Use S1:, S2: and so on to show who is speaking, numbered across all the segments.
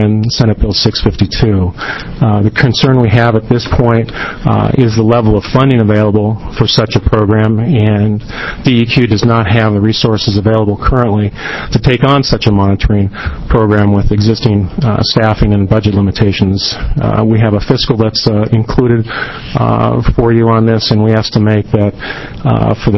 S1: in Senate Bill 652. The concern we have at this point is the level of funding available for such a program, and DEQ does not have the resources available currently to take on such a monitoring program with existing staffing and budget limitations. We have a fiscal that's included for you on this, and we estimate that for the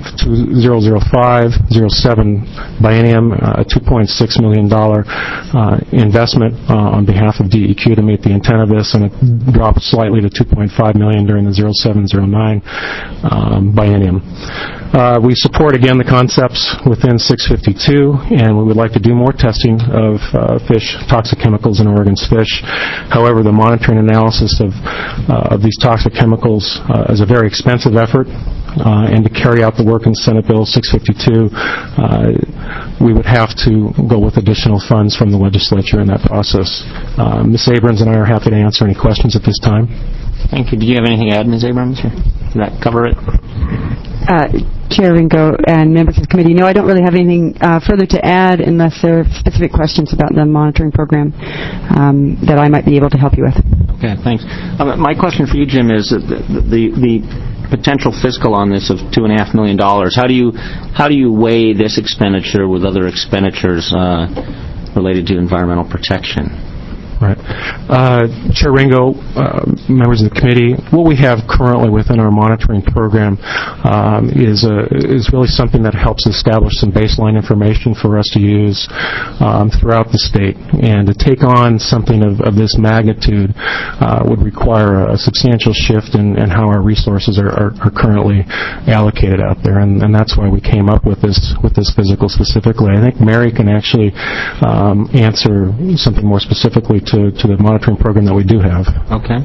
S1: 2005-07 biennium, a $2.6 million investment on behalf of DEQ to meet the intent of this, and it dropped slightly to $2.5 million during the 07-09 biennium. We support, again, the concepts within 652, and we would like to do more testing of fish toxic chemicals in Oregon's fish. However, the monitoring analysis of these toxic chemicals is a very expensive effort. And to carry out the work in Senate Bill 652, we would have to go with additional funds from the legislature in that process. Ms. Abrams and I are happy to answer any questions at this time.
S2: Thank you. Did you have anything to add, Ms. Abrams? Did that cover it?
S3: Chair Ringo and members of the committee, no, I don't really have anything further to add unless there are specific questions about the monitoring program that I might be able to help you with.
S2: Okay, thanks. My question for you, Jim, is the potential fiscal on this of $2.5 million. How do you weigh this expenditure with other expenditures related to environmental protection?
S1: Right. Chair Ringo, members of the committee, what we have currently within our monitoring program is really something that helps establish some baseline information for us to use throughout the state. And to take on something of this magnitude would require a substantial shift in how our resources are currently allocated out there. And that's why we came up with this physical specifically. I think Mary can actually answer something more specifically to the monitoring program that we do have.
S2: Okay.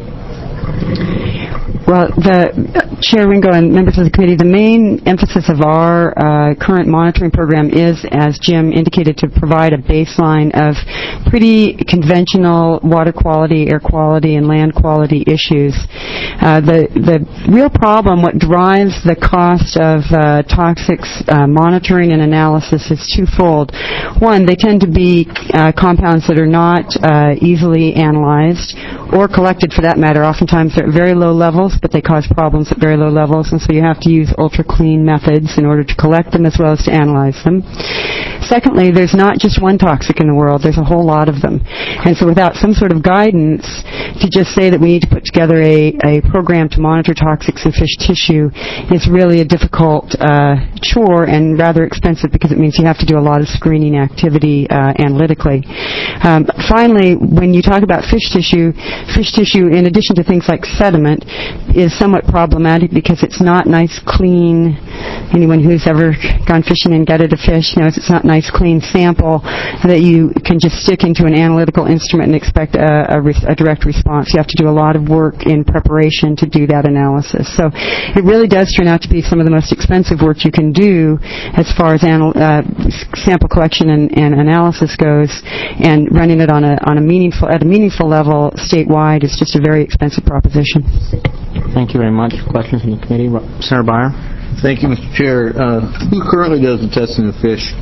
S3: Well, Chair Ringo and members of the committee, the main emphasis of our current monitoring program is, as Jim indicated, to provide a baseline of pretty conventional water quality, air quality, and land quality issues. The real problem, what drives the cost of toxics monitoring and analysis is twofold. One, they tend to be compounds that are not easily analyzed or collected, for that matter. Oftentimes they're at very low levels, but they cause problems at very low levels, and so you have to use ultra-clean methods in order to collect them as well as to analyze them. Secondly, there's not just one toxic in the world, there's a whole lot of them. And so without some sort of guidance, to just say that we need to put together a program to monitor toxics in fish tissue is really a difficult chore and rather expensive, because it means you have to do a lot of screening activity analytically. Finally, when you talk about fish tissue, in addition to things like sediment, is somewhat problematic because it's not nice, clean. Anyone who's ever gone fishing and gutted a fish knows it's not nice, clean sample that you can just stick into an analytical instrument and expect a direct response. You have to do a lot of work in preparation to do that analysis. So it really does turn out to be some of the most expensive work you can do as far as sample collection and analysis goes, and running it at a meaningful level statewide is just a very expensive proposition.
S2: Thank you very much. Questions from the committee? Senator Beyer?
S4: Thank you, Mr. Chair. Who currently does the testing of fish?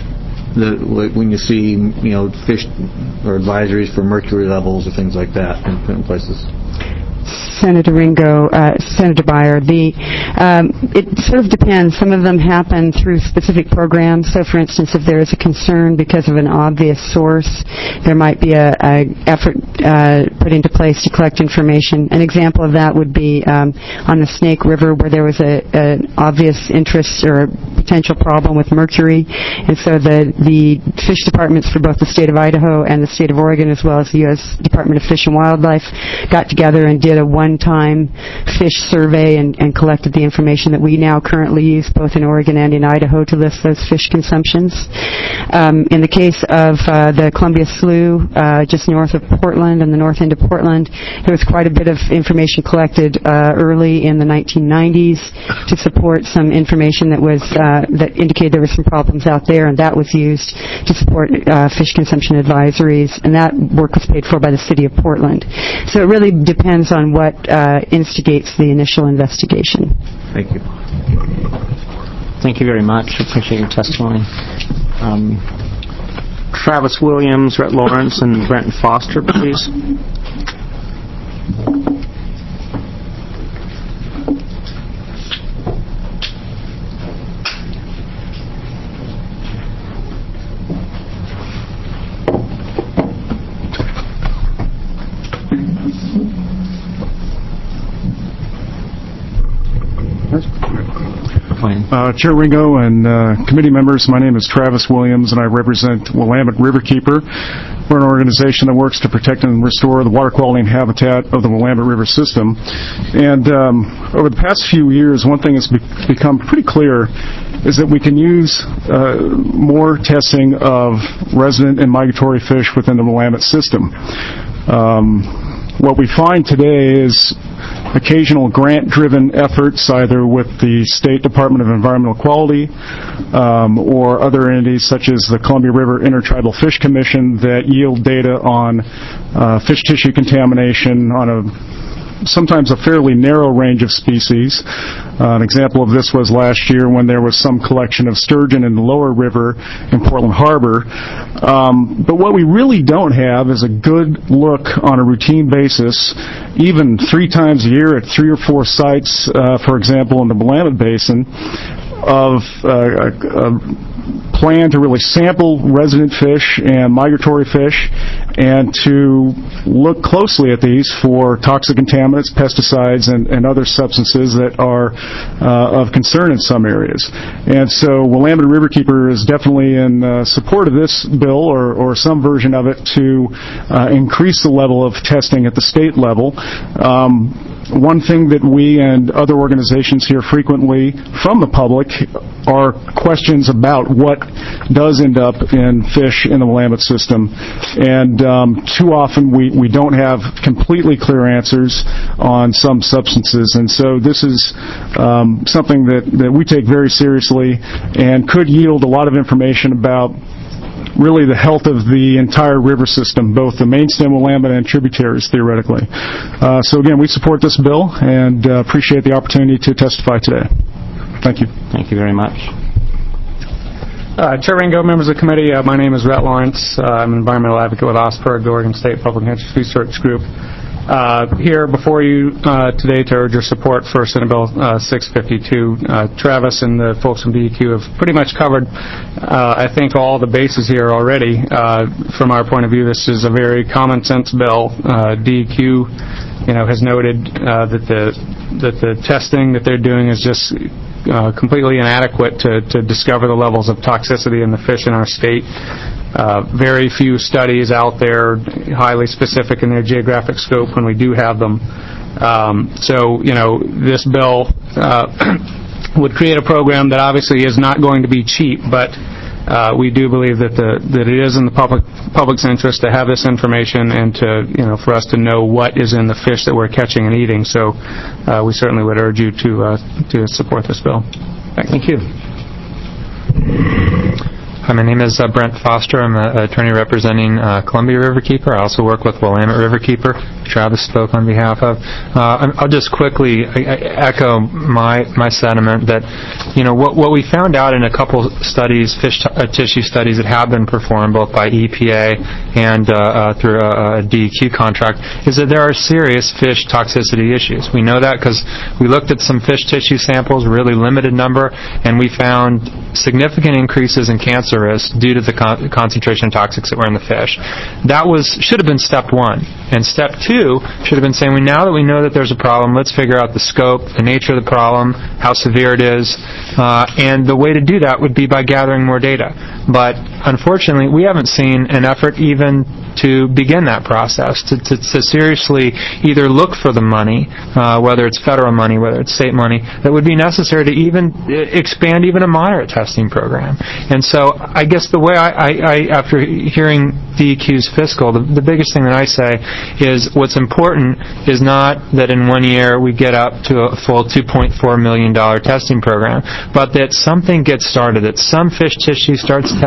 S4: When you see, fish or advisories for mercury levels or things like that in places?
S3: Senator Ringo, Senator Beyer, it sort of depends. Some of them happen through specific programs. So, for instance, if there is a concern because of an obvious source, there might be an effort put into place to collect information. An example of that would be on the Snake River, where there was an obvious interest or potential problem with mercury, and so the fish departments for both the state of Idaho and the state of Oregon, as well as the U.S. Department of Fish and Wildlife, got together and did a one-time fish survey and collected the information that we now currently use both in Oregon and in Idaho to list those fish consumptions. In the case of the Columbia Slough, just north of Portland and the north end of Portland, there was quite a bit of information collected early in the 1990s to support some information that indicated there were some problems out there, and that was used to support fish consumption advisories, and that work was paid for by the city of Portland. So it really depends on what instigates the initial investigation.
S4: Thank you.
S2: Thank you very much. I appreciate your testimony. Travis Williams, Rhett Lawrence, and Brent Foster, please.
S5: Chair Ringo and committee members, my name is Travis Williams, and I represent Willamette Riverkeeper. We're an organization that works to protect and restore the water quality and habitat of the Willamette River system. And over the past few years, one thing that's become pretty clear is that we can use more testing of resident and migratory fish within the Willamette system. What we find today is occasional grant-driven efforts, either with the State Department of Environmental Quality or other entities such as the Columbia River Intertribal Fish Commission, that yield data on fish tissue contamination on sometimes a fairly narrow range of species. An example of this was last year when there was some collection of sturgeon in the lower river in Portland Harbor. But what we really don't have is a good look on a routine basis, even 3 times a year at 3 or 4 sites, for example, in the Willamette Basin, of plan to really sample resident fish and migratory fish and to look closely at these for toxic contaminants, pesticides, and other substances that are of concern in some areas. And so Willamette Riverkeeper is definitely in support of this bill or some version of it to increase the level of testing at the state level. One thing that we and other organizations hear frequently from the public are questions about what does end up in fish in the Willamette system. And too often we don't have completely clear answers on some substances. And so this is something that we take very seriously and could yield a lot of information about really the health of the entire river system, both the main stem Willamette and tributaries, theoretically. So again, we support this bill and appreciate the opportunity to testify today. Thank you.
S2: Thank you very much.
S6: Chair Ringo, members of the committee, my name is Rhett Lawrence. I'm an environmental advocate with OSPRG, the Oregon State Public Interest Research Group. Here before you today to urge your support for Senate Bill 652. Travis and the folks from DEQ have pretty much covered, I think, all the bases here already. From our point of view, this is a very common sense bill. DEQ, has noted that the testing that they're doing is just completely inadequate to discover the levels of toxicity in the fish in our state. Very few studies out there highly specific in their geographic scope when we do have them. So, this bill would create a program that obviously is not going to be cheap, but we do believe that it is in the public's interest to have this information and to, for us to know what is in the fish that we're catching and eating. So we certainly would urge you to support this bill. Thank you.
S7: Hi, my name is Brent Foster. I'm an attorney representing Columbia Riverkeeper. I also work with Willamette Riverkeeper. Travis spoke on behalf of. I'll just quickly echo my sentiment that, what we found out in a couple studies, fish tissue studies that have been performed both by EPA and through a DEQ contract, is that there are serious fish toxicity issues. We know that because we looked at some fish tissue samples, really limited number, and we found significant increases in cancer risk due to the concentration of toxics that were in the fish. That should have been step 1. And step 2 should have been saying, now that we know that there's a problem, let's figure out the scope, the nature of the problem, how severe it is, and the way to do that would be by gathering more data. But unfortunately, we haven't seen an effort even to begin that process, to seriously either look for the money, whether it's federal money, whether it's state money, that would be necessary to even expand even a moderate testing program. And so I guess the way I after hearing DEQ's fiscal, the biggest thing that I say is what's important is not that in 1 year we get up to a full $2.4 million testing program, but that something gets started, that some fish tissue starts happening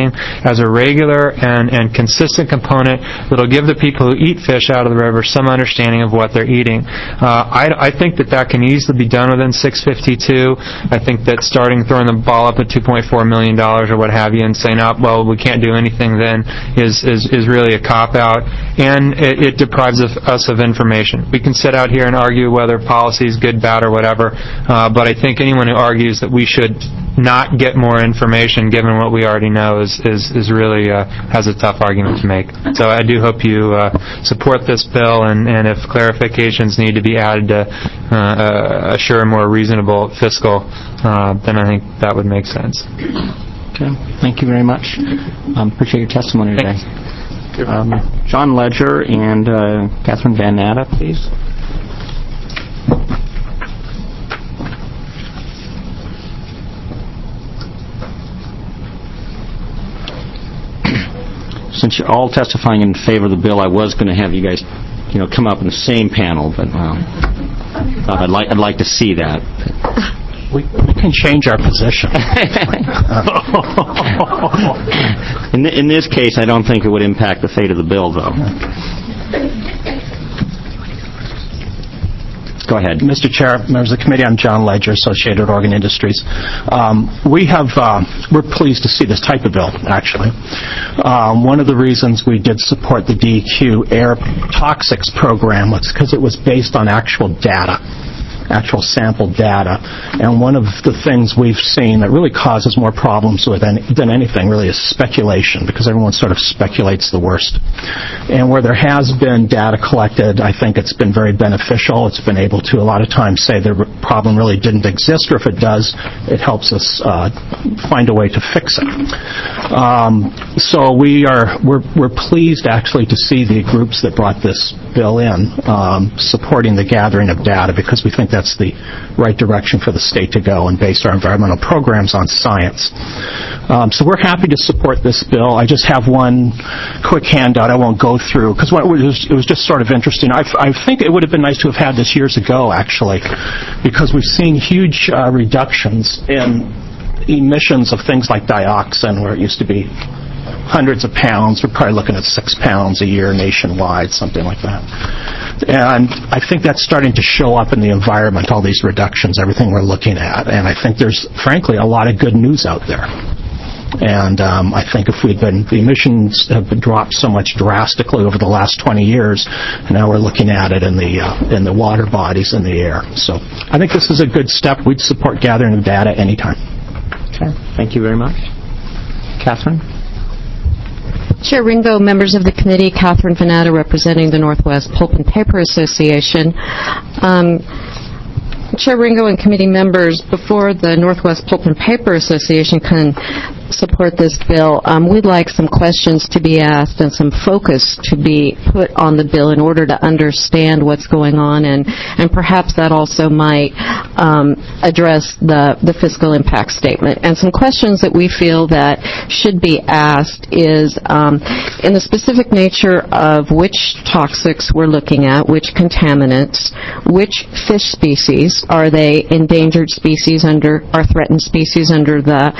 S7: understanding as a regular and consistent component that'll give the people who eat fish out of the river some understanding of what they're eating. I think that can easily be done within 652. I think that throwing the ball up at $2.4 million or what have you and saying, oh, well, we can't do anything then is really a cop-out, and it deprives us of information. We can sit out here and argue whether policy is good, bad, or whatever, but I think anyone who argues that we should not get more information given what we already know is really has a tough argument to make. So I do hope you support this bill, and if clarifications need to be added to assure a more reasonable fiscal, then I think that would make sense.
S2: Okay. Thank you very much. Appreciate your testimony today. John Ledger and Catherine Van Natta, please. Since you're all testifying in favor of the bill, I was going to have you guys, come up in the same panel, but I'd like to see that.
S8: We can change our position.
S2: In this case, I don't think it would impact the fate of the bill, though. Go ahead.
S8: Mr. Chair, members of the committee, I'm John Ledger, Associated Oregon Industries. We're pleased to see this type of bill, actually. One of the reasons we did support the DEQ air toxics program was because it was based on actual sample data. And one of the things we've seen that really causes more problems than anything really is speculation, because everyone sort of speculates the worst. And where there has been data collected, I think it's been very beneficial. It's been able to a lot of times say the problem really didn't exist, or if it does, it helps us find a way to fix it. So we're pleased actually to see the groups that brought this bill in supporting the gathering of data, because we think that's the right direction for the state to go and base our environmental programs on science. So we're happy to support this bill. I just have one quick handout I won't go through, because it was just sort of interesting. I think it would have been nice to have had this years ago, actually, because we've seen huge reductions in emissions of things like dioxin, where it used to be hundreds of pounds. We're probably looking at 6 pounds a year nationwide, something like that. And I think that's starting to show up in the environment, all these reductions, everything we're looking at. And I think there's, frankly, a lot of good news out there. And I think if the emissions have been dropped so much drastically over the last 20 years, and now we're looking at it in the water bodies in the air. So I think this is a good step. We'd support gathering of data anytime.
S2: Okay. Thank you very much. Catherine?
S9: Chair Ringo, members of the committee, Catherine Van Natta representing the Northwest Pulp and Paper Association. Chair Ringo and committee members, before the Northwest Pulp and Paper Association can support this bill, we'd like some questions to be asked and some focus to be put on the bill in order to understand what's going on, and perhaps that also might address the fiscal impact statement. And some questions that we feel that should be asked is in the specific nature of which toxics we're looking at, which contaminants, which fish species, are they endangered species are threatened species under the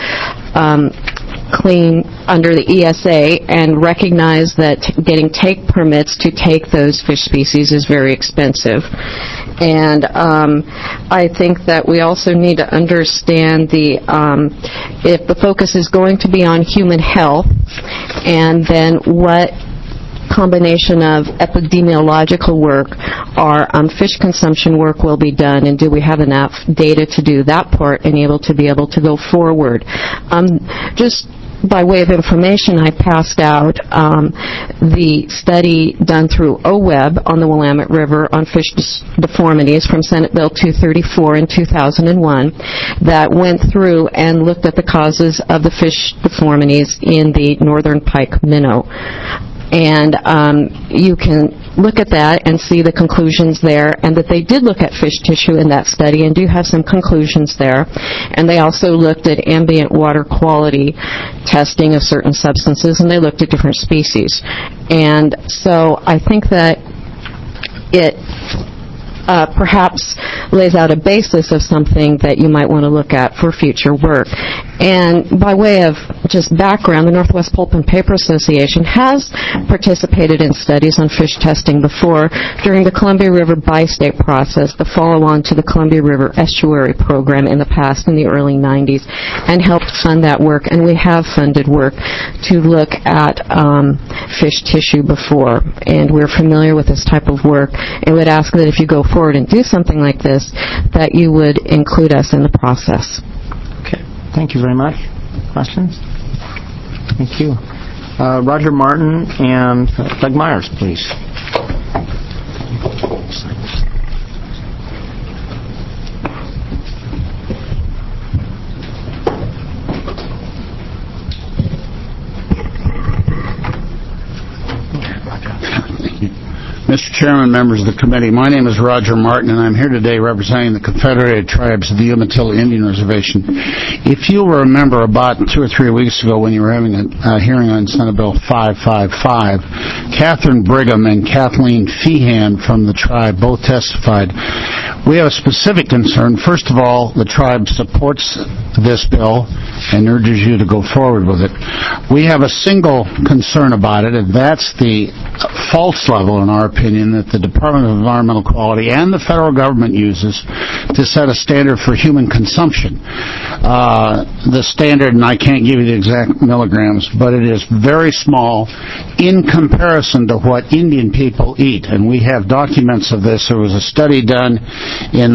S9: under the ESA, and recognize that getting take permits to take those fish species is very expensive. And I think that we also need to understand if the focus is going to be on human health, and then what combination of epidemiological work or fish consumption work will be done, and do we have enough data to do that part and be able to go forward. Just by way of information, I passed out the study done through OWEB on the Willamette River on fish deformities from Senate Bill 234 in 2001 that went through and looked at the causes of the fish deformities in the northern pike minnow. And you can look at that and see the conclusions there, and that they did look at fish tissue in that study and do have some conclusions there. And they also looked at ambient water quality testing of certain substances, and they looked at different species. And so I think that it perhaps lays out a basis of something that you might want to look at for future work. And by way of just background, the Northwest Pulp and Paper Association has participated in studies on fish testing before during the Columbia River bi-state process, the follow-on to the Columbia River Estuary Program in the past, in the early 90s, and helped fund that work. And we have funded work to look at fish tissue before, and we're familiar with this type of work, and would ask that if you go forward and do something like this, that you would include us in the process.
S2: Okay. Thank you very much. Questions? Thank you. Roger Martin and Doug Myers, please.
S10: Mr. Chairman, members of the committee, my name is Roger Martin, and I'm here today representing the Confederated Tribes of the Umatilla Indian Reservation. If you'll remember, about 2 or 3 weeks ago when you were having a hearing on Senate Bill 555, Catherine Brigham and Kathleen Feehan from the tribe both testified. We have a specific concern. First of all, the tribe supports this bill and urges you to go forward with it. We have a single concern about it, and that's the false level, in our opinion, that the Department of Environmental Quality and the federal government uses to set a standard for human consumption. The standard, and I can't give you the exact milligrams, but it is very small in comparison to what Indian people eat. And we have documents of this. There was a study done in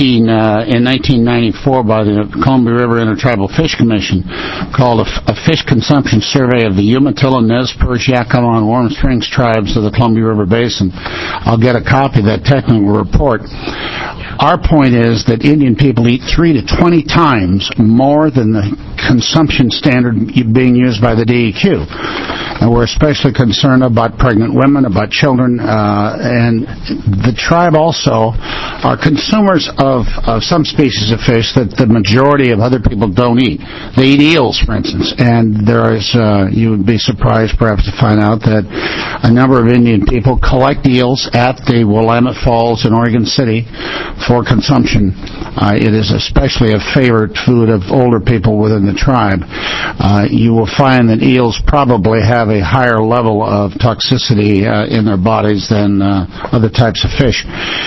S10: 1994 by the Columbia River Intertribal Fish Commission called a Fish Consumption Survey of the Umatilla, Nez Perce, Yakima, and Warm Springs tribes of the Columbia River Basin. I'll get a copy of that technical report. Our point is that Indian people eat 3 to 20 times more than the consumption standard being used by the DEQ. And we're especially concerned about pregnant women, about children, and the tribe also are consumers of some species of fish that the majority of other people don't eat. They eat eels, for instance, and there is, you would be surprised perhaps to find out that a number of Indian people collect eels at the Willamette Falls in Oregon City for consumption. It is especially a favorite food of older people within the tribe. You will find that eels probably have a higher level of toxicity in their bodies than other types of fish.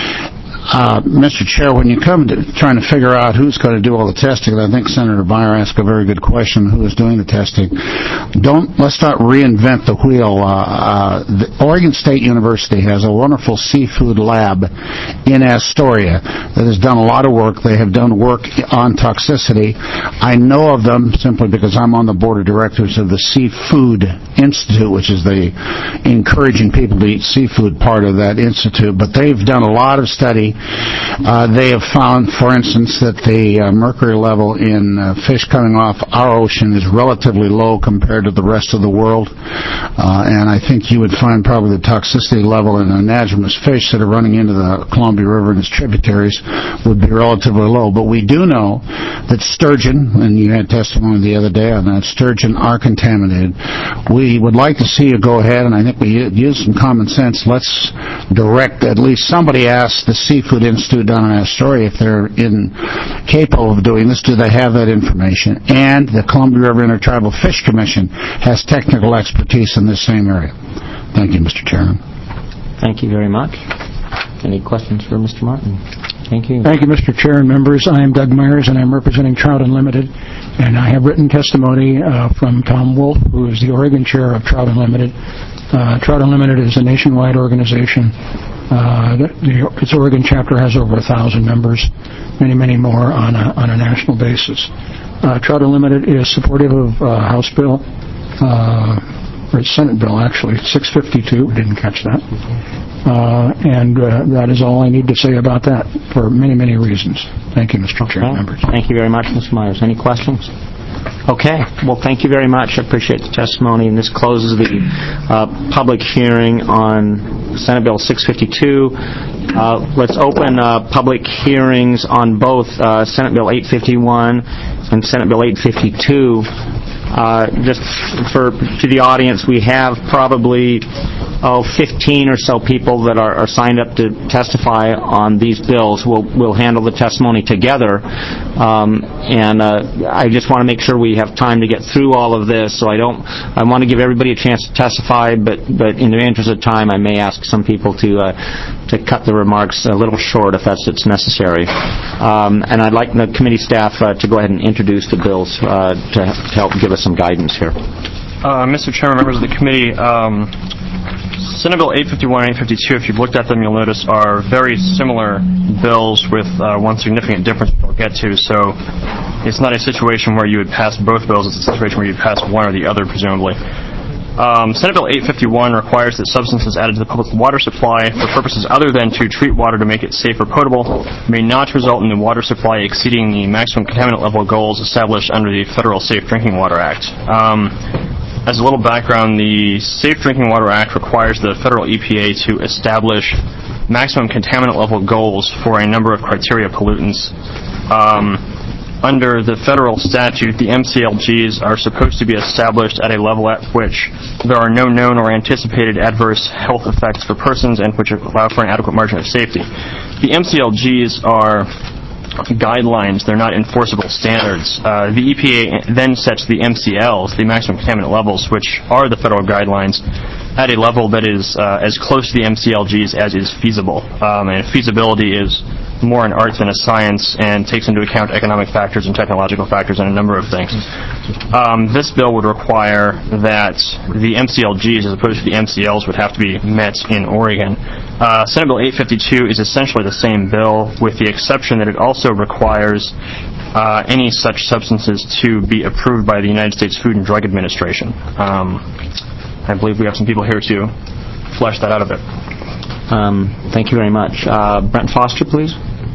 S10: Mr. Chair, when you come to trying to figure out who's going to do all the testing, I think Senator Beyer asked a very good question, who is doing the testing. Let's not reinvent the wheel. The Oregon State University has a wonderful seafood lab in Astoria that has done a lot of work. They have done work on toxicity. I know of them simply because I'm on the board of directors of the Seafood Institute, which is the encouraging people to eat seafood part of that institute, but they've done a lot of study. They have found, for instance, that the mercury level in fish coming off our ocean is relatively low compared to the rest of the world. And I think you would find probably the toxicity level in anadromous fish that are running into the Columbia River and its tributaries would be relatively low. But we do know that sturgeon, and you had testimony the other day on that, sturgeon are contaminated. We would like to see you go ahead, and I think we use some common sense. Let's direct, at least somebody ask the Seafood Institute down in Astoria if they're capable of doing this. Do they have that information? And the Columbia River Intertribal Fish Commission has technical expertise in this same area. Thank you, Mr. Chairman.
S2: Thank you very much. Any questions for Mr. Martin? Thank you.
S11: Thank you, Mr. Chair and members. I am Doug Myers, and I'm representing Trout Unlimited. And I have written testimony from Tom Wolf, who is the Oregon chair of Trout Unlimited. Trout Unlimited is a nationwide organization. Its Oregon chapter has over 1,000 members, many more on a national basis. Trout Unlimited is supportive of House Bill, or Senate Bill, actually, 652. We didn't catch that. And that is all I need to say about that for many reasons. Thank you, Mr. Chair and members.
S2: Thank you very much, Mr. Myers. Any questions? Okay. Well, thank you very much. I appreciate the testimony. And this closes the public hearing on Senate Bill 652. Let's open public hearings on both Senate Bill 851 and Senate Bill 852. Just to the audience, we have probably 15 or so people that are signed up to testify on these bills. We'll handle the testimony together, and I just want to make sure we have time to get through all of this. So I want to give everybody a chance to testify, but in the interest of time, I may ask some people to cut the remarks a little short if it's necessary. And I'd like the committee staff to go ahead and introduce the bills to help give us some guidance here.
S12: Mr. Chairman, members of the committee, Senate Bill 851 and 852, if you've looked at them, you'll notice are very similar bills with one significant difference we'll get to. So it's not a situation where you would pass both bills. It's a situation where you'd pass one or the other, presumably. Senate Bill 851 requires that substances added to the public water supply for purposes other than to treat water to make it safe or potable may not result in the water supply exceeding the maximum contaminant level goals established under the Federal Safe Drinking Water Act. As a little background, the Safe Drinking Water Act requires the federal EPA to establish maximum contaminant level goals for a number of criteria pollutants. Under the federal statute, the MCLGs are supposed to be established at a level at which there are no known or anticipated adverse health effects for persons and which allow for an adequate margin of safety. The MCLGs are guidelines. They're not enforceable standards. The EPA then sets the MCLs, the maximum contaminant levels, which are the federal guidelines, at a level that is as close to the MCLGs as is feasible. And feasibility is more an art than a science and takes into account economic factors and technological factors and a number of things. This bill would require that the MCLGs as opposed to the MCLs would have to be met in Oregon. Senate Bill 852 is essentially the same bill with the exception that it also requires any such substances to be approved by the United States Food and Drug Administration. I believe we have some people here to flesh that out a bit.
S2: Thank you very much. Brent Foster, please.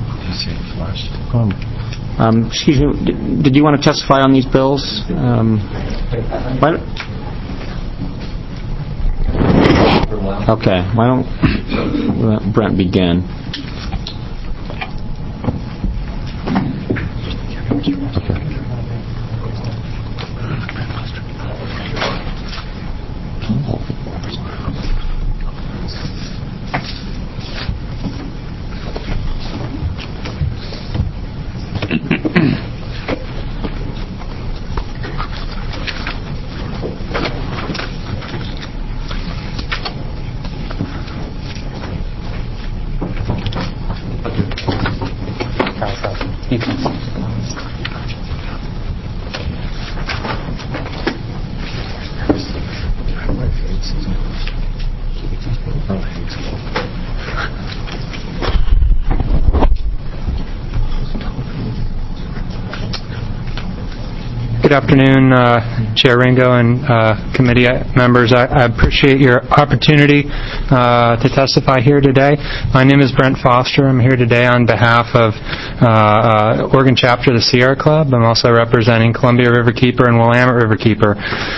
S2: Excuse me, did you want to testify on these bills? Okay, why don't let Brent begin?
S7: Good afternoon, Chair Ringo and committee members. I appreciate your opportunity to testify here today. My name is Brent Foster. I'm here today on behalf of Oregon Chapter of the Sierra Club. I'm also representing Columbia Riverkeeper and Willamette Riverkeeper.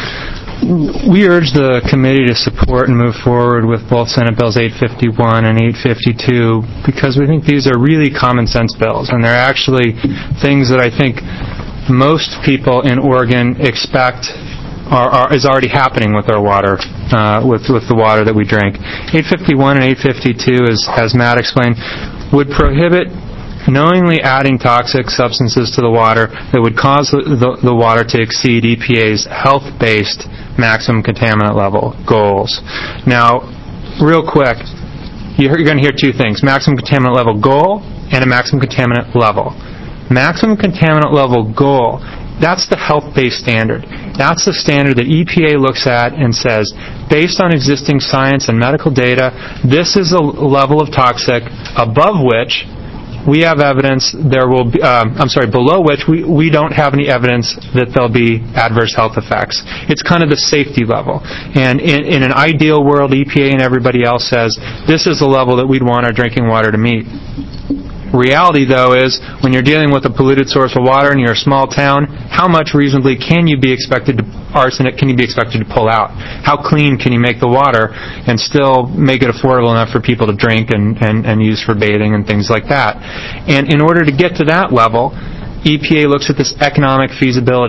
S7: We urge the committee to support and move forward with both Senate Bills 851 and 852 because we think these are really common sense bills, and they're actually things that I think most people in Oregon expect is already happening with our water, with the water that we drink. 851 and 852, as Matt explained, would prohibit knowingly adding toxic substances to the water that would cause the water to exceed EPA's health-based maximum contaminant level goals. Now, real quick, you're going to hear two things: maximum contaminant level goal and a maximum contaminant level. Maximum contaminant level goal, that's the health-based standard. That's the standard that EPA looks at and says, based on existing science and medical data, this is a level of toxic above which we have evidence there will be, below which we don't have any evidence that there'll be adverse health effects. It's kind of the safety level. And in an ideal world, EPA and everybody else says, this is the level that we'd want our drinking water to meet. Reality, though, is when you're dealing with a polluted source of water and you're a small town, how much reasonably can you be expected to pull out? How clean can you make the water and still make it affordable enough for people to drink and use for bathing and things like that? And in order to get to that level, EPA looks at this economic feasibility.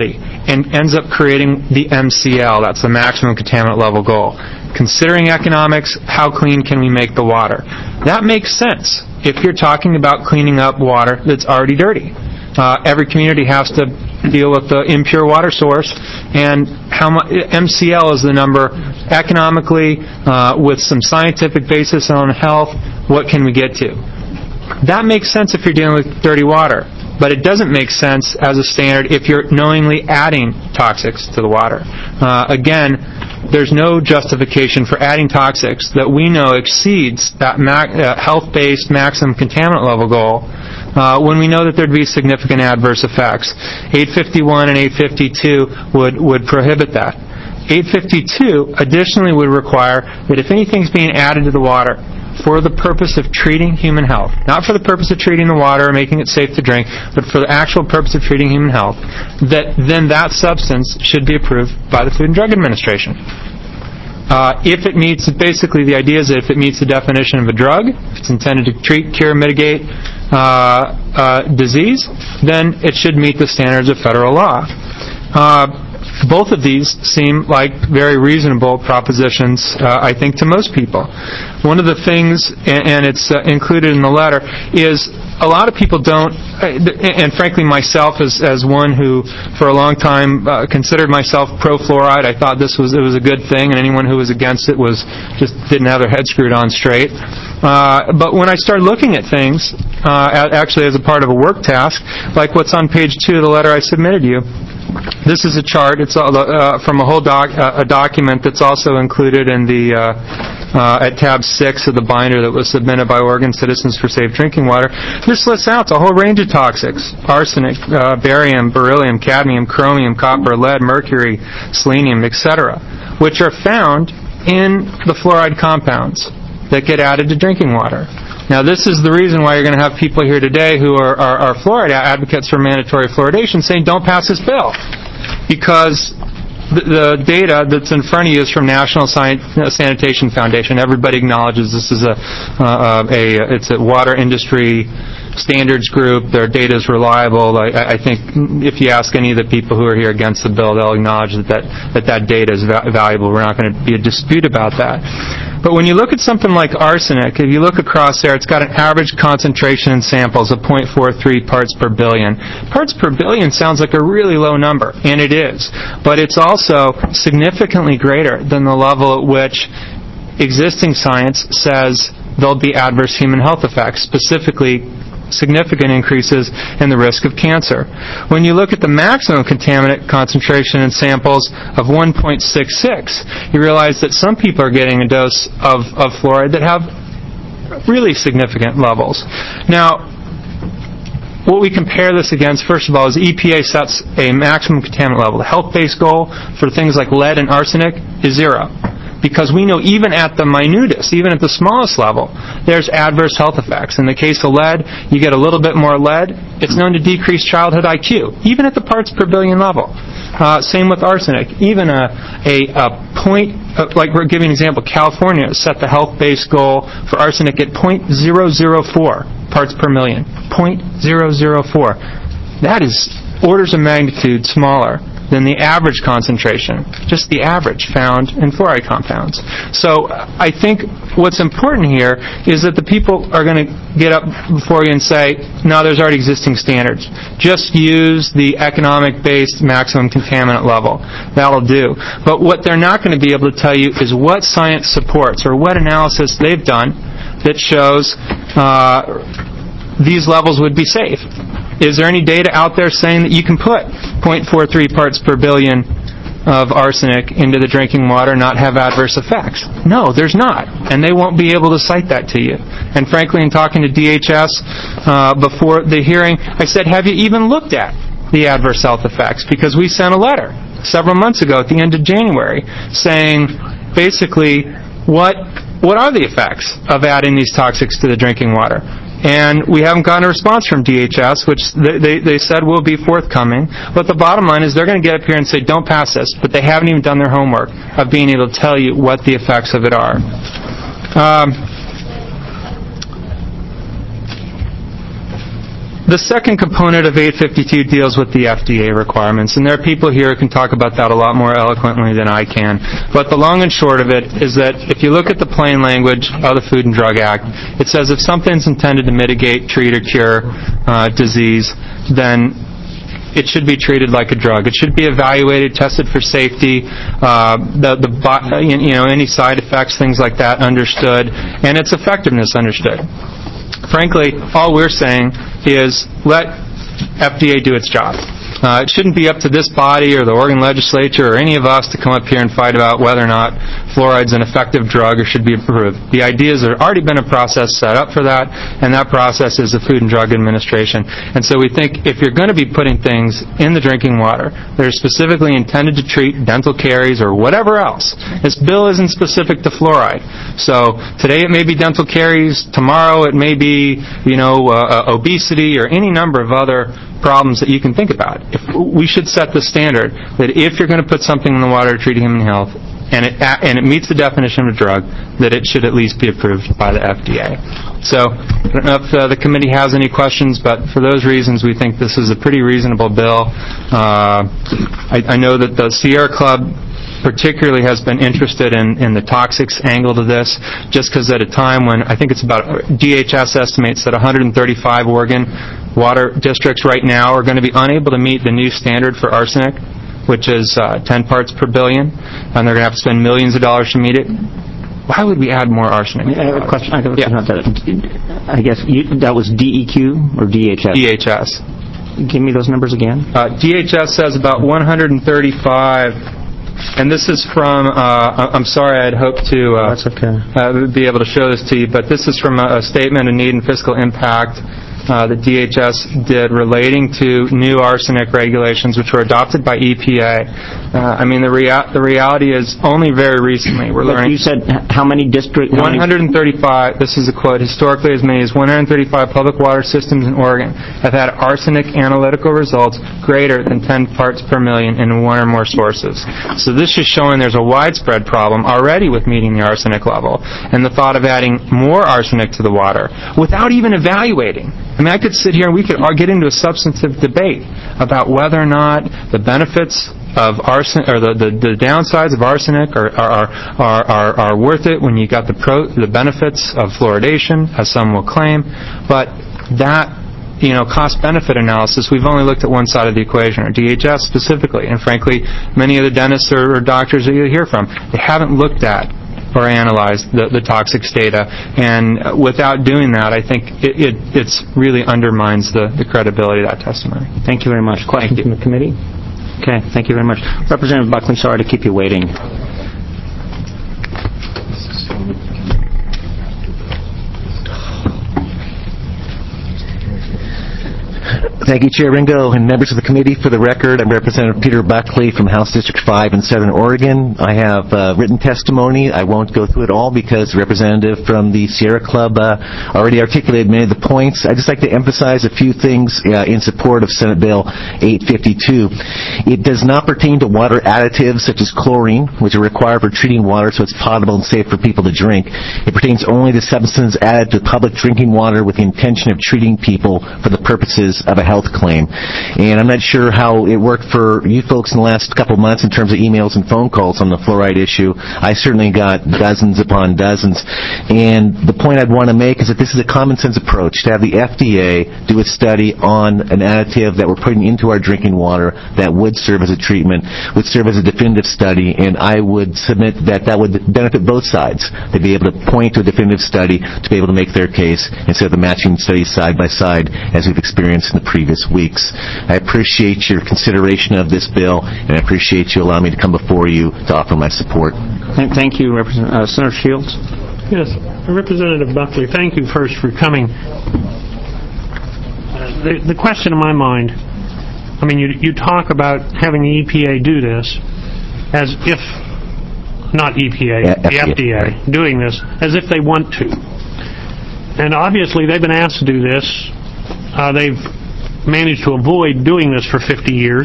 S7: and ends up creating the MCL. That's the maximum contaminant level goal. Considering economics, how clean can we make the water? That makes sense if you're talking about cleaning up water that's already dirty. Every community has to deal with the impure water source, and how MCL is the number economically with some scientific basis on health. What can we get to? That makes sense if you're dealing with dirty water, but it doesn't make sense as a standard if you're knowingly adding toxics to the water. Again, there's no justification for adding toxics that we know exceeds that health-based maximum contaminant level goal when we know that there'd be significant adverse effects. 851 and 852 would prohibit that. 852 additionally would require that if anything's being added to the water for the purpose of treating human health, not for the purpose of treating the water or making it safe to drink, but for the actual purpose of treating human health, then that substance should be approved by the Food and Drug Administration. If it meets, basically the idea is that if it meets the definition of a drug, if it's intended to treat, cure, mitigate disease, then it should meet the standards of federal law. Both of these seem like very reasonable propositions, I think, to most people. One of the things, and it's included in the letter, is a lot of people don't, and frankly myself as one who for a long time considered myself pro-fluoride. I thought it was a good thing, and anyone who was against it just didn't have their head screwed on straight. But when I started looking at things, actually as a part of a work task, like what's on page 2 of the letter I submitted you, this is a chart. It's from a whole document that's also included in the at tab 6 of the binder that was submitted by Oregon Citizens for Safe Drinking Water. This lists out a whole range of toxics: arsenic, barium, beryllium, cadmium, chromium, copper, lead, mercury, selenium, etc., which are found in the fluoride compounds that get added to drinking water. Now, this is the reason why you're going to have people here today who are fluoride advocates for mandatory fluoridation saying, don't pass this bill. Because the data that's in front of you is from National Sanitation Foundation. Everybody acknowledges this is it's a water industry standards group. Their data is reliable. I think if you ask any of the people who are here against the bill, they'll acknowledge that data is valuable. We're not going to be a dispute about that. But when you look at something like arsenic, if you look across there, it's got an average concentration in samples of 0.43 parts per billion. Parts per billion sounds like a really low number, and it is. But it's also significantly greater than the level at which existing science says there'll be adverse human health effects, specifically significant increases in the risk of cancer. When you look at the maximum contaminant concentration in samples of 1.66, you realize that some people are getting a dose of fluoride that have really significant levels. Now, what we compare this against, first of all, is the EPA sets a maximum contaminant level. The health-based goal for things like lead and arsenic is 0. Because we know even at the minutest, even at the smallest level, there's adverse health effects. In the case of lead, you get a little bit more lead. It's known to decrease childhood IQ, even at the parts per billion level. Same with arsenic. Even a point, like we're giving an example, California set the health-based goal for arsenic at 0.004 parts per million. 0.004. That is orders of magnitude smaller than the average concentration, just the average found in fluoride compounds. So I think what's important here is that the people are going to get up before you and say, no, there's already existing standards. Just use the economic-based maximum contaminant level. That'll do. But what they're not going to be able to tell you is what science supports or what analysis they've done that shows these levels would be safe. Is there any data out there saying that you can put 0.43 parts per billion of arsenic into the drinking water and not have adverse effects? No, there's not. And they won't be able to cite that to you. And frankly, in talking to DHS before the hearing, I said, have you even looked at the adverse health effects? Because we sent a letter several months ago at the end of January saying, basically, what are the effects of adding these toxics to the drinking water? And we haven't gotten a response from DHS, which they said will be forthcoming. But the bottom line is they're going to get up here and say, don't pass this. But they haven't even done their homework of being able to tell you what the effects of it are. The second component of 852 deals with the FDA requirements, and there are people here who can talk about that a lot more eloquently than I can. But the long and short of it is that if you look at the plain language of the Food and Drug Act, it says if something's intended to mitigate, treat, or cure disease, then it should be treated like a drug. It should be evaluated, tested for safety, any side effects, things like that understood, and its effectiveness understood. Frankly, all we're saying is let FDA do its job. It shouldn't be up to this body or the Oregon legislature or any of us to come up here and fight about whether or not fluoride's an effective drug or should be approved. The idea is there's already been a process set up for that, and that process is the Food and Drug Administration. And so we think if you're going to be putting things in the drinking water that are specifically intended to treat dental caries or whatever else, this bill isn't specific to fluoride. So today it may be dental caries, tomorrow it may be, obesity or any number of other problems that you can think about. We should set the standard that if you're going to put something in the water to treat human health and it meets the definition of a drug, that it should at least be approved by the FDA. So I don't know if the committee has any questions, but for those reasons we think this is a pretty reasonable bill. I know that the Sierra Club particularly has been interested in the toxics angle to this, just because at a time when I think it's about DHS estimates that 135 Oregon water districts right now are going to be unable to meet the new standard for arsenic, which is 10 parts per billion, and they're going to have to spend millions of dollars to meet it. Why would we add more arsenic?
S2: I have a question. I guess that was DEQ or DHS?
S7: DHS.
S2: Give me those numbers again.
S7: DHS says about 135. And this is from, I'm sorry, I'd hoped to
S2: That's okay.
S7: Be able to show this to you, but this is from a statement of need and fiscal impact that DHS did relating to new arsenic regulations, which were adopted by EPA. The reality is only very recently we're learning.
S2: You said how many districts?
S7: 135, this is a quote, historically as many as 135 public water systems in Oregon have had arsenic analytical results greater than 10 parts per million in one or more sources. So this is showing there's a widespread problem already with meeting the arsenic level, and the thought of adding more arsenic to the water without even evaluating. I could sit here and we could get into a substantive debate about whether or not the benefits of arsenic or the downsides of arsenic are worth it when you got the benefits of fluoridation, as some will claim. But that cost-benefit analysis, we've only looked at one side of the equation, or DHS specifically, and frankly, many of the dentists or doctors that you hear from, they haven't looked at or analyze the toxics data, and without doing that, I think it's really undermines the credibility of that testimony.
S2: Thank you very much. Question from the committee? Okay, thank you very much. Representative Buckley, sorry to keep you waiting.
S13: Thank you, Chair Ringo, and members of the committee. For the record, I'm Representative Peter Buckley from House District 5 in Southern Oregon. I have written testimony. I won't go through it all because the representative from the Sierra Club already articulated many of the points. I'd just like to emphasize a few things in support of Senate Bill 852. It does not pertain to water additives such as chlorine, which are required for treating water so it's potable and safe for people to drink. It pertains only to substances added to public drinking water with the intention of treating people for the purposes of a health claim. And I'm not sure how it worked for you folks in the last couple of months in terms of emails and phone calls on the fluoride issue. I certainly got dozens upon dozens. And the point I'd want to make is that this is a common sense approach to have the FDA do a study on an additive that we're putting into our drinking water that would serve as a treatment, would serve as a definitive study, and I would submit that would benefit both sides. They'd be able to point to a definitive study to be able to make their case instead of the matching studies side by side as we've experienced in the previous weeks. I appreciate your consideration of this bill, and I appreciate you allowing me to come before you to offer my support.
S2: Thank you, Senator Shields.
S14: Yes, Representative Buckley, thank you first for coming. The question in my mind, you talk about having the EPA do this as if, not EPA, the FDA, doing this as if they want to. And obviously they've been asked to do this. They've managed to avoid doing this for 50 years.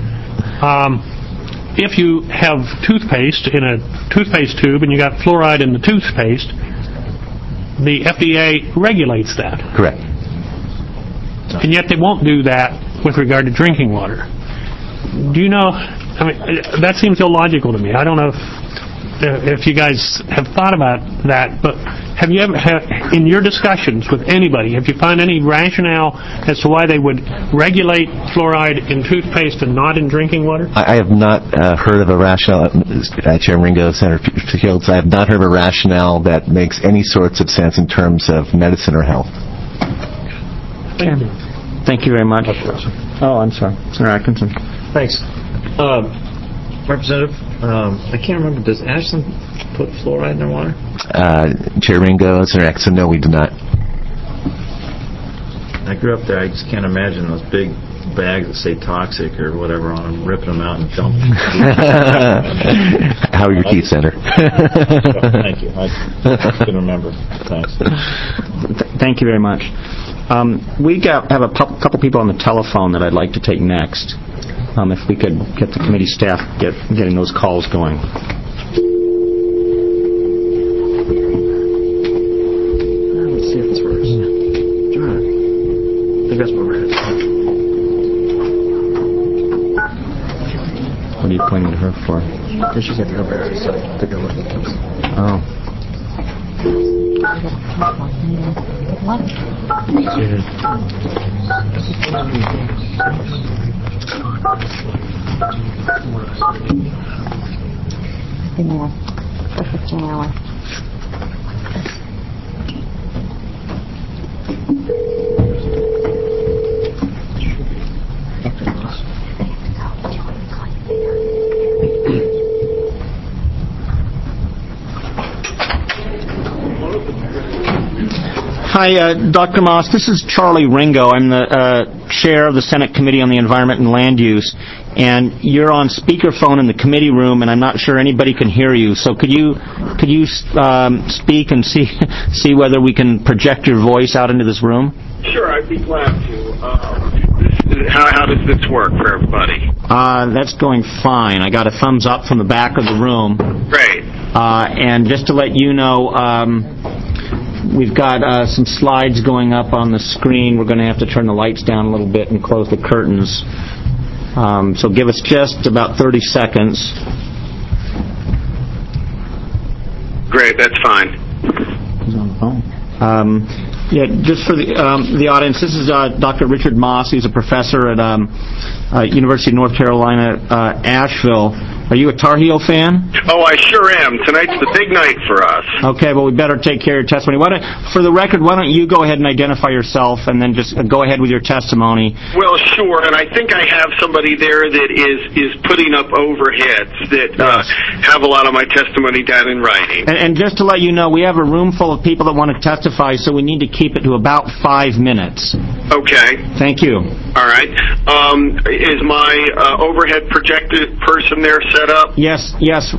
S14: If you have toothpaste in a toothpaste tube and you got fluoride in the toothpaste, the FDA regulates that.
S13: Correct.
S14: and yet they won't do that with regard to drinking water. Do you know? I mean, that seems illogical to me. I don't know if you guys have thought about that, but have you ever, in your discussions with anybody, have you found any rationale as to why they would regulate fluoride in toothpaste and not in drinking water?
S13: I have not heard of a rationale, Chairman Ringo, Senator Fields, I have not heard of a rationale that makes any sorts of sense in terms of medicine or health.
S14: Thank you.
S2: Thank you very much. Oh, I'm sorry. Senator Atkinson.
S15: Thanks. Representative, I can't remember, does Ashland put fluoride in their water?
S13: Chair Ringo, Senator Atkinson, no, we do not.
S15: I grew up there. I just can't imagine those big bags that say toxic or whatever on them, ripping them out and dumping them.
S13: How are your teeth, Senator?
S15: Thank you. I can remember. Thanks.
S2: Thank you very much. We have a couple people on the telephone that I'd like to take next. If we could get the committee staff getting those calls going.
S15: Let's see if this works. John, I think that's what we're at.
S2: What are you pointing to her for?
S15: She's at the other side. Take a look.
S2: Oh. Hi, Dr. Moss. This is Charlie Ringo. I'm the chair of the Senate Committee on the Environment and Land Use, and you're on speakerphone in the committee room, and I'm not sure anybody can hear you. So could you speak and see whether we can project your voice out into this room?
S16: Sure, I'd be glad to. How does this work for everybody?
S2: That's going fine. I got a thumbs up from the back of the room.
S16: Great.
S2: And just to let you know, we've got some slides going up on the screen. We're going to have to turn the lights down a little bit and close the curtains. So give us just about 30 seconds.
S16: Great, that's fine.
S2: He's on the phone. Just for the audience, this is Dr. Richard Moss. He's a professor at University of North Carolina, Asheville. Are you a Tar Heel fan?
S16: Oh, I sure am. Tonight's the big night for us.
S2: Okay, well, we better take care of your testimony. For the record, why don't you go ahead and identify yourself and then just go ahead with your testimony?
S16: Well, sure, and I think I have somebody there that is putting up overheads that have a lot of my testimony down in writing.
S2: And just to let you know, we have a room full of people that want to testify, so we need to keep it to about 5 minutes.
S16: Okay.
S2: Thank you.
S16: All right. Is my overhead projected person there set up?
S2: Yes,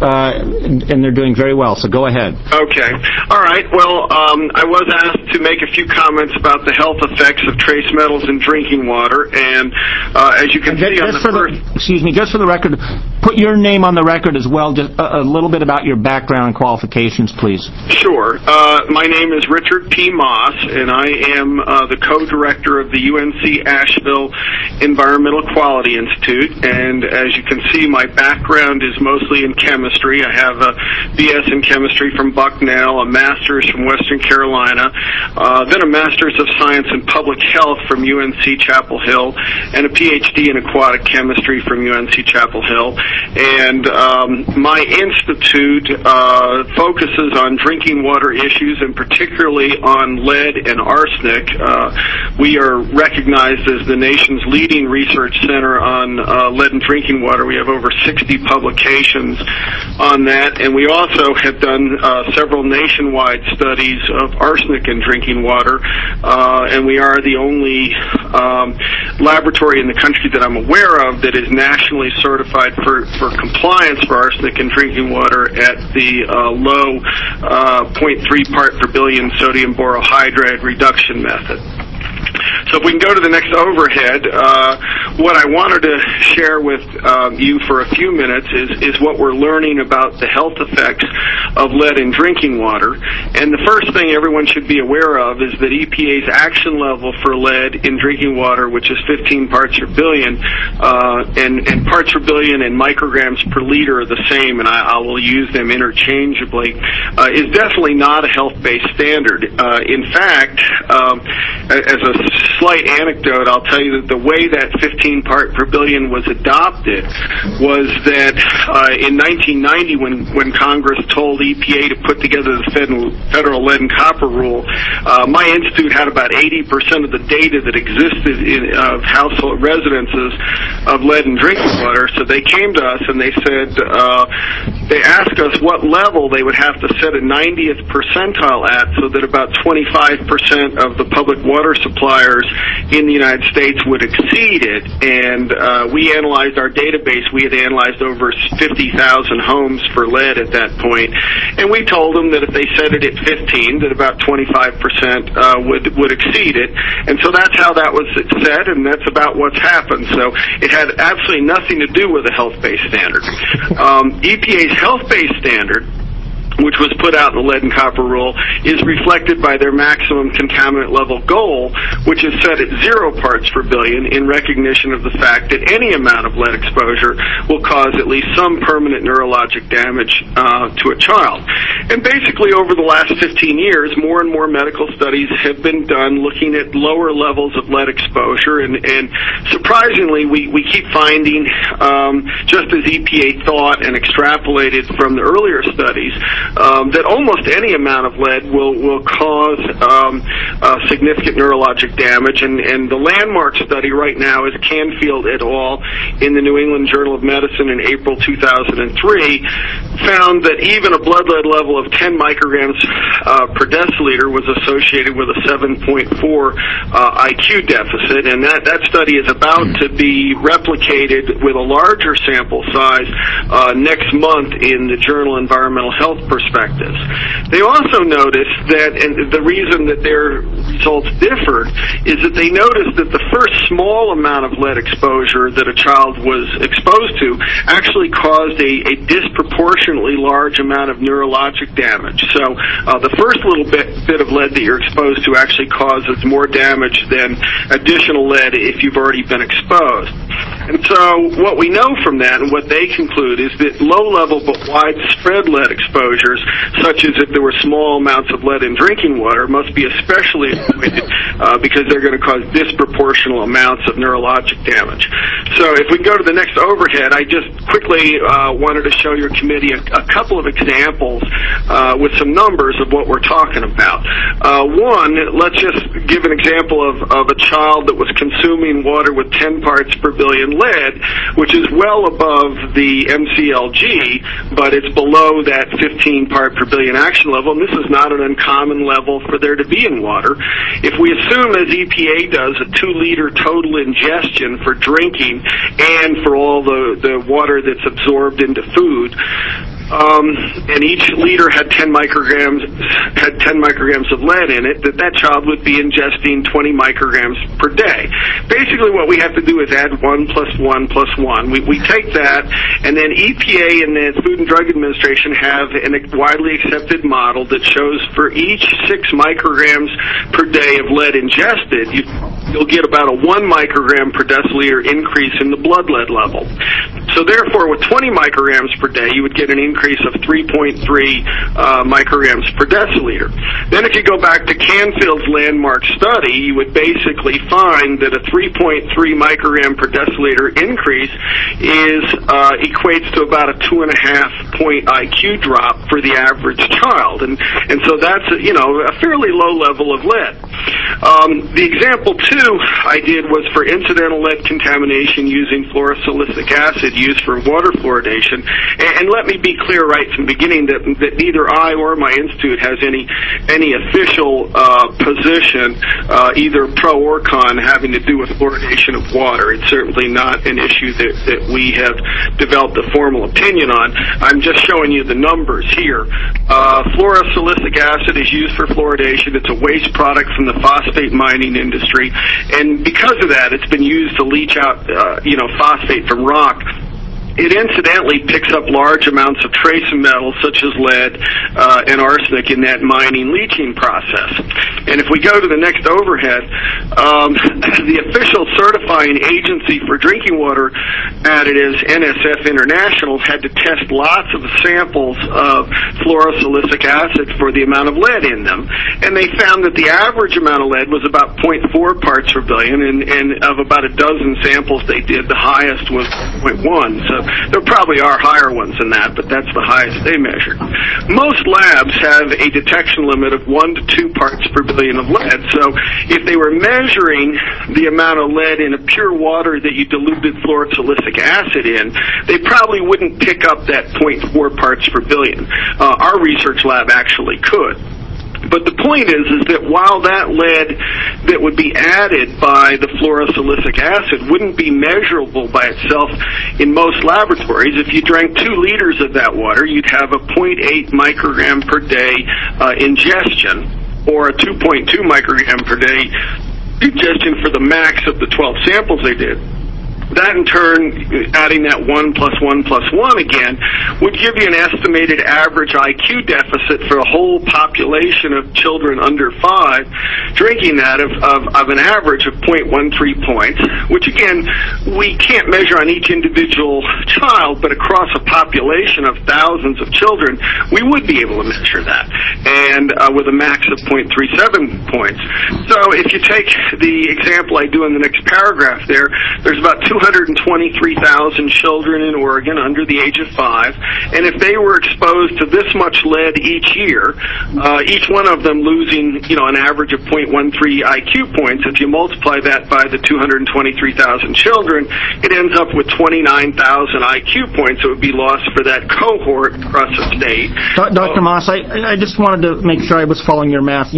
S2: and they're doing very well, so go ahead.
S16: Okay. All right. Well, I was asked to make a few comments about the health effects of trace metals in drinking water, and as you can see on the first...
S2: Excuse me, just for the record, put your name on the record as well, just a little bit about your background and qualifications, please.
S16: Sure. My name is Richard P. Moss, and I am the co-director of the UNC Asheville Environmental Quality Institute, and as you can see, my background is mostly in chemistry. I have a B.S. in chemistry from Bucknell, a master's from Western Carolina, then a master's of science in public health from UNC Chapel Hill, and a Ph.D. in aquatic chemistry from UNC Chapel Hill. And my institute focuses on drinking water issues, and particularly on lead and arsenic. We are recognized as the nation's leading research center on lead in drinking water. We have over 60 publications on that, and we also have done several nationwide studies of arsenic in drinking water, and we are the only laboratory in the country that I'm aware of that is nationally certified for compliance for arsenic in drinking water at the low 0.3 part per billion sodium borohydride reduction method. So if we can go to the next overhead, what I wanted to share with you for a few minutes is what we're learning about the health effects of lead in drinking water. And the first thing everyone should be aware of is that EPA's action level for lead in drinking water, which is 15 parts per billion, and parts per billion and micrograms per liter are the same, and I will use them interchangeably, is definitely not a health-based standard. In fact, as a slight anecdote, I'll tell you that the way that 15 part per billion was adopted was that in 1990, when Congress told EPA to put together the federal lead and copper rule, my institute had about 80% of the data that existed of household residences of lead in drinking water. So they came to us and they said, they asked us what level they would have to set a 90th percentile at so that about 25% of the public water suppliers in the United States would exceed it. And we analyzed our database. We had analyzed over 50,000 homes for lead at that point. And we told them that if they set it at 15, that about 25% would exceed it. And so that's how that was set, and that's about what's happened. So it had absolutely nothing to do with a health-based standard. EPA's health-based standard, which was put out in the lead and copper rule, is reflected by their maximum contaminant level goal, which is set at 0 parts per billion in recognition of the fact that any amount of lead exposure will cause at least some permanent neurologic damage to a child. And basically over the last 15 years, more and more medical studies have been done looking at lower levels of lead exposure, and surprisingly, we keep finding, just as EPA thought and extrapolated from the earlier studies, that almost any amount of lead will cause significant neurologic damage. And the landmark study right now is Canfield et al. In the New England Journal of Medicine in April 2003 found that even a blood lead level of 10 micrograms per deciliter was associated with a 7.4 IQ deficit. And that study is about to be replicated with a larger sample size next month in the journal Environmental Health Perspectives. They also noticed that, and the reason that their results differed, is that they noticed that the first small amount of lead exposure that a child was exposed to actually caused a disproportionately large amount of neurologic damage. So the first little bit of lead that you're exposed to actually causes more damage than additional lead if you've already been exposed. And so what we know from that, and what they conclude, is that low-level but widespread lead exposures, such as if there were small amounts of lead in drinking water, must be especially avoided because they're going to cause disproportional amounts of neurologic damage. So if we go to the next overhead, I just quickly wanted to show your committee a couple of examples with some numbers of what we're talking about. One, let's just give an example of a child that was consuming water with 10 parts per billion lead, which is well above the MCLG, but it's below that 15 part per billion action level, and this is not an uncommon level for there to be in water. If we assume, as EPA does, a 2-liter total ingestion for drinking and for all the water that's absorbed into food, and each liter had 10 micrograms of lead in it, that child would be ingesting 20 micrograms per day. Basically what we have to do is add 1 plus 1 plus 1. We take that, and then EPA and the Food and Drug Administration have a widely accepted model that shows for each 6 micrograms per day of lead ingested, you'll get about a 1 microgram per deciliter increase in the blood lead level. So therefore, with 20 micrograms per day, you would get an increase of 3.3 micrograms per deciliter. Then if you go back to Canfield's landmark study, you would basically find that a 3.3 microgram per deciliter increase equates to about a 2.5-point IQ drop for the average child. And so that's a fairly low level of lead. The example 2 I did was for incidental lead contamination using fluorosilicic acid used for water fluoridation. And let me be clear right from the beginning that neither I or my institute has any official position, either pro or con, having to do with fluoridation of water. It's certainly not an issue that we have developed a formal opinion on. I'm just showing you the numbers here. Fluorosilicic acid is used for fluoridation. It's a waste product from the phosphate phosphate mining industry, and because of that, it's been used to leach out, phosphate from rock. It incidentally picks up large amounts of trace metals such as lead and arsenic in that mining leaching process. And if we go to the next overhead, the official certifying agency for drinking water additives, NSF International, had to test lots of samples of fluorosilicic acid for the amount of lead in them. And they found that the average amount of lead was about 0.4 parts per billion, and of about a dozen samples they did, the highest was 0.1. So there probably are higher ones than that, but that's the highest they measured. Most labs have a detection limit of 1 to 2 parts per billion of lead, so if they were measuring the amount of lead in a pure water that you diluted fluorosilicic acid in, they probably wouldn't pick up that 0.4 parts per billion. Our research lab actually could. But the point is that while that lead that would be added by the fluorosilicic acid wouldn't be measurable by itself in most laboratories, if you drank 2 liters of that water, you'd have a 0.8 microgram per day ingestion, or a 2.2 microgram per day ingestion for the max of the 12 samples they did. That, in turn, adding that 1 plus 1 plus 1 again, would give you an estimated average IQ deficit for a whole population of children under 5, drinking that of an average of 0.13 points, which, again, we can't measure on each individual child, but across a population of thousands of children, we would be able to measure that, and with a max of 0.37 points. So if you take the example I do in the next paragraph there's about 223,000 children in Oregon under the age of 5, and if they were exposed to this much lead each year, each one of them losing, an average of 0.13 IQ points, if you multiply that by the 223,000 children, it ends up with 29,000 IQ points that would be lost for that cohort across the state.
S17: Dr. Moss, I just wanted to make sure I was following your math.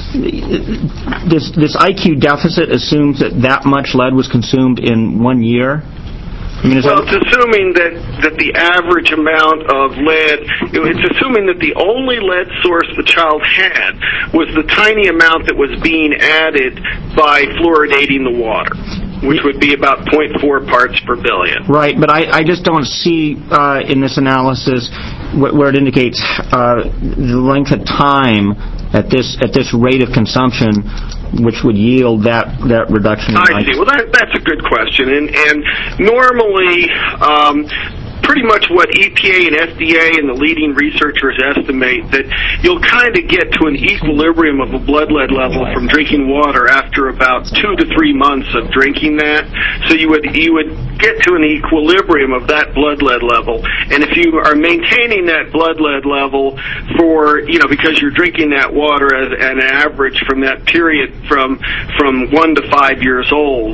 S17: This IQ deficit assumes that much lead was consumed in 1 year?
S16: It's assuming that the average amount of lead, it's assuming that the only lead source the child had was the tiny amount that was being added by fluoridating the water, which would be about 0.4 parts per billion.
S17: Right, but I just don't see in this analysis where it indicates the length of time at this rate of consumption which would yield that reduction in
S16: I see. Well, that's a good question. And normally, pretty much what EPA and FDA and the leading researchers estimate that you'll kind of get to an equilibrium of a blood lead level from drinking water after about 2 to 3 months of drinking that. So you would get to an equilibrium of that blood lead level. And if you are maintaining that blood lead level for, because you're drinking that water as an average from that period from 1 to 5 years old,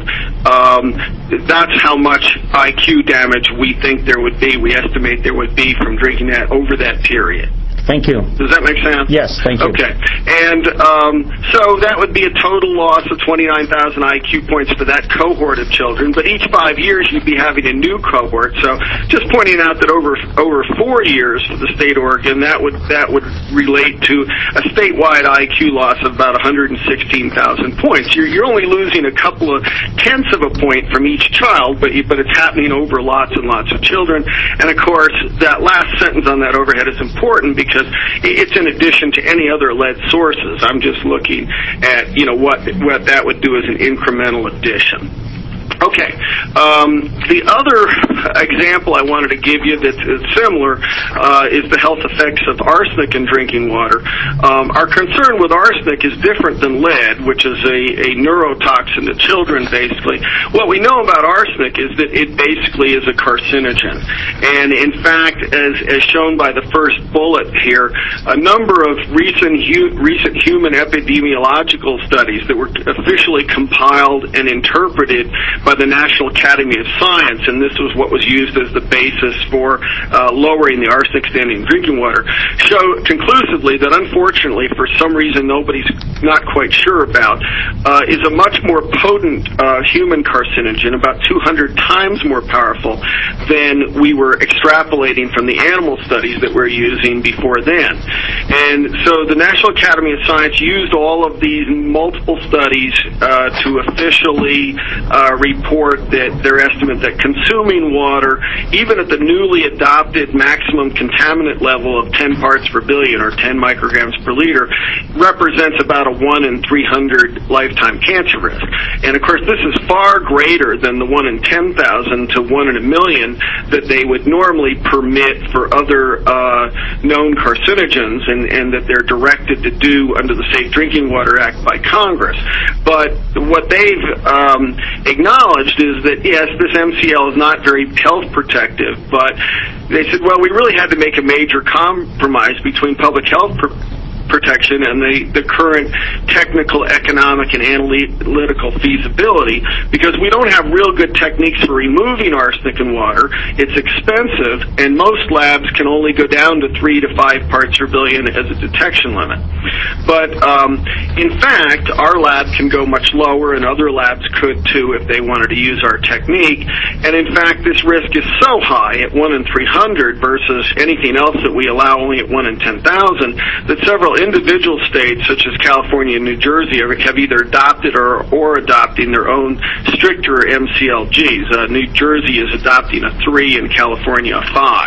S16: that's how much IQ damage we think there would be. We estimate there would be from drinking that over that period.
S17: Thank you.
S16: Does that make sense?
S17: Yes, thank you.
S16: Okay. And so that would be a total loss of 29,000 IQ points for that cohort of children, but each 5 years you'd be having a new cohort. So just pointing out that over 4 years for the state of Oregon, that would relate to a statewide IQ loss of about 116,000 points. You're only losing a couple of tenths of a point from each child, but it's happening over lots and lots of children. And of course, that last sentence on that overhead is important because it's in addition to any other lead sources. I'm just looking at, what that would do as an incremental addition. Okay. The other example I wanted to give you that's similar is the health effects of arsenic in drinking water. Our concern with arsenic is different than lead, which is a neurotoxin to children, basically. What we know about arsenic is that it basically is a carcinogen. And in fact, as shown by the first bullet here, a number of recent human epidemiological studies that were officially compiled and interpreted by the National Academy of Science, and this was what was used as the basis for lowering the arsenic standard in drinking water, show conclusively that unfortunately, for some reason nobody's not quite sure about, is a much more potent human carcinogen, about 200 times more powerful than we were extrapolating from the animal studies that we're using before then. And so the National Academy of Science used all of these multiple studies to officially report that their estimate that consuming water, even at the newly adopted maximum contaminant level of 10 parts per billion, or 10 micrograms per liter, represents about a 1 in 300 lifetime cancer risk. And of course, this is far greater than the 1 in 10,000 to 1 in a million that they would normally permit for other known carcinogens, and that they're directed to do under the Safe Drinking Water Act by Congress. But what they've acknowledged is that, yes, this MCL is not very health protective, but they said, well, we really had to make a major compromise between public health protection and the current technical, economic, and analytical feasibility, because we don't have real good techniques for removing arsenic in water. It's expensive, and most labs can only go down to 3 to 5 parts per billion as a detection limit. But in fact, our lab can go much lower, and other labs could too if they wanted to use our technique. And in fact, this risk is so high at 1 in 300 versus anything else that we allow only at 1 in 10,000 that several individual states, such as California and New Jersey, have either adopted or adopting their own stricter MCLGs. New Jersey is adopting a 3 and California a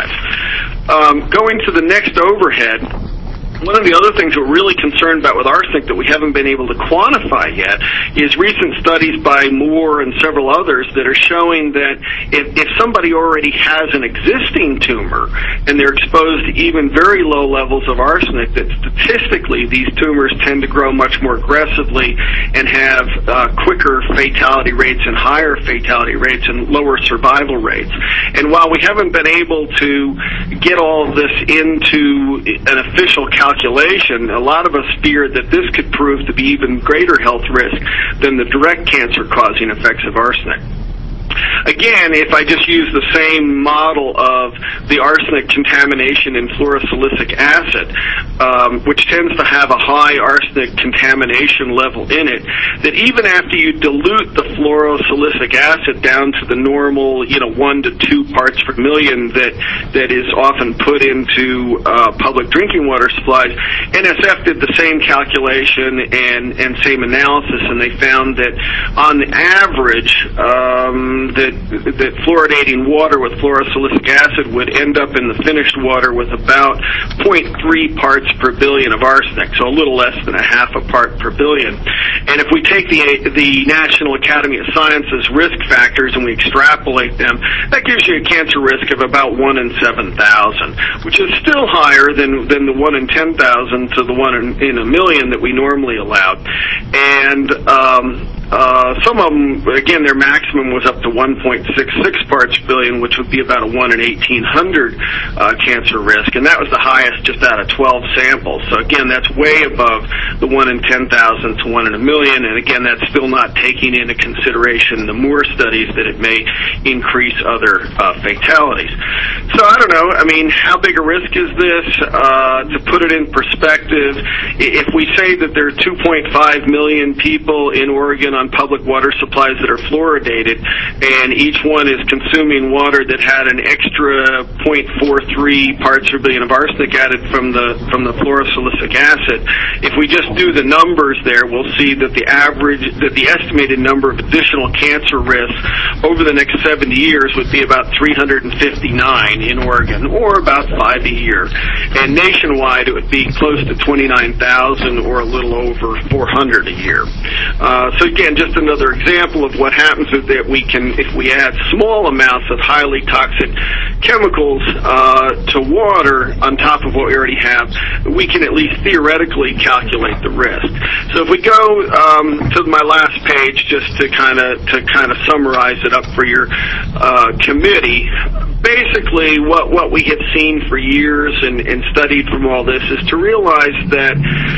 S16: 5. Going to the next overhead, one of the other things we're really concerned about with arsenic that we haven't been able to quantify yet is recent studies by Moore and several others that are showing that if somebody already has an existing tumor and they're exposed to even very low levels of arsenic, that statistically these tumors tend to grow much more aggressively and have quicker fatality rates and higher fatality rates and lower survival rates. And while we haven't been able to get all of this into an official calculation, a lot of us fear that this could prove to be even greater health risk than the direct cancer-causing effects of arsenic. Again, if I just use the same model of the arsenic contamination in fluorosilicic acid, which tends to have a high arsenic contamination level in it, that even after you dilute the fluorosilicic acid down to the normal, 1 to 2 parts per million that is often put into public drinking water supplies, NSF did the same calculation and same analysis, and they found that on the average, that fluoridating water with fluorosilicic acid would end up in the finished water with about 0.3 parts per billion of arsenic, so a little less than a half a part per billion. And if we take the National Academy of Sciences risk factors and we extrapolate them, that gives you a cancer risk of about 1 in 7,000, which is still higher than the 1 in 10,000 to the 1 in a million that we normally allowed. And some of them, again, their maximum was up to 1.66 parts per billion, which would be about a 1 in 1,800 cancer risk, and that was the highest just out of 12 samples. So again, that's way above the 1 in 10,000 to 1 in a million, and again, that's still not taking into consideration the Moore studies that it may increase other fatalities. So I don't know, how big a risk is this? To put it in perspective, if we say that there are 2.5 million people in Oregon on public water supplies that are fluoridated, and each one is consuming water that had an extra 0.43 parts per billion of arsenic added from the fluorosilicic acid, if we just do the numbers there, we'll see that the estimated number of additional cancer risks over the next 70 years would be about 359 in Oregon, or about 5 a year. And nationwide, it would be close to 29,000, or a little over 400 a year. So again, just another example of what happens is that if we add small amounts of highly toxic chemicals to water on top of what we already have, we can at least theoretically calculate the risk. So if we go to my last page, just to kind of summarize it up for your committee, basically what we have seen for years and studied from all this is to realize that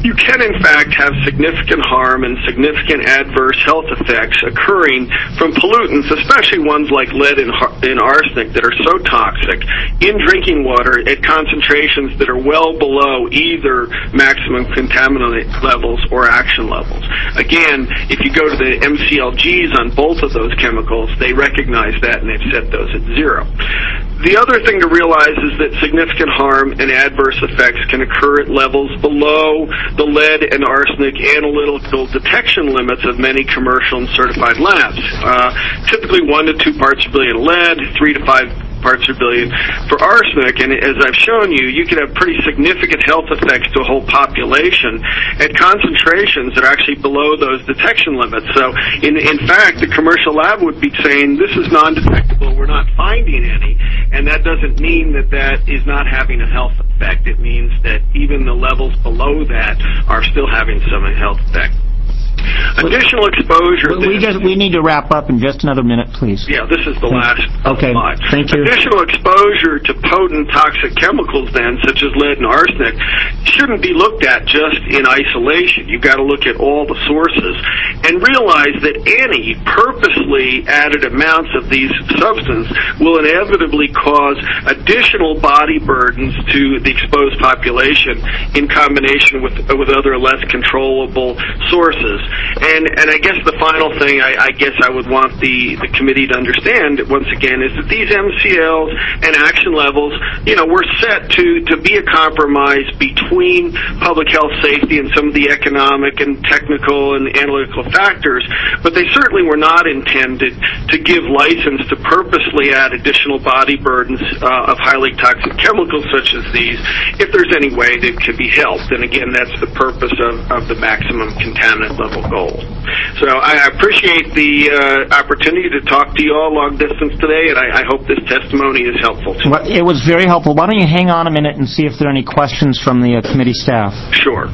S16: you can in fact have significant harm and significant adverse health effects occurring from pollutants, especially ones like lead and arsenic that are so toxic, in drinking water at concentrations that are well below either maximum contaminant levels or action levels. Again, if you go to the MCLGs on both of those chemicals, they recognize that and they've set those at 0. The other thing to realize is that significant harm and adverse effects can occur at levels below the lead and arsenic analytical detection limits of many commercial and certified labs. Typically 1 to 2 parts per billion lead, 3 to 5 parts per billion for arsenic, and as I've shown you, you can have pretty significant health effects to a whole population at concentrations that are actually below those detection limits. So, in fact, the commercial lab would be saying, this is non-detectable, we're not finding any, and that doesn't mean that that is not having a health effect. It means that even the levels below that are still having some health effect. Additional exposure.
S17: We need to wrap up in just another minute, please.
S16: Yeah, this is the last slide.
S17: Thank you.
S16: Additional exposure to potent toxic chemicals, then, such as lead and arsenic, shouldn't be looked at just in isolation. You've got to look at all the sources and realize that any purposely added amounts of these substances will inevitably cause additional body burdens to the exposed population in combination with other less controllable sources. And I guess the final thing I guess I would want the committee to understand, once again, is that these MCLs and action levels, were set to be a compromise between public health safety and some of the economic and technical and analytical factors, but they certainly were not intended to give license to purposely add additional body burdens of highly toxic chemicals such as these, if there's any way that could be helped. And again, that's the purpose of the maximum contaminant level goal. So I appreciate the opportunity to talk to you all long distance today, and I hope this testimony is helpful.
S17: Well, it was very helpful. Why don't you hang on a minute and see if there are any questions from the committee staff?
S16: Sure.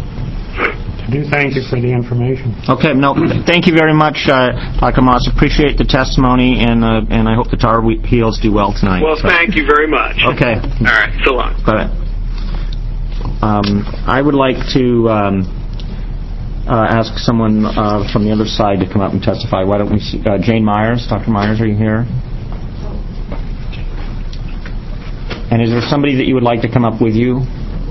S14: I do thank you for the information.
S17: Okay, no, thank you very much, Dr. Moss. Appreciate the testimony, and I hope the Tar Heels do well tonight.
S16: Well, thank you very much.
S17: Okay.
S16: All right, so long.
S17: Bye. I would like to ask someone from the other side to come up and testify. Why don't we see Jane Myers? Dr. Myers, are you here? And is there somebody that you would like to come up with you?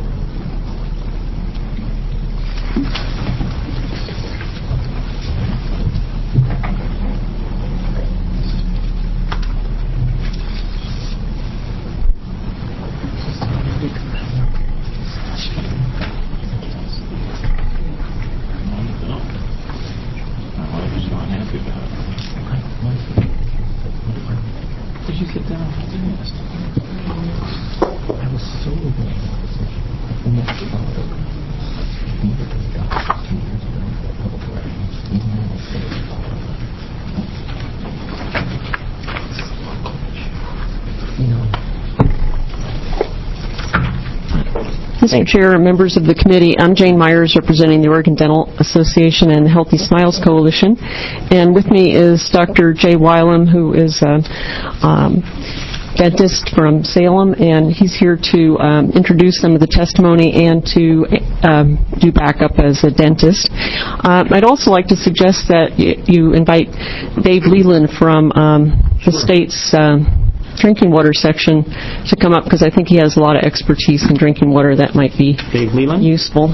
S9: Mr. Chair, members of the committee, I'm Jane Myers, representing the Oregon Dental Association and the Healthy Smiles Coalition. And with me is Dr. Jay Wylam, who is a dentist from Salem, and he's here to introduce some of the testimony and to do backup as a dentist. I'd also like to suggest that you invite Dave Leland from the state's drinking water section to come up, because I think he has a lot of expertise in drinking water that might be
S17: Dave Leland?
S9: Useful.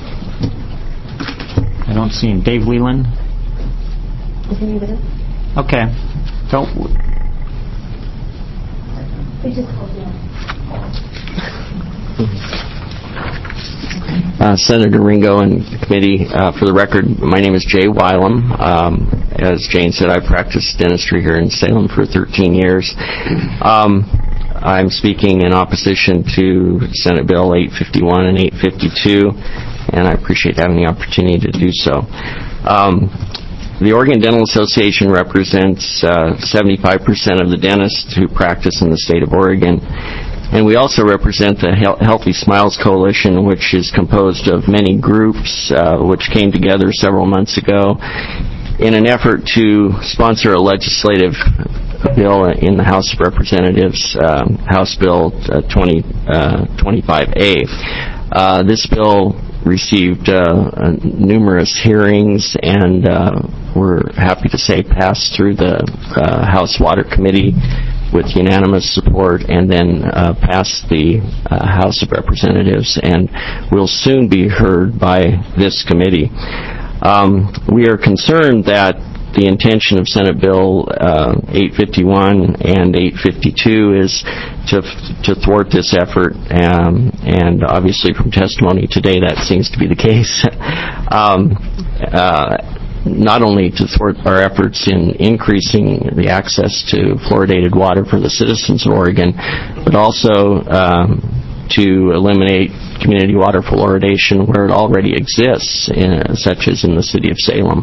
S17: I don't see him. Dave Leland?
S9: Is he there?
S17: Okay. Don't.
S9: They just called you.
S18: Senator Ringo and the committee, for the record, my name is Jay Wylam. As Jane said, I practiced dentistry here in Salem for 13 years. I'm speaking in opposition to Senate Bill 851 and 852, and I appreciate having the opportunity to do so. The Oregon Dental Association represents 75% of the dentists who practice in the state of Oregon. And we also represent the Healthy Smiles Coalition, which is composed of many groups which came together several months ago in an effort to sponsor a legislative bill in the House of Representatives, House Bill 2025A. This bill received numerous hearings and we're happy to say passed through the House Water Committee with unanimous support, and then passed the House of Representatives, and will soon be heard by this committee. We are concerned that the intention of Senate Bill 851 and 852 is to thwart this effort, and obviously from testimony today that seems to be the case. Not only to thwart our efforts in increasing the access to fluoridated water for the citizens of Oregon, but also to eliminate community water fluoridation where it already exists, such as in the city of Salem.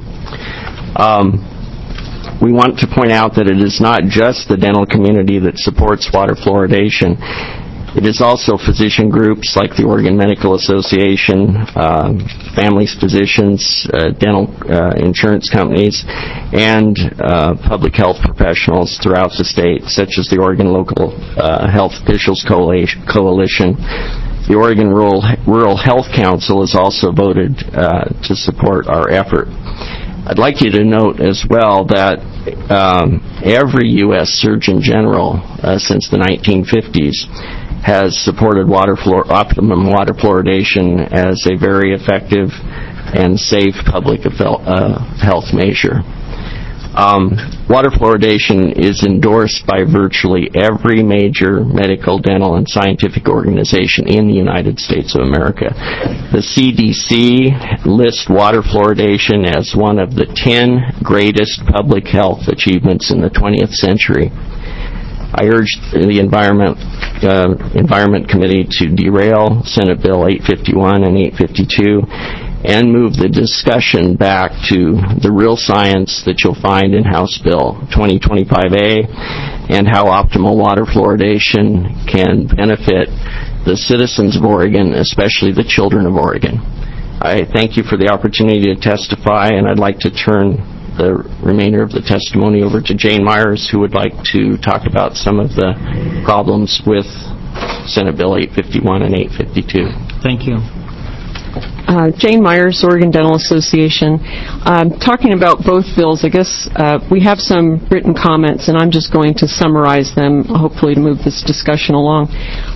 S18: We want to point out that it is not just the dental community that supports water fluoridation. It is also physician groups like the Oregon Medical Association, families, physicians, dental insurance companies, and public health professionals throughout the state, such as the Oregon Local Health Officials Coalition. The Oregon Rural Health Council has also voted to support our effort. I'd like you to note as well that every U.S. Surgeon General since the 1950s has supported optimum water fluoridation as a very effective and safe public health measure. Water fluoridation is endorsed by virtually every major medical, dental, and scientific organization in the United States of America. The CDC lists water fluoridation as one of the 10 greatest public health achievements in the 20th century. I urge the Environment Committee to derail Senate Bill 851 and 852 and move the discussion back to the real science that you'll find in House Bill 2025A and how optimal water fluoridation can benefit the citizens of Oregon, especially the children of Oregon. I thank you for the opportunity to testify, and I'd like to turn the remainder of the testimony over to Jane Myers, who would like to talk about some of the problems with Senate Bill 851 and 852.
S17: Thank you.
S9: Jane Myers, Oregon Dental Association. Talking about both bills, I guess we have some written comments, and I'm just going to summarize them, hopefully to move this discussion along.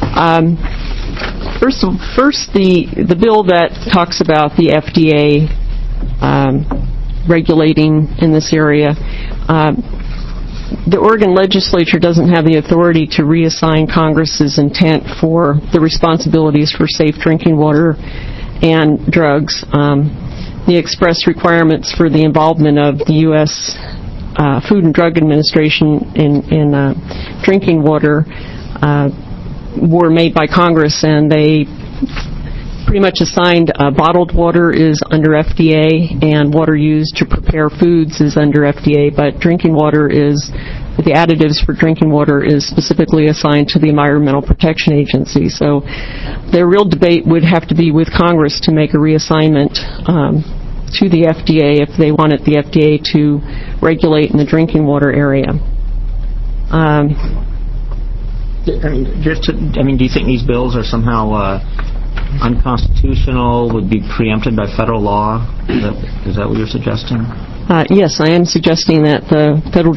S9: First, the bill that talks about the FDA regulating in this area. The Oregon legislature doesn't have the authority to reassign Congress's intent for the responsibilities for safe drinking water and drugs. The express requirements for the involvement of the U.S. Food and Drug Administration in drinking water were made by Congress, and they pretty much assigned bottled water is under FDA, and water used to prepare foods is under FDA, but drinking water is, the additives for drinking water is specifically assigned to the Environmental Protection Agency. So their real debate would have to be with Congress to make a reassignment to the FDA if they wanted the FDA to regulate in the drinking water area.
S17: Do you think these bills are somehow unconstitutional, would be preempted by federal law? Is that what you're suggesting?
S9: Yes, I am suggesting that the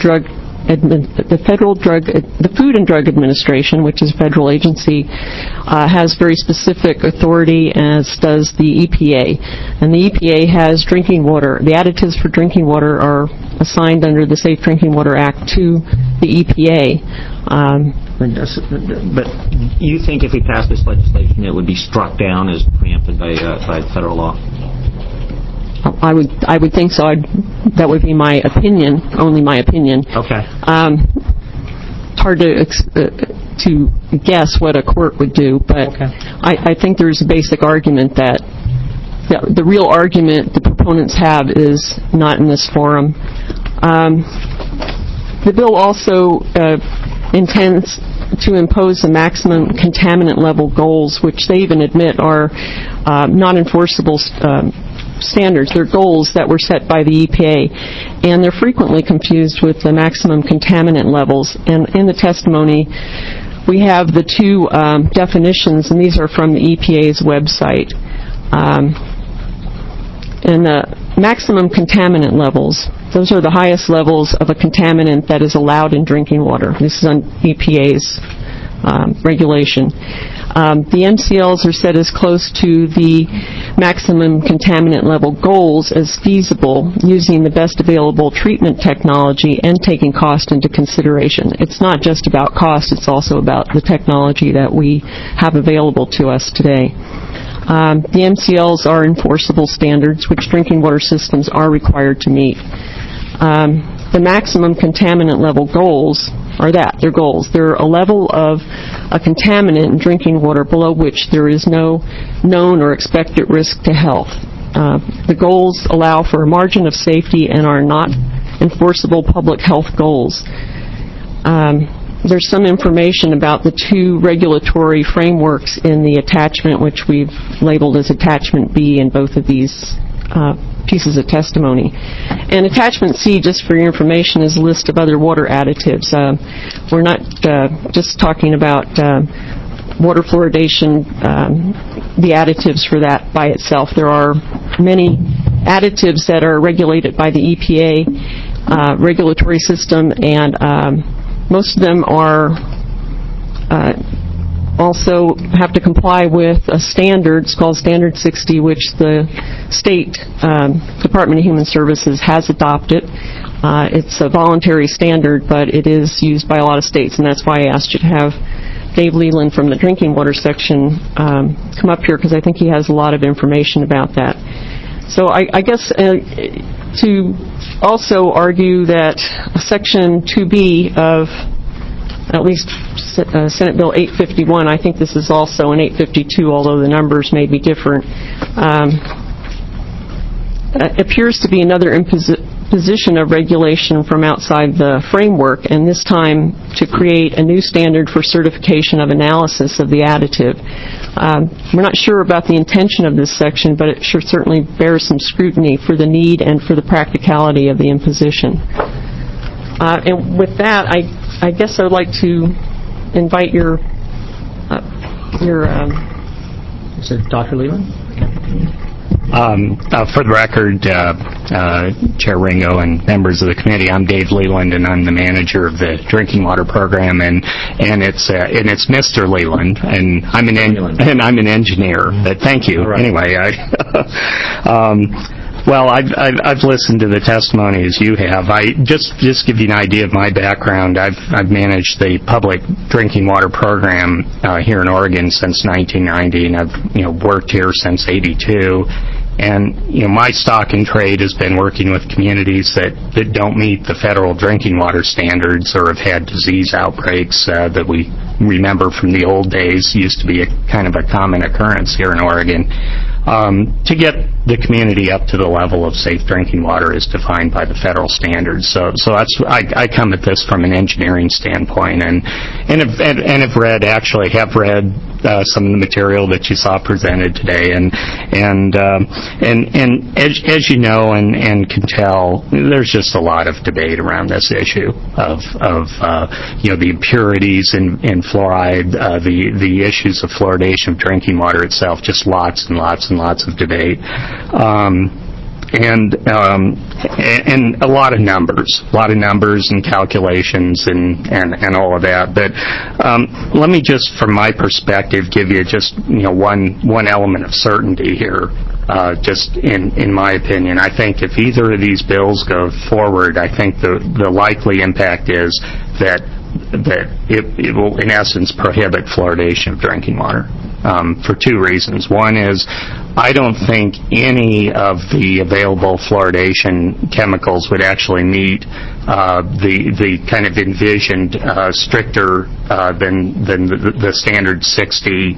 S9: Food and Drug Administration, which is a federal agency, has very specific authority, as does the EPA. And the EPA has drinking water. The additives for drinking water are assigned under the Safe Drinking Water Act to the EPA.
S17: But you think if we pass this legislation, it would be struck down as preempted by federal law?
S9: I would think so. That would be my opinion, only my opinion.
S17: Okay.
S9: It's hard to guess what a court would do, but okay. I think there's a basic argument that the real argument the proponents have is not in this forum. The bill also intends to impose the maximum contaminant level goals, which they even admit are non-enforceable standards. They're goals that were set by the EPA, and they're frequently confused with the maximum contaminant levels. And in the testimony, we have the two definitions, and these are from the EPA's website. And the maximum contaminant levels, those are the highest levels of a contaminant that is allowed in drinking water. This is on EPA's regulation. The MCLs are set as close to the maximum contaminant level goals as feasible using the best available treatment technology and taking cost into consideration. It's not just about cost, it's also about the technology that we have available to us today. The MCLs are enforceable standards which drinking water systems are required to meet. The maximum contaminant level goals are that. They're goals. They're a level of a contaminant in drinking water below which there is no known or expected risk to health. The goals allow for a margin of safety and are not enforceable public health goals. There's some information about the two regulatory frameworks in the attachment, which we've labeled as Attachment B in both of these pieces of testimony. And Attachment C, just for your information, is a list of other water additives. We're not just talking about water fluoridation, the additives for that by itself. There are many additives that are regulated by the EPA regulatory system, and most of them are also have to comply with a standard. It's called Standard 60, which the State Department of Human Services has adopted. It's a voluntary standard, but it is used by a lot of states, and that's why I asked you to have Dave Leland from the drinking water section come up here, because I think he has a lot of information about that. So I guess to also argue that Section 2B of at least Senate Bill 851, I think this is also an 852, although the numbers may be different, appears to be another imposition of regulation from outside the framework, and this time to create a new standard for certification of analysis of the additive. We're not sure about the intention of this section, but it certainly bears some scrutiny for the need and for the practicality of the imposition. And with that, I guess I would like to invite your
S17: is it Dr. Leland?
S19: For the record, Chair Ringo and members of the committee, I'm Dave Leland, and I'm the manager of the drinking water program, and it's Mr. Leland, and I'm an engineer. But thank you. Right. Anyway, well, I've listened to the testimony as you have. I just give you an idea of my background. I've managed the public drinking water program here in Oregon since 1990, and I've worked here since '82. And my stock in trade has been working with communities that don't meet the federal drinking water standards or have had disease outbreaks that we remember from the old days. Used to be a kind of a common occurrence here in Oregon. To get the community up to the level of safe drinking water is defined by the federal standards. So that's I come at this from an engineering standpoint, and have read some of the material that you saw presented today, and as you know and can tell, there's just a lot of debate around this issue of the impurities in fluoride, the issues of fluoridation of drinking water itself, just lots and lots and lots of debate. And a lot of numbers and calculations and all of that. But let me just, from my perspective, give you just one element of certainty here. Just in my opinion, I think if either of these bills go forward, I think the likely impact is that it will, in essence, prohibit fluoridation of drinking water. For two reasons. One is, I don't think any of the available fluoridation chemicals would actually meet the kind of envisioned stricter than the standard 60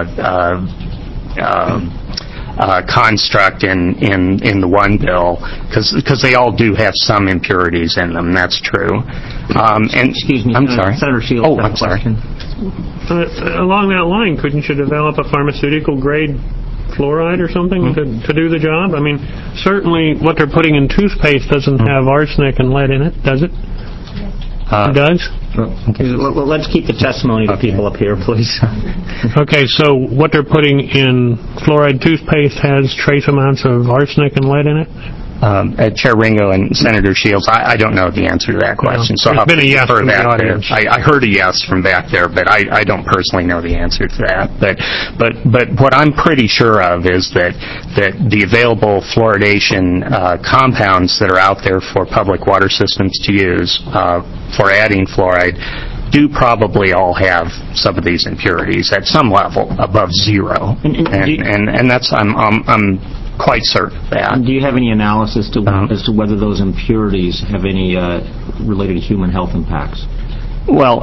S19: construct in the one bill, because they all do have some impurities in them. That's true.
S17: Excuse me.
S19: I'm sorry.
S17: Senator Shields.
S19: Oh, I'm sorry.
S14: Along that line, couldn't you develop a pharmaceutical grade fluoride or something to do the job? I mean, certainly what they're putting in toothpaste doesn't have arsenic and lead in it, does it? does?
S17: Well, let's keep the testimony to people up here, please.
S14: Okay, so what they're putting in fluoride toothpaste has trace amounts of arsenic and lead in it?
S19: Chair Ringo and Senator Shields, I don't know the answer to that question. So
S14: there's been a yes from the audience.
S19: I heard a yes from back there, but I don't personally know the answer to that. But what I'm pretty sure of is that the available fluoridation compounds that are out there for public water systems to use for adding fluoride do probably all have some of these impurities at some level above zero, and that's I'm quite certain of that.
S17: Do you have any analysis as to whether those impurities have any related human health impacts?
S19: Well,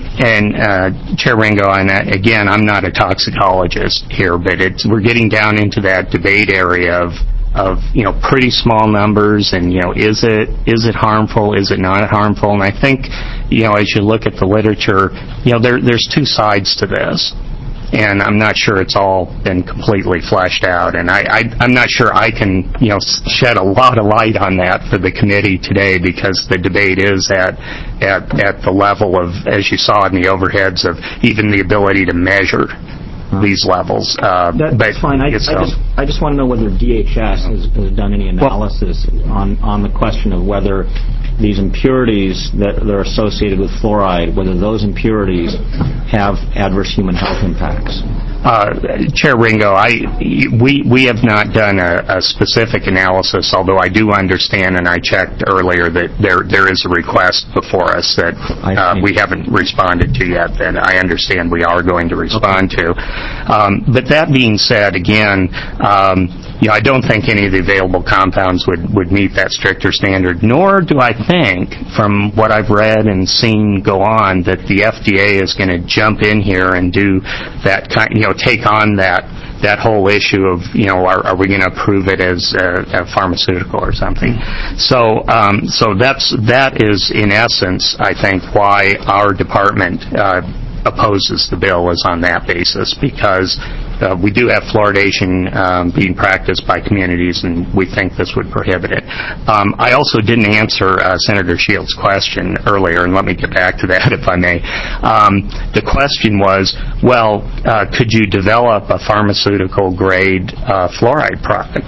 S19: Chair Ringo, and again, I'm not a toxicologist here, but we're getting down into that debate area of pretty small numbers, and is it harmful? Is it not harmful? And I think as you look at the literature, there's two sides to this. And I'm not sure it's all been completely fleshed out, and I'm not sure I can shed a lot of light on that for the committee today, because the debate is at the level of, as you saw in the overheads, of even the ability to measure these levels.
S17: That's fine. I just want to know whether DHS has done any analysis on the question of whether these impurities that are associated with fluoride, whether those impurities have adverse human health impacts.
S19: Chair Ringo, we have not done a specific analysis, although I do understand, and I checked earlier, that there is a request before us that we haven't responded to yet, that I understand we are going to respond to. But that being said, again, I don't think any of the available compounds would meet that stricter standard, nor do I think, from what I've read and seen go on, that the FDA is going to jump in here and do that take on that whole issue of, are we going to approve it as a pharmaceutical or something? So that is, in essence, I think, why our department opposes the bill, is on that basis, because we do have fluoridation being practiced by communities, and we think this would prohibit it. I also didn't answer Senator Shields' question earlier, and let me get back to that if I may. The question was, could you develop a pharmaceutical-grade fluoride product?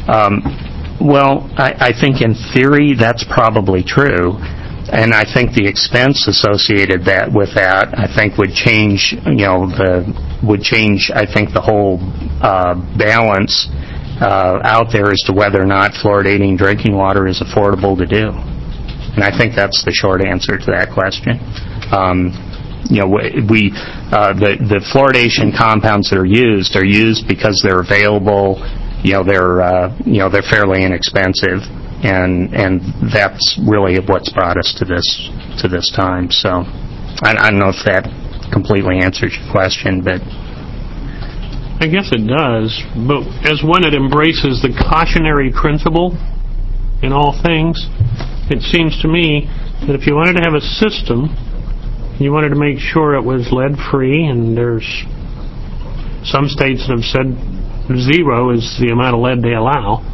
S19: I think in theory that's probably true. And I think the expense associated with that, I think, would change, the whole balance out there as to whether or not fluoridating drinking water is affordable to do. And I think that's the short answer to that question. The fluoridation compounds that are used because they're available. They're fairly inexpensive. And that's really what's brought us to this time. So I don't know if that completely answers your question, but
S14: I guess it does. But as one that embraces the cautionary principle in all things, it seems to me that if you wanted to have a system, you wanted to make sure it was lead-free, and there's some states that have said 0 is the amount of lead they allow,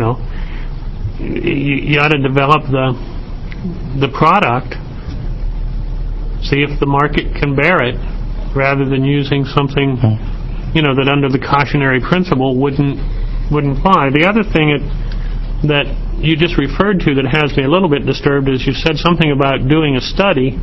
S14: you ought to develop the product, see if the market can bear it, rather than using something, that under the cautionary principle wouldn't fly. The other thing that you just referred to that has me a little bit disturbed is you said something about doing a study.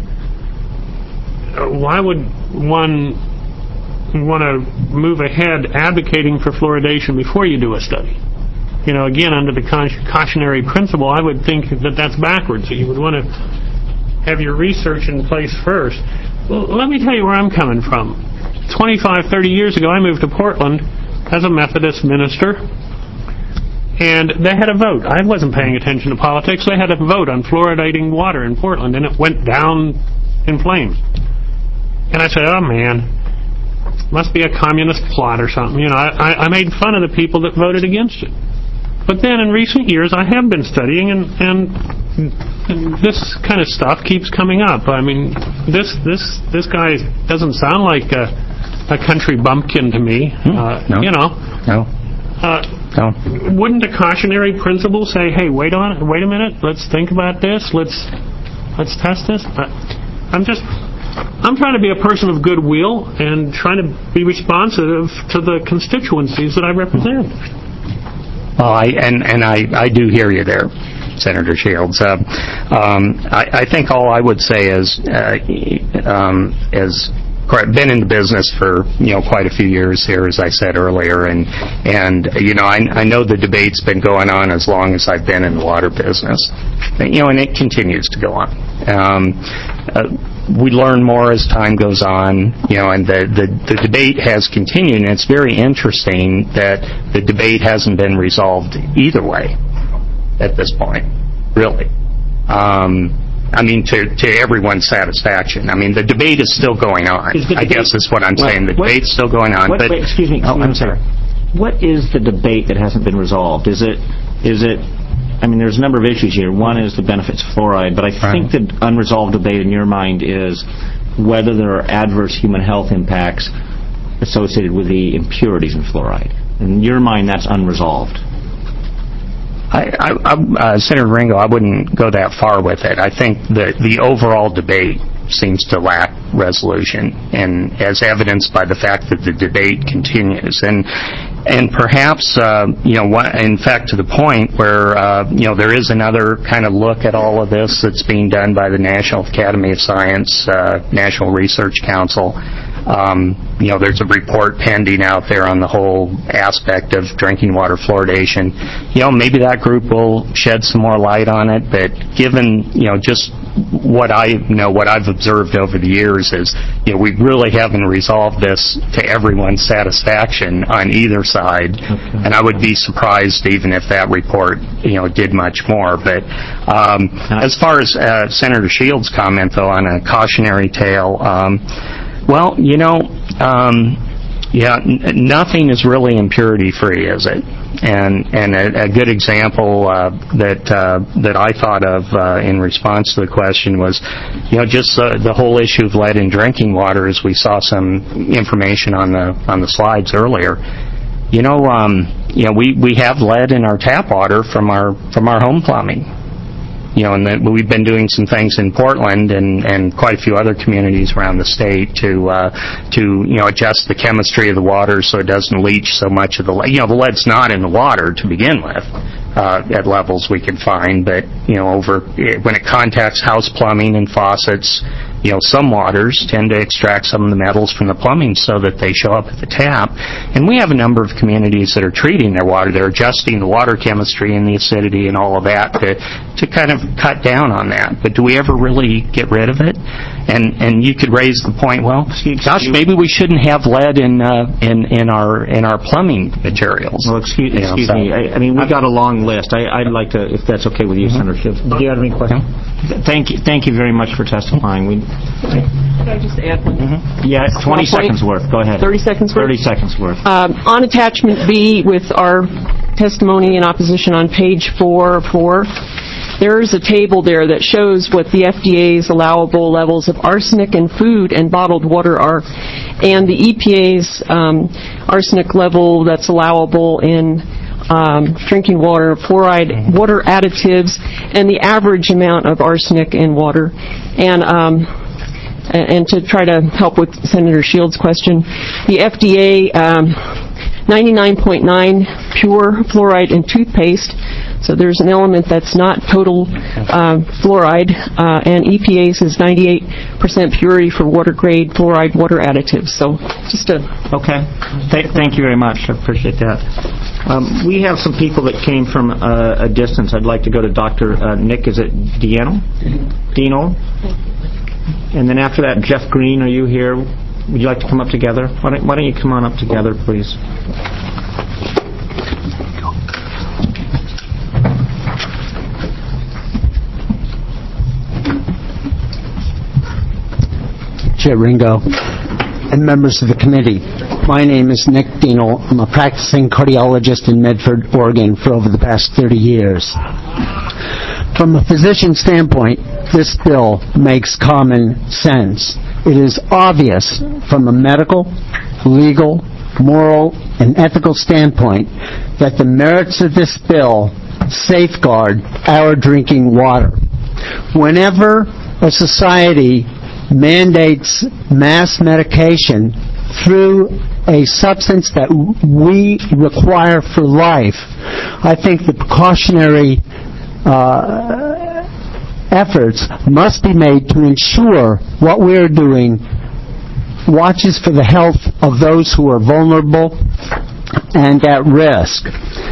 S14: Why would one want to move ahead advocating for fluoridation before you do a study? Again, under the cautionary principle, I would think that that's backwards. So you would want to have your research in place first. Well, let me tell you where I'm coming from. 25, 30 years ago, I moved to Portland as a Methodist minister, and they had a vote. I wasn't paying attention to politics. They had a vote on fluoridating water in Portland, and it went down in flames. And I said, oh, man, must be a communist plot or something. I made fun of the people that voted against it. But then in recent years, I have been studying, and this kind of stuff keeps coming up. I mean, this guy doesn't sound like a country bumpkin to me.
S19: No.
S14: Wouldn't a cautionary principle say, hey, wait a minute, let's think about this, let's let's test this. I'm trying to be a person of goodwill and trying to be responsive to the constituencies that I represent.
S19: Well, I do hear you there, Senator Shields. I think all I would say is been in the business for quite a few years here, as I said earlier, and I know the debate's been going on as long as I've been in the water business, and it continues to go on. We learn more as time goes on, and the debate has continued, and it's very interesting that the debate hasn't been resolved either way at this point, really. To everyone's satisfaction. The debate is still going on, I guess is what I'm saying. The debate's still going on.
S17: Excuse me. I'm sorry. What is the debate that hasn't been resolved? Is it there's a number of issues here. One is the benefits of fluoride, but I think the unresolved debate in your mind is whether there are adverse human health impacts associated with the impurities in fluoride. In your mind, that's unresolved.
S19: Senator Ringo, I wouldn't go that far with it. I think the overall debate seems to lack resolution, and as evidenced by the fact that the debate continues. And perhaps, in fact, to the point where, there is another kind of look at all of this that's being done by the National Academy of Science, National Research Council. There's a report pending out there on the whole aspect of drinking water fluoridation. Maybe that group will shed some more light on it, but given, just what I've observed over the years is, we really haven't resolved this to everyone's satisfaction on either side, and I would be surprised even if that report, did much more. But as far as Senator Shields' comment, though, on a cautionary tale, nothing is really impurity-free, is it? And a good example that I thought of in response to the question was, just the whole issue of lead in drinking water, as we saw some information on the slides earlier. We have lead in our tap water from our home plumbing. And that we've been doing some things in Portland and quite a few other communities around the state to adjust the chemistry of the water so it doesn't leach so much of the lead. The lead's not in the water to begin with at levels we can find, but when it contacts house plumbing and faucets, some waters tend to extract some of the metals from the plumbing so that they show up at the tap. And we have a number of communities that are treating their water. They're adjusting the water chemistry and the acidity and all of that to kind of cut down on that. But do we ever really get rid of it? And you could raise the point, well, gosh, maybe we shouldn't have lead in our plumbing materials.
S17: Well, excuse me. We've got a long list. I'd like to, if that's okay with you, Senator Shields. Do you have any questions? Thank you very much for testifying.
S20: Could I just add one?
S17: Yeah, 20 seconds worth. Go ahead.
S20: 30 seconds worth?
S17: 30 seconds worth.
S20: On attachment B with our testimony in opposition on page 4 of 4, there is a table there that shows what the FDA's allowable levels of arsenic in food and bottled water are, and the EPA's arsenic level that's allowable in drinking water, fluoride, water additives, and the average amount of arsenic in water. And to try to help with Senator Shields' question, the FDA 99.9 pure fluoride in toothpaste, so there's an element that's not total fluoride, and EPA's is 98% purity for water-grade fluoride water additives. So just a... Okay.
S17: Thank you very much. I appreciate that. We have some people that came from a distance. I'd like to go to Dr. Nick, is it Dino? And then after that, Jeff Green, are you here? Would you like to come up together? Why don't you come on up together, please?
S21: Chair Ringo and members of the committee, my name is Nick Dino. I'm a practicing cardiologist in Medford, Oregon for over the past 30 years. From a physician standpoint, this bill makes common sense. It is obvious from a medical, legal, moral, and ethical standpoint that the merits of this bill safeguard our drinking water. Whenever a society mandates mass medication through a substance that we require for life, I think the precautionary efforts must be made to ensure what we are doing watches for the health of those who are vulnerable and at risk.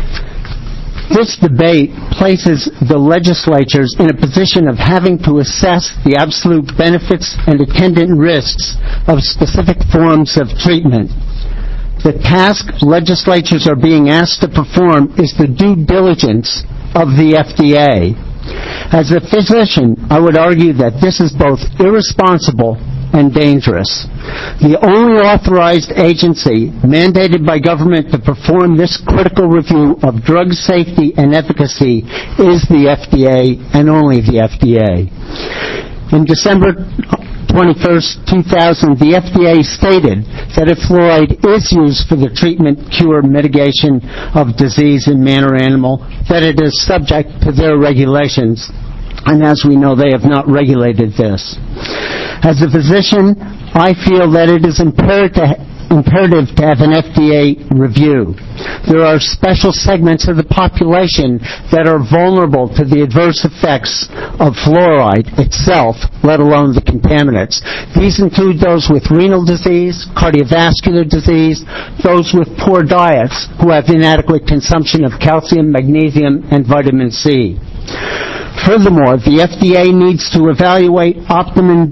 S21: This debate places the legislatures in a position of having to assess the absolute benefits and attendant risks of specific forms of treatment. The task legislatures are being asked to perform is the due diligence of the FDA. As a physician, I would argue that this is both irresponsible and dangerous. The only authorized agency mandated by government to perform this critical review of drug safety and efficacy is the FDA and only the FDA. In December 21st, 2000, the FDA stated that if fluoride is used for the treatment, cure, mitigation of disease in man or animal, that it is subject to their regulations. And as we know, they have not regulated this. As a physician, I feel that it is imperative to have an FDA review. There are special segments of the population that are vulnerable to the adverse effects of fluoride itself, let alone the contaminants. These include those with renal disease, cardiovascular disease, those with poor diets who have inadequate consumption of calcium, magnesium, and vitamin C. Furthermore, the FDA needs to evaluate optimum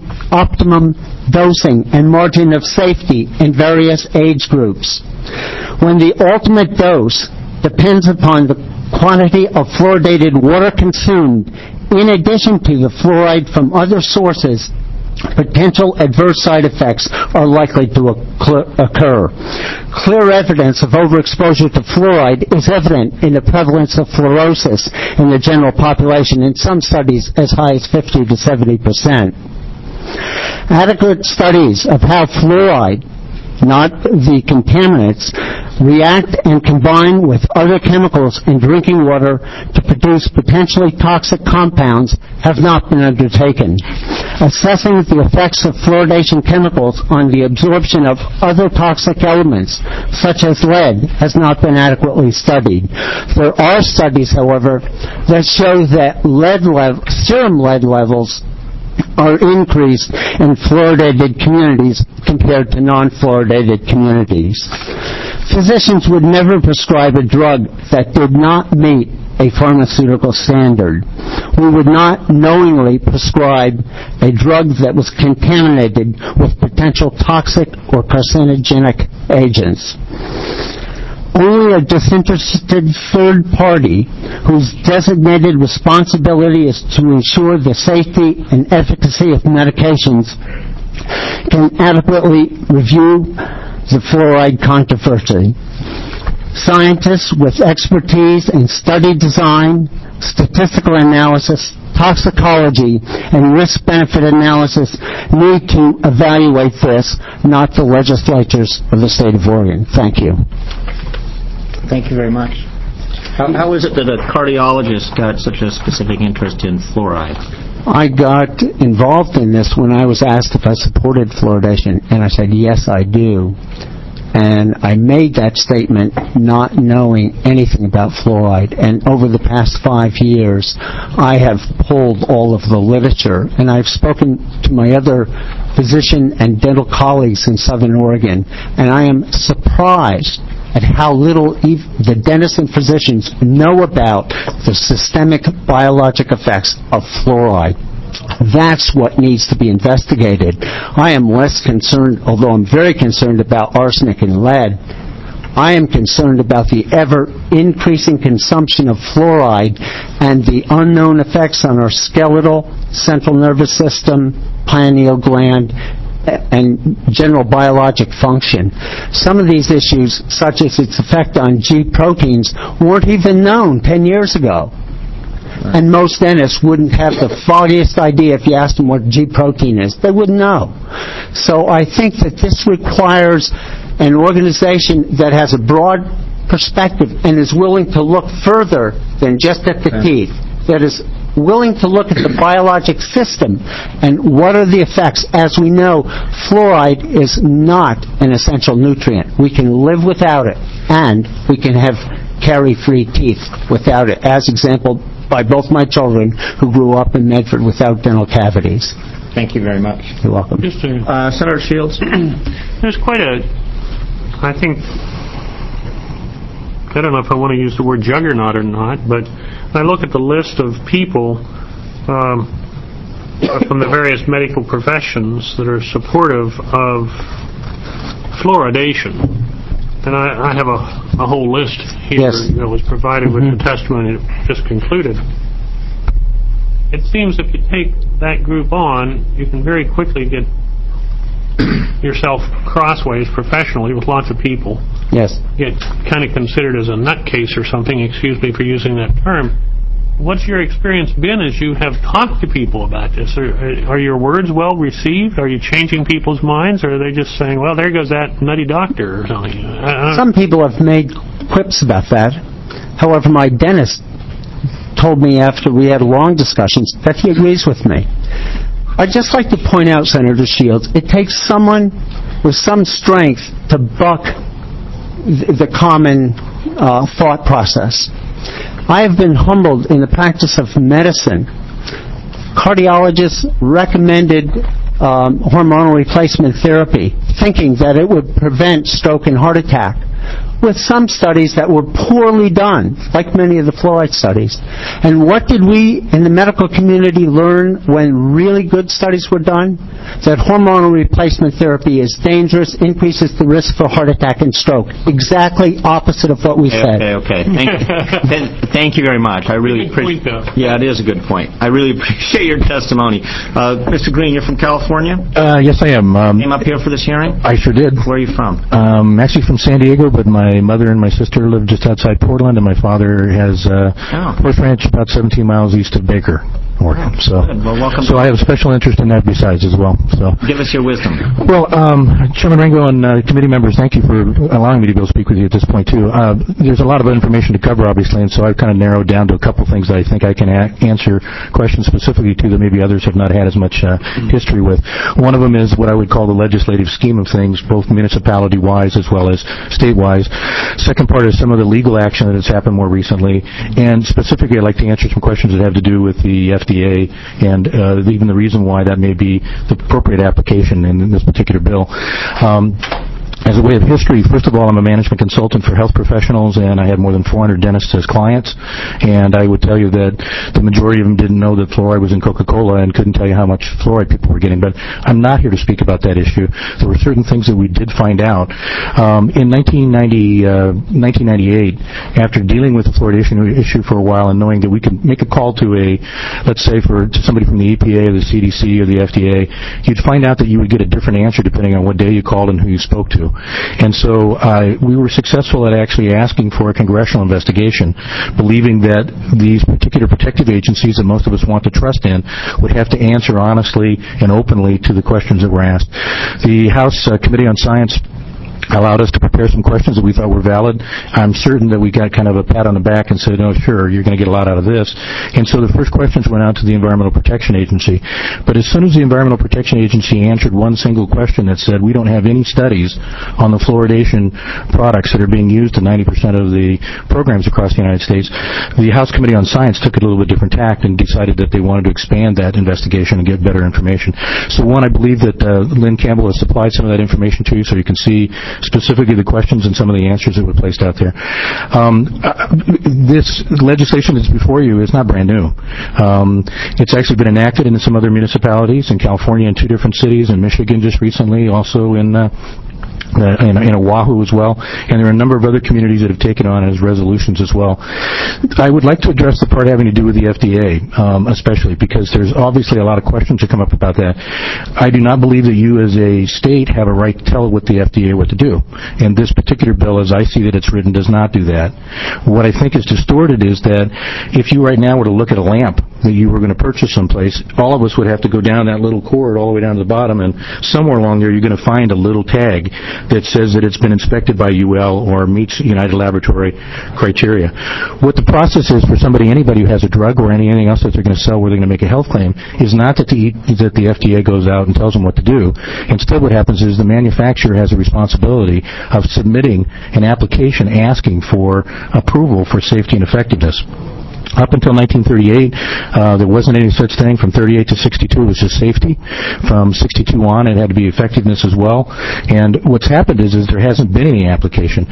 S21: dosing and margin of safety in various age groups. When the ultimate dose depends upon the quantity of fluoridated water consumed, in addition to the fluoride from other sources, potential adverse side effects are likely to occur. Clear evidence of overexposure to fluoride is evident in the prevalence of fluorosis in the general population, in some studies as high as 50 to 70%. Adequate studies of how fluoride, not the contaminants, react and combine with other chemicals in drinking water to produce potentially toxic compounds have not been undertaken. Assessing the effects of fluoridation chemicals on the absorption of other toxic elements, such as lead, has not been adequately studied. There are studies, however, that show that serum lead levels are increased in fluoridated communities compared to non-fluoridated communities. Physicians would never prescribe a drug that did not meet a pharmaceutical standard. We would not knowingly prescribe a drug that was contaminated with potential toxic or carcinogenic agents. Only a disinterested third party whose designated responsibility is to ensure the safety and efficacy of medications can adequately review the fluoride controversy. Scientists with expertise in study design, statistical analysis, toxicology, and risk-benefit analysis need to evaluate this, not the legislatures of the state of Oregon. Thank you.
S2: Thank you very much. How is it that a cardiologist got such a specific interest in fluoride?
S21: I got involved in this when I was asked if I supported fluoridation, and I said, yes, I do. And I made that statement not knowing anything about fluoride. And over the past 5 years, I have pulled all of the literature, and I've spoken to my other physician and dental colleagues in Southern Oregon, and I am surprised at how little the dentists and physicians know about the systemic biologic effects of fluoride. That's what needs to be investigated. I am less concerned, although I'm very concerned about arsenic and lead, I am concerned about the ever-increasing consumption of fluoride and the unknown effects on our skeletal, central nervous system, pineal gland, and general biologic function. Some of these issues, such as its effect on G proteins, weren't even known 10 years ago. And most dentists wouldn't have the foggiest idea if you asked them what G protein is. They wouldn't know. So I think that this requires an organization that has a broad perspective and is willing to look further than just at the teeth, that is willing to look at the biologic system and what are the effects. As we know, fluoride is not an essential nutrient. We can live without it, and we can have carie-free teeth without it, as example by both my children who grew up in Medford without dental cavities.
S17: Thank you very much.
S21: You're welcome.
S17: Senator Shields?
S14: There's quite a, I think, I don't know if I want to use the word juggernaut or not, but I look at the list of people from the various medical professions that are supportive of fluoridation. And I have a whole list here that was provided with the testimony that just concluded. It seems if you take that group on, you can very quickly get yourself crossways professionally with lots of people.
S21: Yes.
S14: Get kind of considered as a nutcase or something, excuse me for using that term. What's your experience been as you have talked to people about this? Are your words well received? Are you changing people's minds? Or are they just saying, well, there goes that nutty doctor or something?
S21: Some people have made quips about that. However, my dentist told me after we had long discussions that he agrees with me. I'd just like to point out, Senator Shields, it takes someone with some strength to buck the common thought process. I have been humbled in the practice of medicine. Cardiologists recommended hormonal replacement therapy, thinking that it would prevent stroke and heart attack, with some studies that were poorly done, like many of the fluoride studies. And what did we in the medical community learn when really good studies were done? That hormonal replacement therapy is dangerous, increases the risk for heart attack and stroke. Exactly opposite of what we said.
S17: Okay. Thank you very much. I really appreciate it. Yeah, it is a good point. I really appreciate your testimony. Mr. Green, you're from California?
S1: Yes, I am.
S14: Came up here for this hearing?
S1: I sure did.
S14: Where are you from?
S1: Actually from San Diego, but my mother and my sister live just outside Portland, and my father has a horse ranch about 17 miles east of Baker, Oregon. So I have a special interest in that besides as well. So
S17: give us your wisdom.
S1: Well, Chairman Rango and committee members, thank you for allowing me to be able to speak with you at this point, too. There's a lot of information to cover, obviously, and so I've kind of narrowed down to a couple things that I think I can answer questions specifically to that maybe others have not had as much history with. One of them is what I would call the legislative scheme of things, both municipality-wise as well as state-wise. Second part is some of the legal action that has happened more recently, and specifically I'd like to answer some questions that have to do with the FDA and even the reason why that may be the appropriate application in this particular bill. As a way of history, first of all, I'm a management consultant for health professionals, and I have more than 400 dentists as clients. And I would tell you that the majority of them didn't know that fluoride was in Coca-Cola and couldn't tell you how much fluoride people were getting. But I'm not here to speak about that issue. There were certain things that we did find out. In 1998, after dealing with the fluoridation issue for a while and knowing that we could make a call to let's say to somebody from the EPA or the CDC or the FDA, you'd find out that you would get a different answer depending on what day you called and who you spoke to. And so we were successful at actually asking for a congressional investigation, believing that these particular protective agencies that most of us want to trust in would have to answer honestly and openly to the questions that were asked. The House Committee on Science allowed us to prepare some questions that we thought were valid. I'm certain that we got kind of a pat on the back and said, oh, sure, you're going to get a lot out of this. And so the first questions went out to the Environmental Protection Agency. But as soon as the Environmental Protection Agency answered one single question that said, we don't have any studies on the fluoridation products that are being used in 90% of the programs across the United States, the House Committee on Science took a little bit different tact and decided that they wanted to expand that investigation and get better information. So one, I believe that Lynn Campbell has supplied some of that information to you so you can see specifically the questions and some of the answers that were placed out there. This legislation that's before you is not brand new. It's actually been enacted in some other municipalities, in California in 2 different cities, in Michigan just recently, also in Oahu as well, and there are a number of other communities that have taken on as resolutions as well. I would like to address the part having to do with the FDA, especially because there's obviously a lot of questions that come up about that. I do not believe that you as a state have a right to tell what the FDA what to do, and this particular bill, as I see that it's written, does not do that. What I think is distorted is that if you right now were to look at a lamp that you were going to purchase someplace, all of us would have to go down that little cord all the way down to the bottom, and somewhere along there you're going to find a little tag that says that it's been inspected by UL or meets United Laboratory criteria. What the process is for anybody who has a drug or anything else that they're going to sell where they're going to make a health claim is not that the FDA goes out and tells them what to do. Instead, what happens is the manufacturer has a responsibility of submitting an application asking for approval for safety and effectiveness. Up until 1938, there wasn't any such thing. From 38 to 62, it was just safety. From 62 on, it had to be effectiveness as well. And what's happened is there hasn't been any application.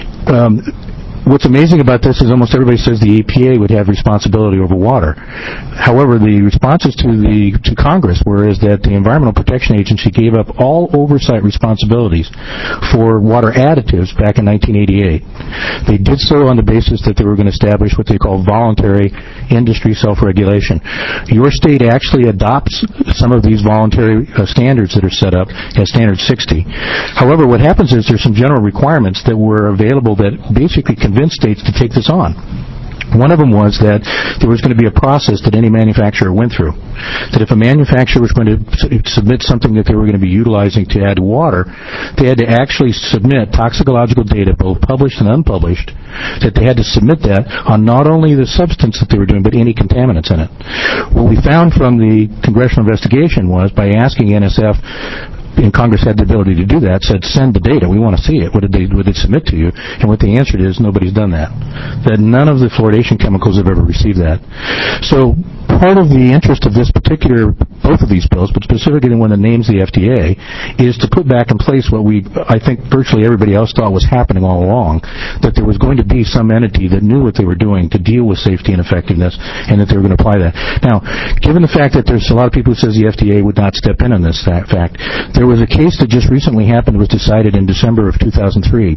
S1: What's amazing about this is almost everybody says the EPA would have responsibility over water. However, the responses to Congress were that the Environmental Protection Agency gave up all oversight responsibilities for water additives back in 1988. They did so on the basis that they were going to establish what they call voluntary industry self-regulation. Your state actually adopts some of these voluntary standards that are set up as Standard 60. However, what happens is there's some general requirements that were available that basically convince states to take this on. One of them was that there was going to be a process that any manufacturer went through. That if a manufacturer was going to submit something that they were going to be utilizing to add water, they had to actually submit toxicological data, both published and unpublished, that they had to submit that on not only the substance that they were doing, but any contaminants in it. What we found from the congressional investigation was, by asking NSF, and Congress had the ability to do that, said, send the data, we want to see it. What did they submit to you? And what they answered is, nobody's done that. That none of the fluoridation chemicals have ever received that. So part of the interest of both of these bills, but specifically the one that names the FDA, is to put back in place what I think virtually everybody else thought was happening all along, that there was going to be some entity that knew what they were doing to deal with safety and effectiveness, and that they were going to apply that. Now, given the fact that there's a lot of people who says the FDA would not step in on this fact, there was a case that just recently happened, was decided in December of 2003.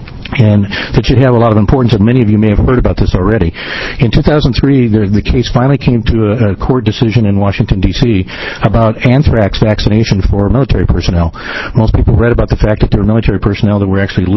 S1: And that should have a lot of importance, and many of you may have heard about this already. In 2003, the case finally came to a court decision in Washington, D.C. about anthrax vaccination for military personnel. Most people read about the fact that there were military personnel that were actually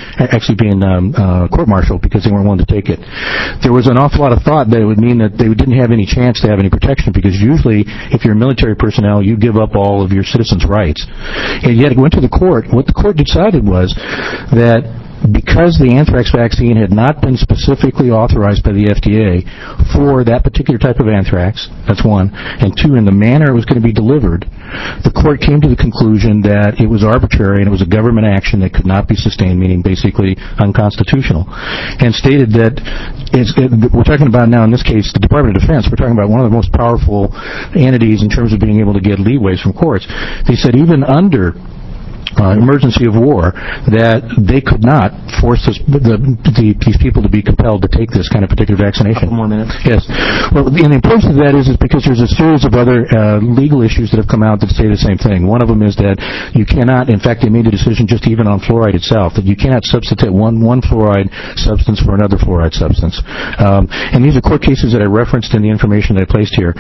S1: being court-martialed because they weren't willing to take it. There was an awful lot of thought that it would mean that they didn't have any chance to have any protection, because usually, if you're military personnel, you give up all of your citizens' rights. And yet it went to the court. What the court decided was that because the anthrax vaccine had not been specifically authorized by the FDA for that particular type of anthrax, that's one, and two, in the manner it was going to be delivered, the court came to the conclusion that it was arbitrary and it was a government action that could not be sustained, meaning basically unconstitutional, and stated that we're talking about now, in this case, the Department of Defense. We're talking about one of the most powerful entities in terms of being able to get leeways from courts. They said even under emergency of war, that they could not force these people to be compelled to take this kind of particular vaccination.
S2: A couple more minutes.
S1: Yes. Well, and the importance of that is because there's a series of other legal issues that have come out that say the same thing. One of them is that you cannot, in fact, they made a decision just even on fluoride itself, that you cannot substitute one fluoride substance for another fluoride substance. And these are court cases that I referenced in the information that I placed here.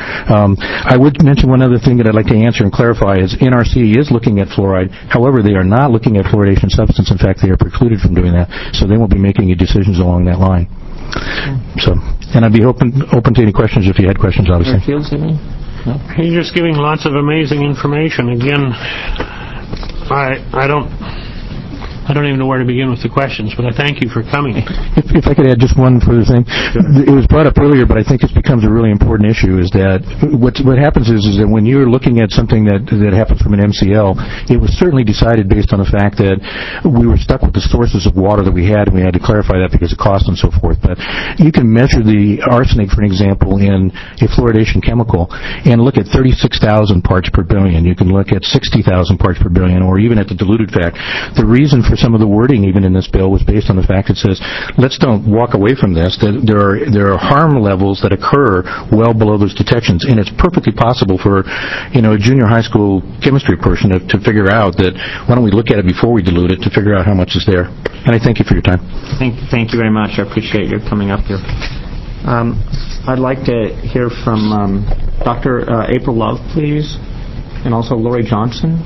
S1: I would mention one other thing that I'd like to answer and clarify is NRC is looking at fluoride. However, they are not looking at fluoridation substance. In fact, they are precluded from doing that, so they won't be making any decisions along that line. So, and I'd be open to any questions if you had questions, obviously.
S14: You're just giving lots of amazing information. Again, I don't even know where to begin with the questions, but I thank you for coming.
S1: If I could add just one further thing. Sure. It was brought up earlier, but I think it becomes a really important issue, is that what happens is that when you're looking at something that happens from an MCL, it was certainly decided based on the fact that we were stuck with the sources of water that we had, and we had to clarify that because of cost and so forth. But you can measure the arsenic, for an example, in a fluoridation chemical and look at 36,000 parts per billion. You can look at 60,000 parts per billion, or even at the diluted fact. The reason for some of the wording even in this bill was based on the fact it says, let's don't walk away from this, that there are harm levels that occur well below those detections, and it's perfectly possible for a junior high school chemistry person to figure out that, why don't we look at it before we dilute it to figure out how much is there. And I thank you for your time.
S17: Thank you very much. I appreciate your coming up here. I'd like to hear from Dr. April Love, please, and also Lori Johnson.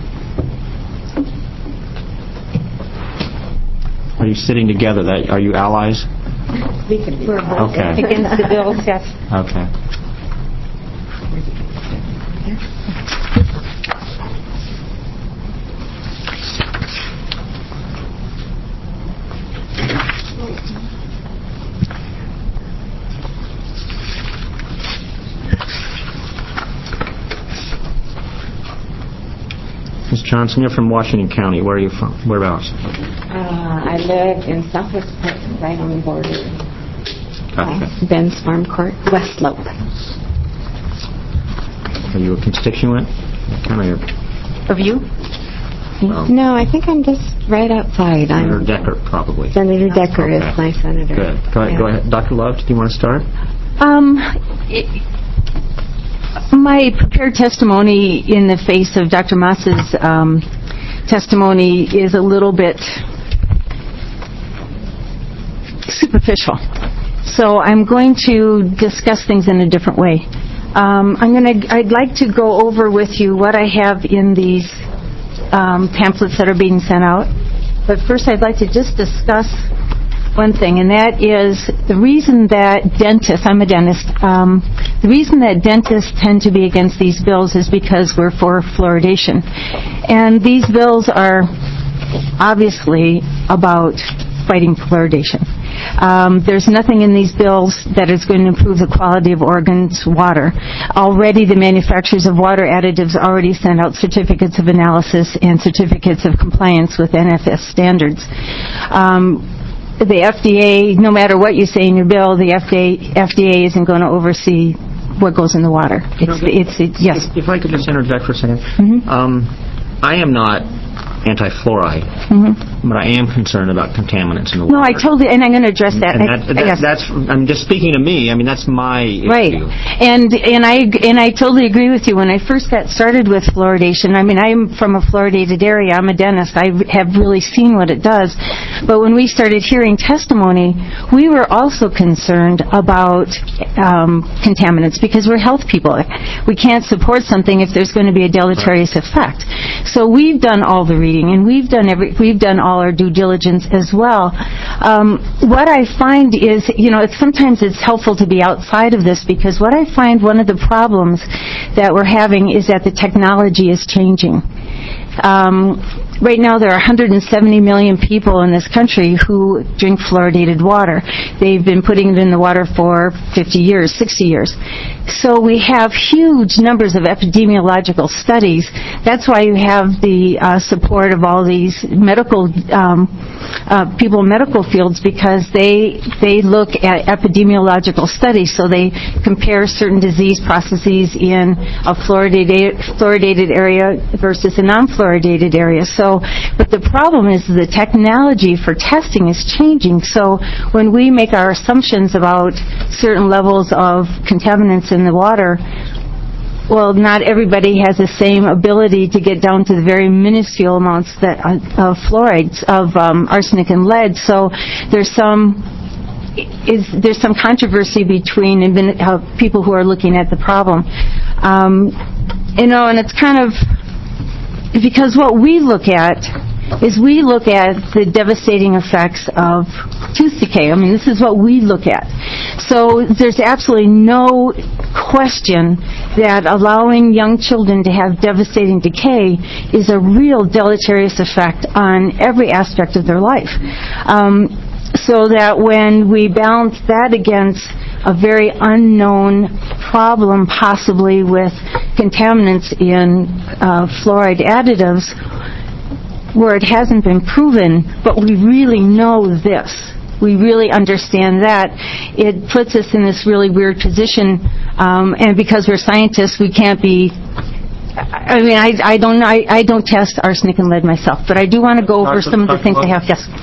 S17: Are you sitting together? Are you allies?
S3: We're both against the bills, yes.
S17: Okay. Ms. Johnson, you're from Washington County. Where are you from? Whereabouts?
S3: I live in Southwest Park, right on the border.
S17: Gotcha.
S3: Ben's Farm Court, West Slope.
S17: Are you a constituent?
S3: Of you? No, I think I'm just right outside.
S17: Senator Decker, probably.
S3: Senator Decker is my senator.
S17: Good. Go ahead. Dr. Love, do you want to start?
S22: My prepared testimony in the face of Dr. Moss's testimony is a little bit superficial. So I'm going to discuss things in a different way. I'd like to go over with you what I have in these pamphlets that are being sent out. But first I'd like to just discuss one thing, and that is the reason that dentists, I'm a dentist, the reason that dentists tend to be against these bills is because we're for fluoridation. And these bills are obviously about fighting fluoridation. There's nothing in these bills that is going to improve the quality of Oregon's water. Already the manufacturers of water additives already send out certificates of analysis and certificates of compliance with NFS standards. The FDA, no matter what you say in your bill, the FDA isn't going to oversee what goes in the water. Yes.
S17: If I could just interject for a second. I am not anti-fluoride, but I am concerned about contaminants in the water.
S22: No, I totally, and I'm going to address that.
S17: That's, I'm just speaking to me. I mean, that's my issue.
S22: Right, and I totally agree with you. When I first got started with fluoridation, I mean, I'm from a fluoridated area. I'm a dentist. I have really seen what it does. But when we started hearing testimony, we were also concerned about contaminants because we're health people. We can't support something if there's going to be a deleterious effect. So we've done all the reading, and we've done all our due diligence as well. What I find is, sometimes it's helpful to be outside of this, because what I find one of the problems that we're having is that the technology is changing. Right now there are 170 million people in this country who drink fluoridated water. They've been putting it in the water for 50 years, 60 years. So we have huge numbers of epidemiological studies. That's why you have the support of all these medical people in medical fields, because they look at epidemiological studies. So they compare certain disease processes in a fluoridated area versus a non-fluoridated area. But the problem is the technology for testing is changing. So when we make our assumptions about certain levels of contaminants in the water, well, not everybody has the same ability to get down to the very minuscule amounts of fluorides, of arsenic and lead. So there's some controversy between people who are looking at the problem. And it's kind of because what we look at is we look at the devastating effects of tooth decay. I mean, this is what we look at. So there's absolutely no question that allowing young children to have devastating decay is a real deleterious effect on every aspect of their life. So that when we balance that against a very unknown problem, possibly with contaminants in fluoride additives, where it hasn't been proven, but we really know this. We really understand that. It puts us in this really weird position, and because we're scientists, we can't be. I mean, I don't test arsenic and lead myself, but I do want to go over some of the things I have. Yes.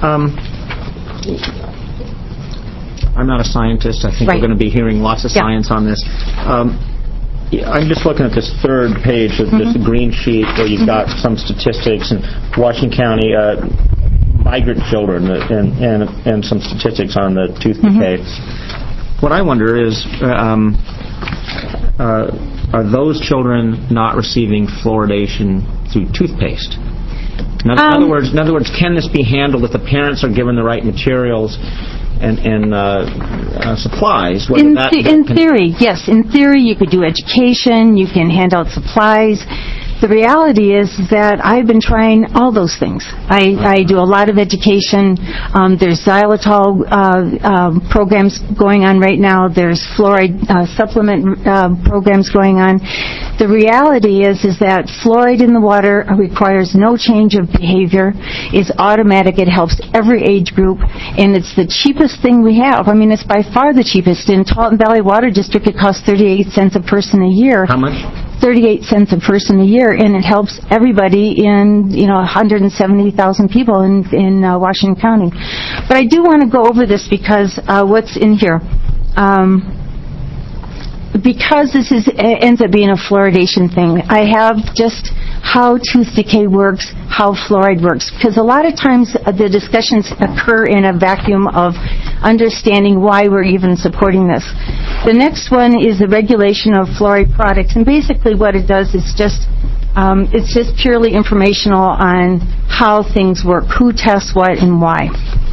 S17: I'm not a scientist. I think we're going to be hearing lots of science on this. I'm just looking at this third page of this green sheet where you've got some statistics in Washington County, migrant children, and some statistics on the tooth decay. What I wonder is, are those children not receiving fluoridation through toothpaste? In other words, can this be handled if the parents are given the right materials supplies.
S22: In theory, yes. In theory, you could do education, you can hand out supplies. The reality is that I've been trying all those things. I do a lot of education. There's xylitol programs going on right now. There's fluoride supplement programs going on. The reality is that fluoride in the water requires no change of behavior. It's automatic. It helps every age group, and it's the cheapest thing we have. I mean, it's by far the cheapest. In Taunton Valley Water District, it costs 38 cents a person a year.
S17: How much?
S22: 38 cents a person a year, and it helps everybody in 170,000 people in Washington County. But I do want to go over this because what's in here. Because this ends up being a fluoridation thing, I have just how tooth decay works, how fluoride works. Because a lot of times the discussions occur in a vacuum of understanding why we're even supporting this. The next one is the regulation of fluoride products, and basically what it does is it's just purely informational on how things work, who tests what and why.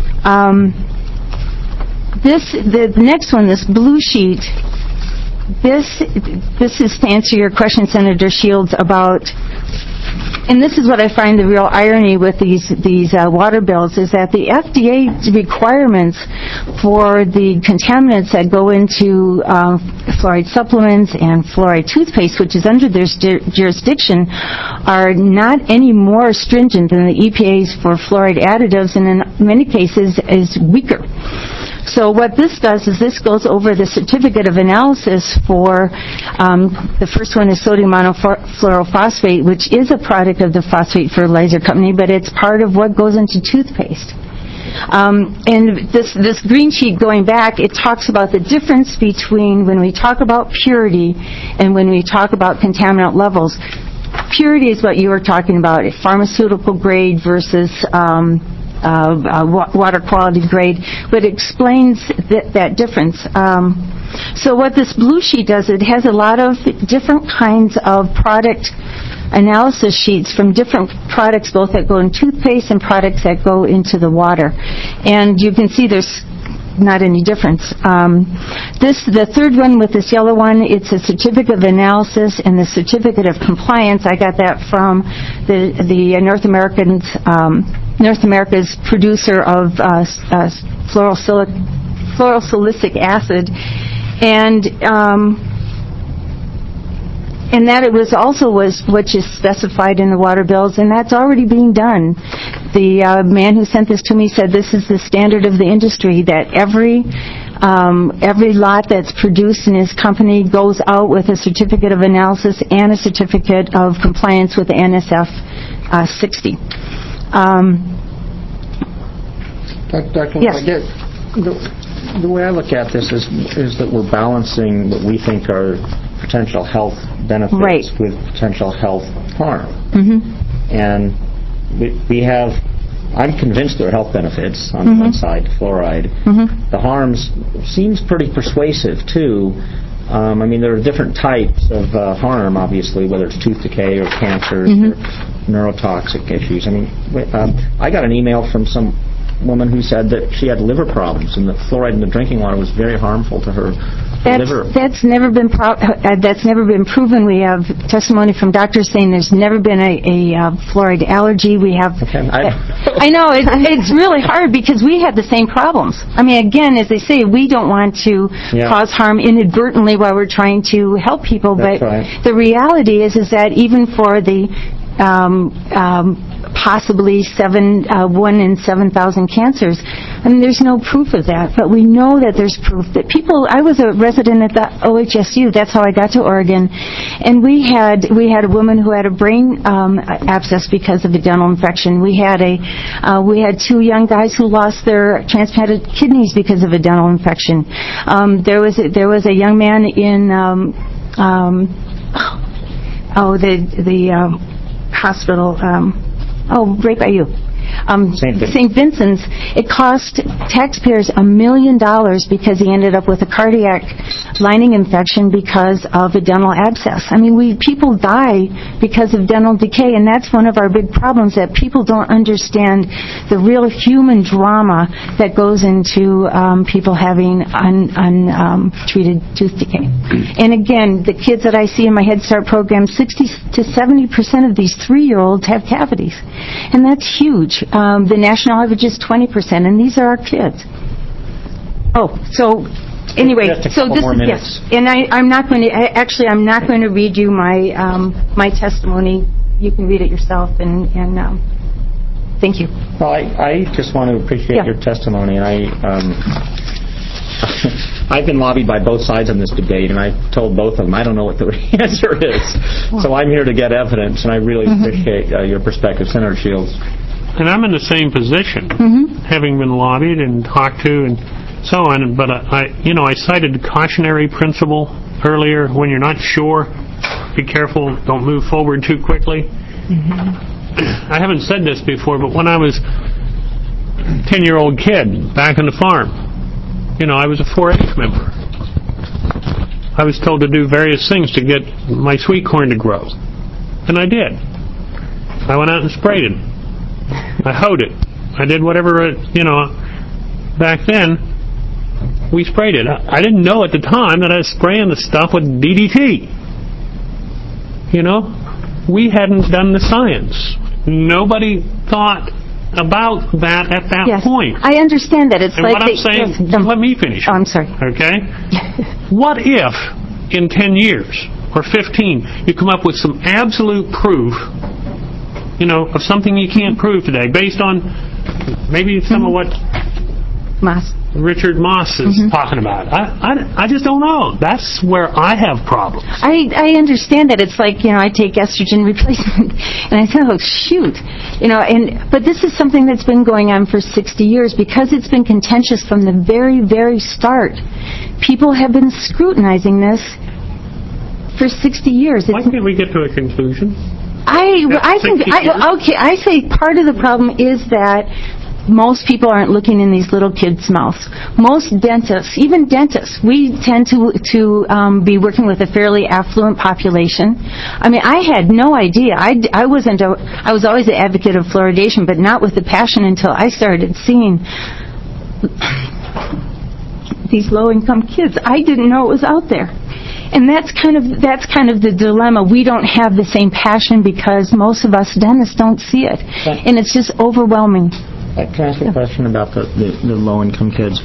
S22: The next one, this blue sheet. This is to answer your question, Senator Shields, about, and this is what I find the real irony with these water bills, is that the FDA requirements for the contaminants that go into fluoride supplements and fluoride toothpaste, which is under their jurisdiction, are not any more stringent than the EPA's for fluoride additives, and in many cases is weaker. So what this does is this goes over the certificate of analysis for, the first one is sodium monofluorophosphate, which is a product of the phosphate fertilizer company, but it's part of what goes into toothpaste. And this green sheet going back, it talks about the difference between when we talk about purity and when we talk about contaminant levels. Purity is what you were talking about, pharmaceutical grade versus water quality grade, but it explains that difference. So what this blue sheet does, it has a lot of different kinds of product analysis sheets from different products, both that go in toothpaste and products that go into the water. And you can see there's not any difference. The third one with this yellow one, it's a certificate of analysis and the certificate of compliance. I got that from the North America's producer of fluorosilicic acid, and that it was also which is specified in the water bills, and that's already being done. The man who sent this to me said this is the standard of the industry, that every lot that's produced in his company goes out with a certificate of analysis and a certificate of compliance with the NSF 60.
S17: Dr.
S22: Yes.
S17: The way I look at this is that we're balancing what we think are potential health benefits with potential health harm. Mm-hmm. And we have, I'm convinced there are health benefits on one side, fluoride. Mm-hmm. The harms seems pretty persuasive too. I mean, there are different types of harm, obviously, whether it's tooth decay or cancers or neurotoxic issues. I mean, I got an email from some woman who said that she had liver problems and the fluoride in the drinking water was very harmful to her liver.
S22: That's never been proven. We have testimony from doctors saying there's never been a fluoride allergy. We have. Okay. I know it's really hard because we had the same problems. I mean, again, as they say, we don't want to cause harm inadvertently while we're trying to help people. But the reality is that even for the possibly 1 in 7,000 cancers. I mean, there's no proof of that, but we know that there's proof that people. I was a resident at the OHSU. That's how I got to Oregon, and we had a woman who had a brain abscess because of a dental infection. We had 2 young guys who lost their transplanted kidneys because of a dental infection. There was a young man in the hospital. Right by you. St. Vincent's, it cost taxpayers $1 million because he ended up with a cardiac lining infection because of a dental abscess. I mean, people die because of dental decay, and that's one of our big problems, that people don't understand the real human drama that goes into people having untreated tooth decay. And again, the kids that I see in my Head Start program, 60 to 70% of these 3-year-olds have cavities. And that's huge. The national average is 20%, and these are our kids. Oh, so anyway, so this is, yes. And I'm not going to read you my testimony. You can read it yourself, and thank you.
S17: Well, I just want to appreciate your testimony, and I've been lobbied by both sides on this debate, and I told both of them I don't know what the answer is. So I'm here to get evidence, and I really appreciate your perspective, Senator Shields.
S14: And I'm in the same position, having been lobbied and talked to and so on. But I cited the cautionary principle earlier. When you're not sure, be careful. Don't move forward too quickly. I haven't said this before, but when I was a 10-year-old kid back on the farm, I was a 4-H member. I was told to do various things to get my sweet corn to grow. And I did. I went out and sprayed it. I hoed it. I did whatever, back then, we sprayed it. I didn't know at the time that I was spraying the stuff with DDT. We hadn't done the science. Nobody thought about that at that point.
S22: I understand that. It's
S14: and
S22: like
S14: what I'm saying, let me finish.
S22: Oh, I'm sorry.
S14: Okay? What if in 10 years or 15 you come up with some absolute proof, of something you can't prove today, based on maybe some of what Richard Moss is talking about? I just don't know. That's where I have problems.
S22: I understand that. It's like, I take estrogen replacement, and I say, oh, shoot. But this is something that's been going on for 60 years because it's been contentious from the very, very start. People have been scrutinizing this for 60 years.
S14: Why can't we get to a conclusion?
S22: I say part of the problem is that most people aren't looking in these little kids' mouths. Most dentists, even dentists, we tend to be working with a fairly affluent population. I mean, I had no idea. I was always an advocate of fluoridation, but not with the passion until I started seeing these low-income kids. I didn't know it was out there. And that's kind of the dilemma. We don't have the same passion because most of us dentists don't see it. And it's just overwhelming.
S17: Can I ask a question about the low-income kids?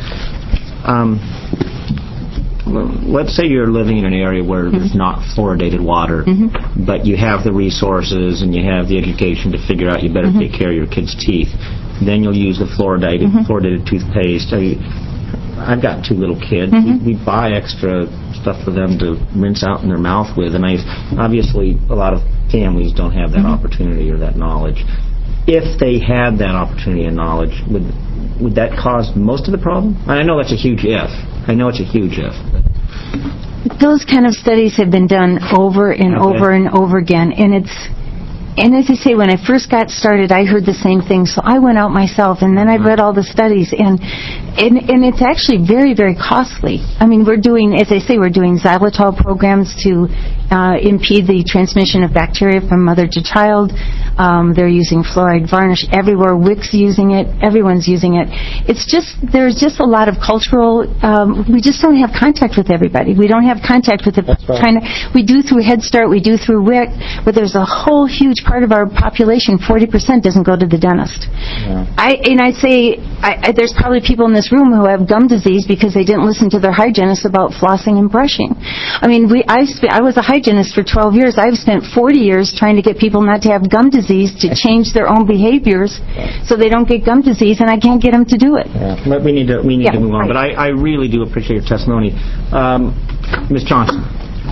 S17: Let's say you're living in an area where there's not fluoridated water, but you have the resources and you have the education to figure out you better take care of your kids' teeth. Then you'll use the fluoridated toothpaste. I've got 2 little kids. We buy extra stuff for them to rinse out in their mouth with, and obviously a lot of families don't have that opportunity or that knowledge. If they had that opportunity and knowledge, would that cause most of the problem? And I know that's a huge if. I know it's a huge if.
S22: Those kind of studies have been done over and over and over again, and as I say, when I first got started, I heard the same thing, so I went out myself, and then I read all the studies, and it's actually very, very costly. I mean, we're doing xylitol programs to impede the transmission of bacteria from mother to child. They're using fluoride varnish everywhere. WIC's using it. Everyone's using it. There's just a lot of cultural, we just don't have contact with everybody. We don't have contact with we do through Head Start, we do through WIC, but there's a whole huge part of our population, 40%, doesn't go to the dentist. There's probably people in this room who have gum disease because they didn't listen to their hygienist about flossing and brushing. I mean, I was a hygienist for 12 years. I've spent 40 years trying to get people not to have gum disease, to change their own behaviors so they don't get gum disease, and I can't get them to do it.
S17: But we need to move on. But I really do appreciate your testimony. Ms. Johnson.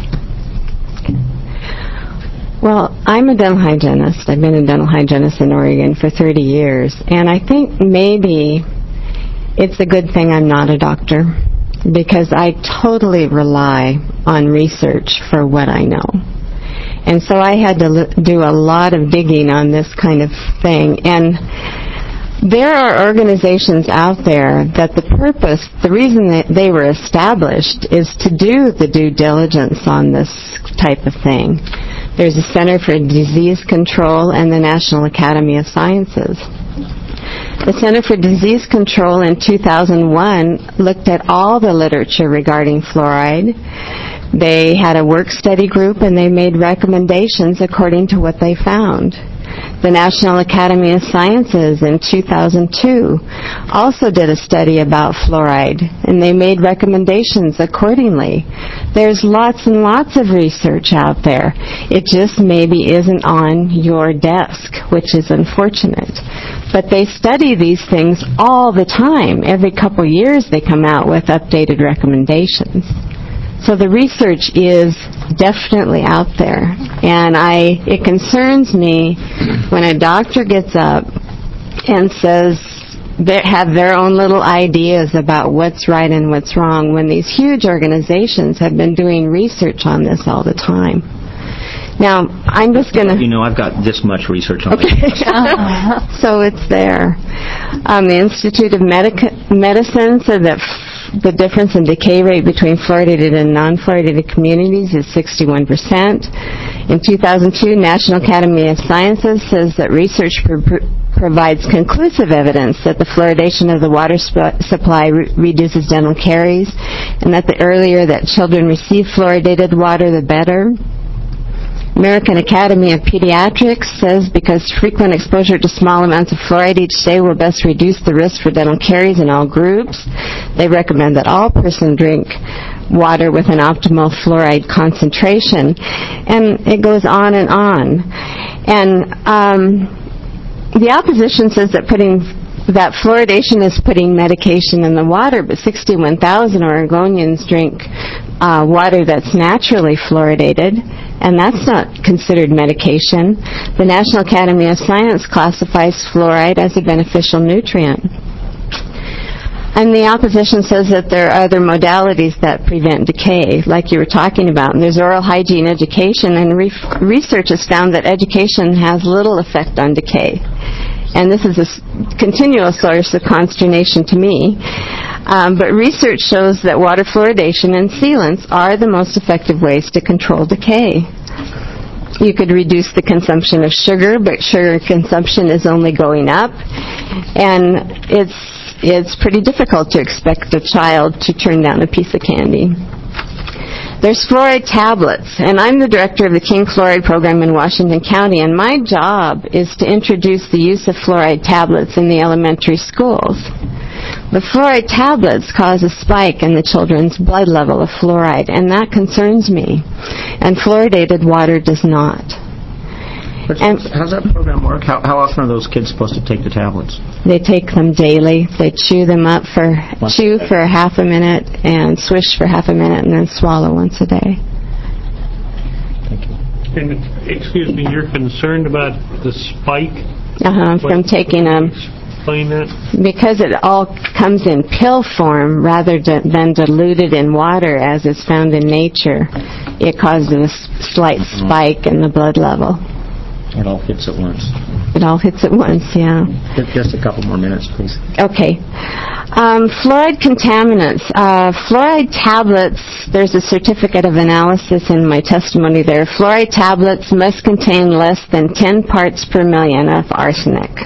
S3: Well, I'm a dental hygienist. I've been a dental hygienist in Oregon for 30 years, and I think maybe it's a good thing I'm not a doctor, because I totally rely on research for what I know. And so I had to do a lot of digging on this kind of thing. And There are organizations out there that the reason that they were established is to do the due diligence on this type of thing. There's a Center for Disease Control and the National Academy of Sciences. The Center for Disease Control in 2001 looked at all the literature regarding fluoride. They had a work study group and they made recommendations according to what they found. The National Academy of Sciences in 2002 also did a study about fluoride, and they made recommendations accordingly. There's lots and lots of research out there. It just maybe isn't on your desk, which is unfortunate. But they study these things all the time. Every couple years they come out with updated recommendations. So the research is definitely out there, and it concerns me when a doctor gets up and says they have their own little ideas about what's right and what's wrong when these huge organizations have been doing research on this all the time. Now, I'm just going to...
S17: You know, I've got this much research on it.
S3: So it's there. The Institute of Medicine said that the difference in decay rate between fluoridated and non-fluoridated communities is 61%. In 2002, National Academy of Sciences says that research provides conclusive evidence that the fluoridation of the water supply reduces dental caries, and that the earlier that children receive fluoridated water, the better. American Academy of Pediatrics says because frequent exposure to small amounts of fluoride each day will best reduce the risk for dental caries in all groups. They recommend that all persons drink water with an optimal fluoride concentration. And it goes on and on. And the opposition says that fluoridation is putting medication in the water, but 61,000 Oregonians drink water that's naturally fluoridated, and that's not considered medication. The National Academy of Science classifies fluoride as a beneficial nutrient. And the opposition says that there are other modalities that prevent decay, like you were talking about. And there's oral hygiene education, and research has found that education has little effect on decay. And this is a continual source of consternation to me. But research shows that water fluoridation and sealants are the most effective ways to control decay. You could reduce the consumption of sugar, but sugar consumption is only going up. And it's pretty difficult to expect a child to turn down a piece of candy. There's fluoride tablets, and I'm the director of the King Fluoride Program in Washington County, and my job is to introduce the use of fluoride tablets in the elementary schools. The fluoride tablets cause a spike in the children's blood level of fluoride, and that concerns me. And fluoridated water does not.
S17: How's that program work? How often are those kids supposed to take the tablets?
S3: They take them daily. They chew for half a minute and swish for half a minute and then swallow once a day.
S17: Thank you.
S14: And, excuse me, you're concerned about the spike?
S3: From taking them.
S14: Explain that.
S3: Because it all comes in pill form rather than diluted in water as is found in nature. It causes a slight spike in the blood level.
S17: It all hits at once.
S3: It all hits at once, yeah.
S17: Just a couple more minutes, please.
S3: Okay. Fluoride contaminants. Fluoride tablets, there's a certificate of analysis in my testimony there. Fluoride tablets must contain less than 10 parts per million of arsenic.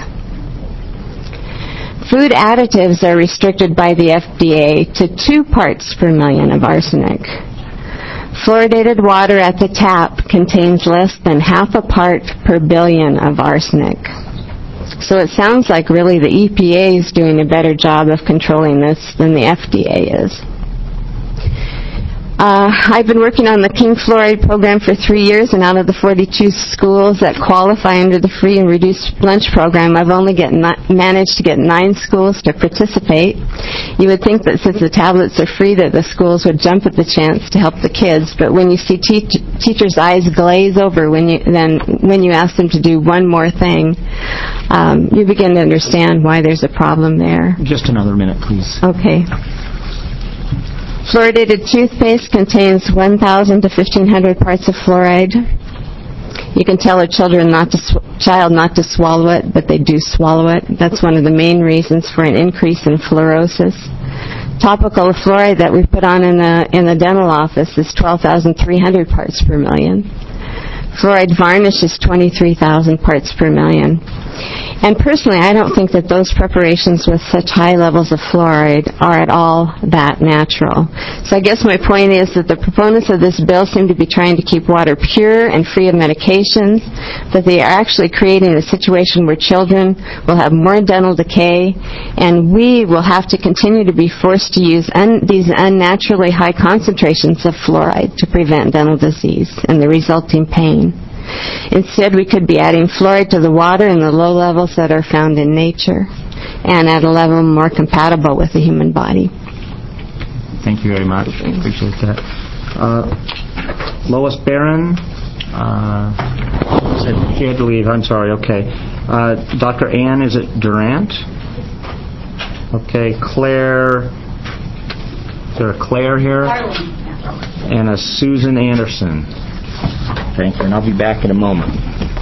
S3: Food additives are restricted by the FDA to 2 parts per million of arsenic. Fluoridated water at the tap contains less than half a part per billion of arsenic. So it sounds like really the EPA is doing a better job of controlling this than the FDA is. I've been working on the King Fluoride Program for 3 years, and out of the 42 schools that qualify under the free and reduced lunch program, I've only managed to get 9 schools to participate. You would think that since the tablets are free that the schools would jump at the chance to help the kids, but when you see teachers' eyes glaze over when you ask them to do one more thing, you begin to understand why there's a problem there.
S17: Just another minute, please.
S3: Okay. Fluoridated toothpaste contains 1,000 to 1,500 parts of fluoride. You can tell a child not to swallow it, but they do swallow it. That's one of the main reasons for an increase in fluorosis. Topical fluoride that we put on in the dental office is 12,300 parts per million. Fluoride varnish is 23,000 parts per million. And personally, I don't think that those preparations with such high levels of fluoride are at all that natural. So I guess my point is that the proponents of this bill seem to be trying to keep water pure and free of medications, that they are actually creating a situation where children will have more dental decay, and we will have to continue to be forced to use these unnaturally high concentrations of fluoride to prevent dental disease and the resulting pain. Instead, we could be adding fluoride to the water in the low levels that are found in nature and at a level more compatible with the human body.
S17: Thank you very much. I appreciate that. Lois Barron, she had to leave. I'm sorry. Okay. Dr. Ann, is it Durant? Okay. Claire. Is there a Claire here? And a Susan Anderson. Thank you, and I'll be back in a moment.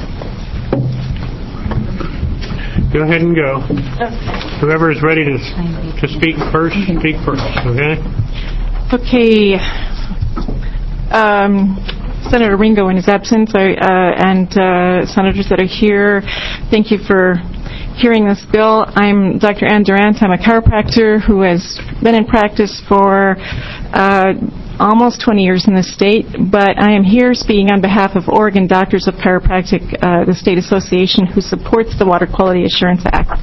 S14: Go ahead and go. Whoever is ready to speak first, speak first, okay?
S4: Okay. Senator Ringo in his absence, and senators that are here, thank you for hearing this bill. I'm Dr. Ann Durant. I'm a chiropractor who has been in practice for almost 20 years in the state, but I am here speaking on behalf of Oregon Doctors of Chiropractic, the state association who supports the Water Quality Assurance Act.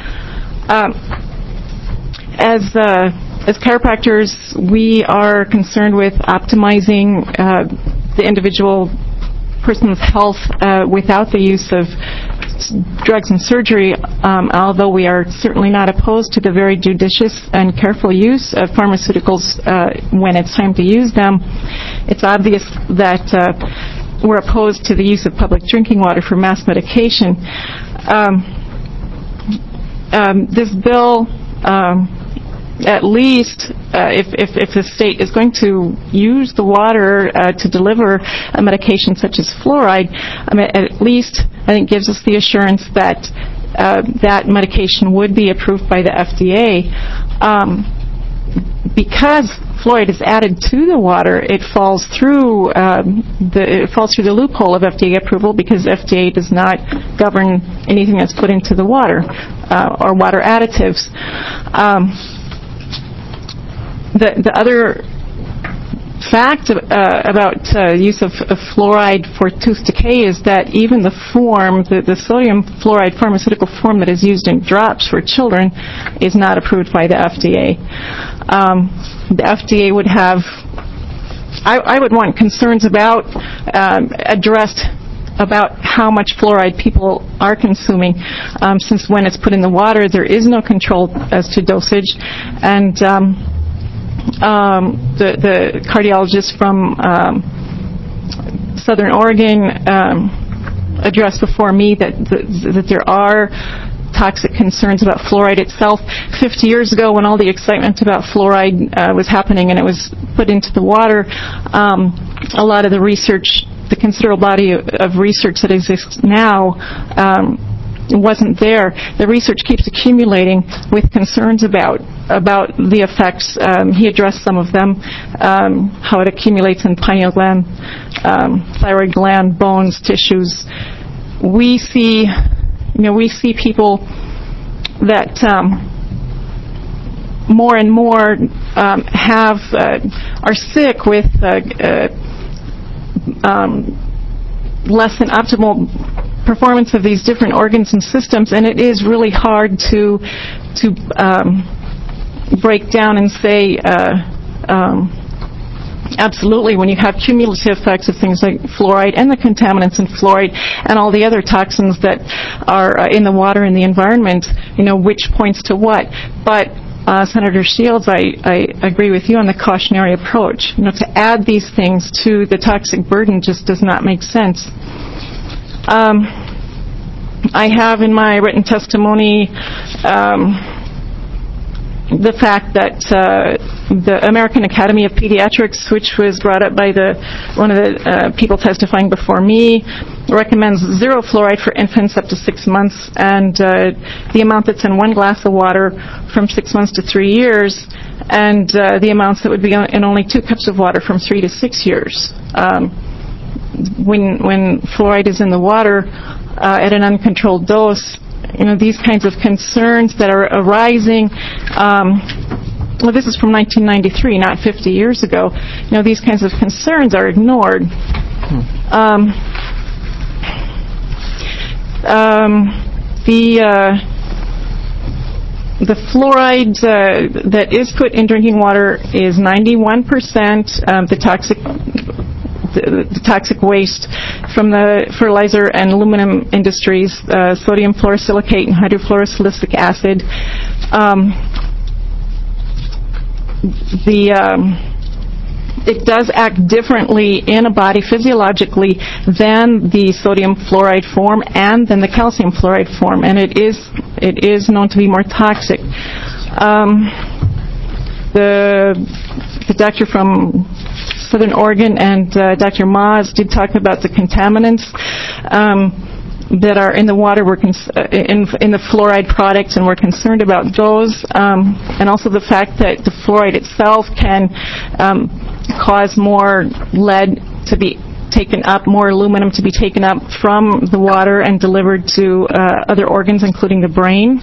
S4: As chiropractors, we are concerned with optimizing the individual person's health without the use of drugs and surgery, although we are certainly not opposed to the very judicious and careful use of pharmaceuticals when it's time to use them. It's obvious that we're opposed to the use of public drinking water for mass medication. This bill, at least if the state is going to use the water to deliver a medication such as fluoride, at least I think gives us the assurance that that medication would be approved by the FDA. Because fluoride is added to the water, it falls through the loophole of FDA approval, because FDA does not govern anything that's put into the water or water additives. The other fact about use of fluoride for tooth decay is that even the sodium fluoride pharmaceutical form that is used in drops for children is not approved by the FDA. The FDA would have, I would want concerns about addressed about how much fluoride people are consuming, since when it's put in the water there is no control as to dosage, and the cardiologist from Southern Oregon addressed before me that there are toxic concerns about fluoride itself. 50 years ago, when all the excitement about fluoride was happening and it was put into the water, a lot of the research, the considerable body of research that exists now, wasn't there. The research keeps accumulating with concerns about the effects. He addressed some of them, how it accumulates in pineal gland, thyroid gland, bones, tissues. We see people that more and more are sick with less than optimal performance of these different organs and systems, and it is really hard to break down and say absolutely when you have cumulative effects of things like fluoride and the contaminants in fluoride and all the other toxins that are in the water and the environment, which points to what. But Senator Shields, I agree with you on the cautionary approach. To add these things to the toxic burden just does not make sense. I have in my written testimony the fact that the American Academy of Pediatrics, which was brought up by one of the people testifying before me, recommends 0 fluoride for infants up to 6 months, and the amount that's in 1 glass of water from 6 months to 3 years, and the amounts that would be in only 2 cups of water from 3 to 6 years. When fluoride is in the water at an uncontrolled dose, these kinds of concerns that are arising, well, this is from 1993, not 50 years ago. These kinds of concerns are ignored. The fluoride that is put in drinking water is 91%. The toxic waste from the fertilizer and aluminum industries, sodium fluorosilicate and hydrofluorosilicic acid. It does act differently in a body physiologically than the sodium fluoride form and than the calcium fluoride form, and it is known to be more toxic. The doctor from Southern Oregon and Dr. Maas did talk about the contaminants that are in the water, in the fluoride products, and we're concerned about those, and also the fact that the fluoride itself can cause more lead to be taken up, more aluminum to be taken up from the water and delivered to other organs, including the brain.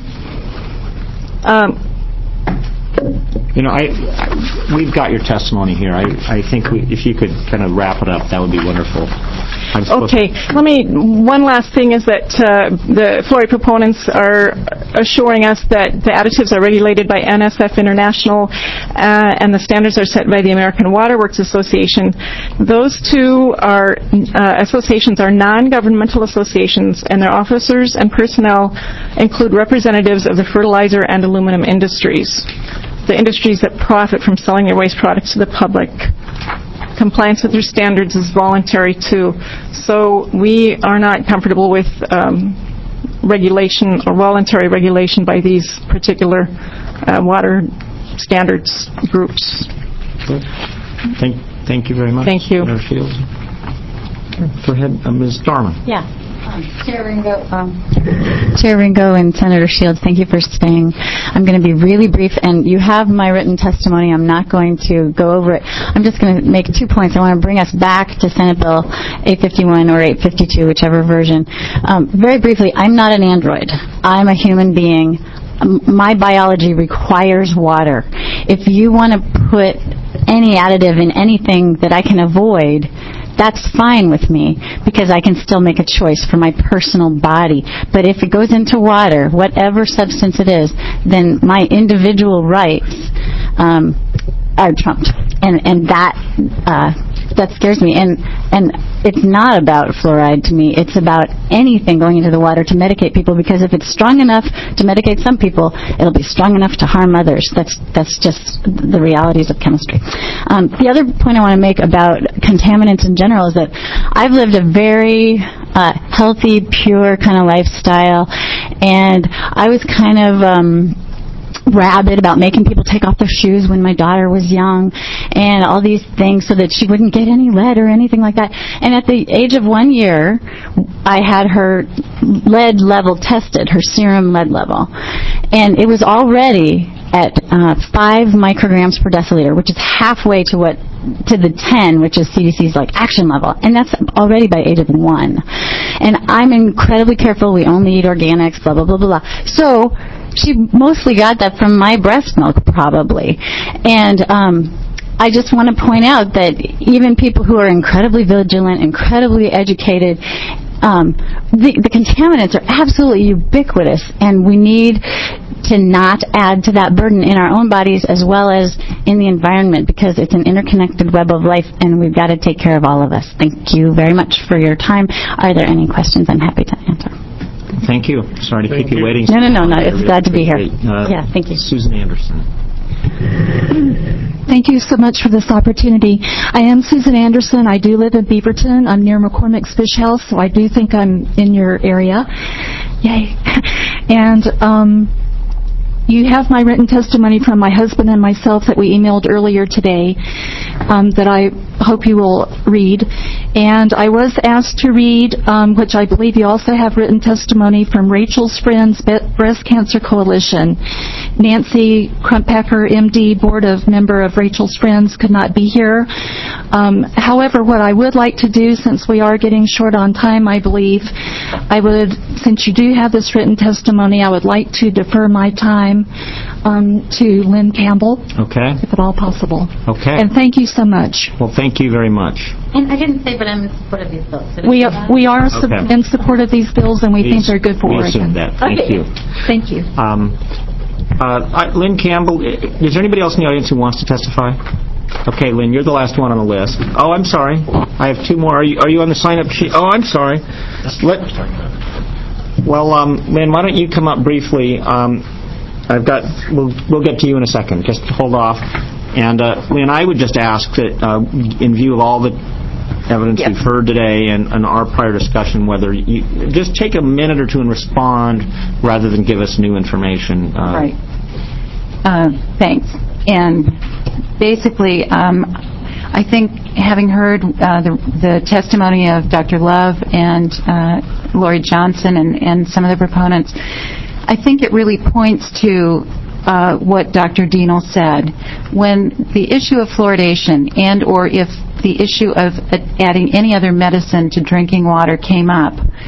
S2: We've got your testimony here. I think if you could kind of wrap it up, that would be wonderful.
S4: Okay. One last thing is that the fluoride proponents are assuring us that the additives are regulated by NSF International and the standards are set by the American Water Works Association. Those two associations are non-governmental associations, and their officers and personnel include representatives of the fertilizer and aluminum industries, the industries that profit from selling their waste products to the public. Compliance with their standards is voluntary too. So we are not comfortable with regulation or voluntary regulation by these particular water standards groups.
S2: Good. Thank you very much.
S4: Thank you.
S2: Go ahead, Ms. Dorman.
S5: Yeah. Chair Ringo and Senator Shields, thank you for staying. I'm going to be really brief, and you have my written testimony. I'm not going to go over it. I'm just going to make 2 points. I want to bring us back to Senate Bill 851 or 852, whichever version. Very briefly, I'm not an android. I'm a human being. My biology requires water. If you want to put any additive in anything that I can avoid, that's fine with me, because I can still make a choice for my personal body. But if it goes into water, whatever substance it is, then my individual rights are trumped, and that scares me. And it's not about fluoride to me. It's about anything going into the water to medicate people, because if it's strong enough to medicate some people, it'll be strong enough to harm others. That's just the realities of chemistry. The other point I want to make about contaminants in general is that I've lived a very healthy, pure kind of lifestyle, and I was kind of rabid about making people take off their shoes when my daughter was young and all these things so that she wouldn't get any lead or anything like that. And at the age of 1 year, I had her lead level tested, her serum lead level. And it was already at 5 micrograms per deciliter, which is halfway to the 10, which is CDC's action level, and that's already by age of 1. And I'm incredibly careful. We only eat organics, blah blah blah blah. So she mostly got that from my breast milk, probably. And I just want to point out that even people who are incredibly vigilant, incredibly educated, the contaminants are absolutely ubiquitous, and we need to not add to that burden in our own bodies as well as in the environment, because it's an interconnected web of life, and we've got to take care of all of us. Thank you very much for your time. Are there any questions? I'm happy to answer.
S2: Thank you. Sorry to keep you waiting.
S5: No. It's glad to be here. Yeah, thank you.
S2: Susan Anderson.
S6: Thank you so much for this opportunity. I am Susan Anderson. I do live in Beaverton. I'm near McCormick's Fish House, so I do think I'm in your area. Yay. And you have my written testimony from my husband and myself that we emailed earlier today that I hope you will read. And I was asked to read, which I believe you also have written testimony from Rachel's Friends Breast Cancer Coalition. Nancy Crumpacker, MD, board member of Rachel's Friends, could not be here. However, what I would like to do, since we are getting short on time, I believe, since you do have this written testimony, I would like to defer my time to Lynn Campbell.
S17: Okay.
S6: If at all possible.
S17: Okay.
S6: And thank you so much.
S17: Well, thank you very much.
S5: And I didn't say, but I'm in support of these bills.
S6: We are in support of these bills, and we think they're good for
S17: we
S6: Oregon.
S17: assume that. Thank you.
S6: Thank you.
S17: Lynn Campbell, is there anybody else in the audience who wants to testify? Okay, Lynn, you're the last one on the list. Oh, I'm sorry. I have two more. Are you on the sign-up sheet? Oh, I'm sorry. Lynn, why don't you come up briefly? We'll get to you in a second. Just hold off. And Lynn, I would just ask that, in view of all the evidence we've heard today and our prior discussion, whether you just take a minute or two and respond rather than give us new information.
S22: Right. Thanks. And basically, I think having heard the testimony of Dr. Love and Lori Johnson and some of the proponents, I think it really points to what Dr. Dienel said. When the issue of fluoridation and or if the issue of adding any other medicine to drinking water came up,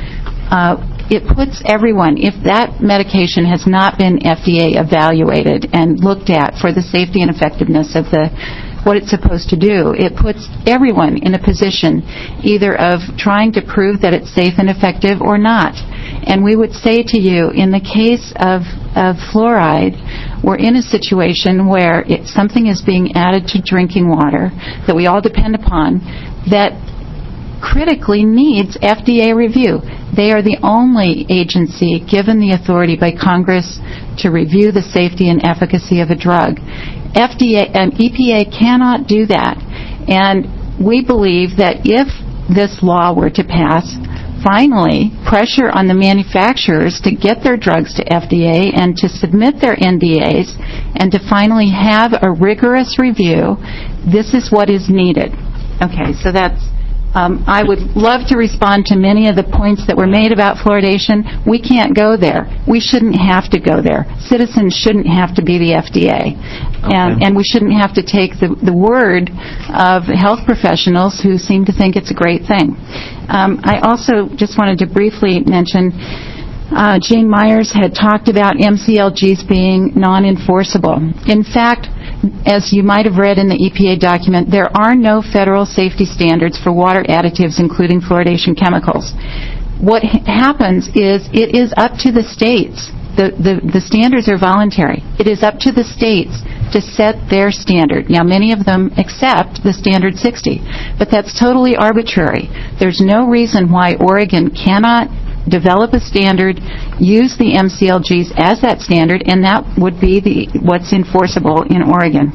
S22: it puts everyone, if that medication has not been FDA evaluated and looked at for the safety and effectiveness of what it's supposed to do, it puts everyone in a position either of trying to prove that it's safe and effective or not. And we would say to you, in the case of fluoride, we're in a situation where something is being added to drinking water that we all depend upon that critically needs FDA review. They are the only agency given the authority by Congress to review the safety and efficacy of a drug. FDA and EPA cannot do that. And we believe that if this law were to pass, finally, pressure on the manufacturers to get their drugs to FDA and to submit their NDAs and to finally have a rigorous review, this is what is needed. Okay, so that's I would love to respond to many of the points that were made about fluoridation. We can't go there. We shouldn't have to go there. Citizens shouldn't have to be the FDA. And we shouldn't have to take the word of health professionals who seem to think it's a great thing. I also just wanted to briefly mention Jane Myers had talked about MCLGs being non-enforceable. In fact, as you might have read in the EPA document, there are no federal safety standards for water additives, including fluoridation chemicals. What happens is it is up to the states. The standards are voluntary. It is up to the states to set their standard. Now, many of them accept the standard 60, but that's totally arbitrary. There's no reason why Oregon cannot develop a standard, use the MCLGs as that standard, and that would be what's enforceable in Oregon.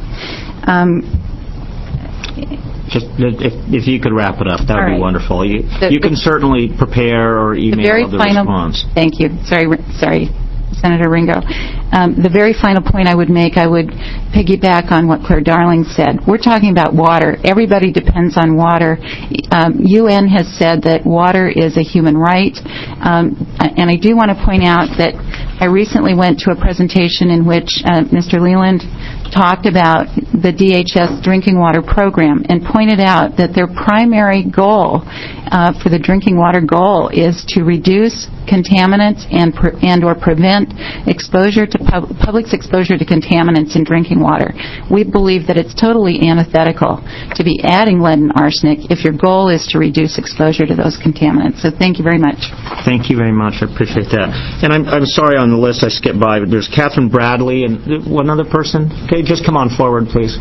S17: Just if you could wrap it up, that would be wonderful. You can certainly prepare or email the response.
S22: Thank you. Sorry, Senator Ringo. The very final point I would make, I would piggyback on what Claire Darling said. We're talking about water. Everybody depends on water. UN has said that water is a human right. And I do want to point out that I recently went to a presentation in which Mr. Leland talked about the DHS drinking water program and pointed out that their primary goal for the drinking water goal is to reduce contaminants and or prevent exposure to public's exposure to contaminants in drinking water. We believe that it's totally antithetical to be adding lead and arsenic if your goal is to reduce exposure to those contaminants. So thank you very much.
S17: Thank you very much. I appreciate that. And I'm sorry on the list I skipped by, but there's Catherine Bradley and one other person. Okay, just come on forward, please.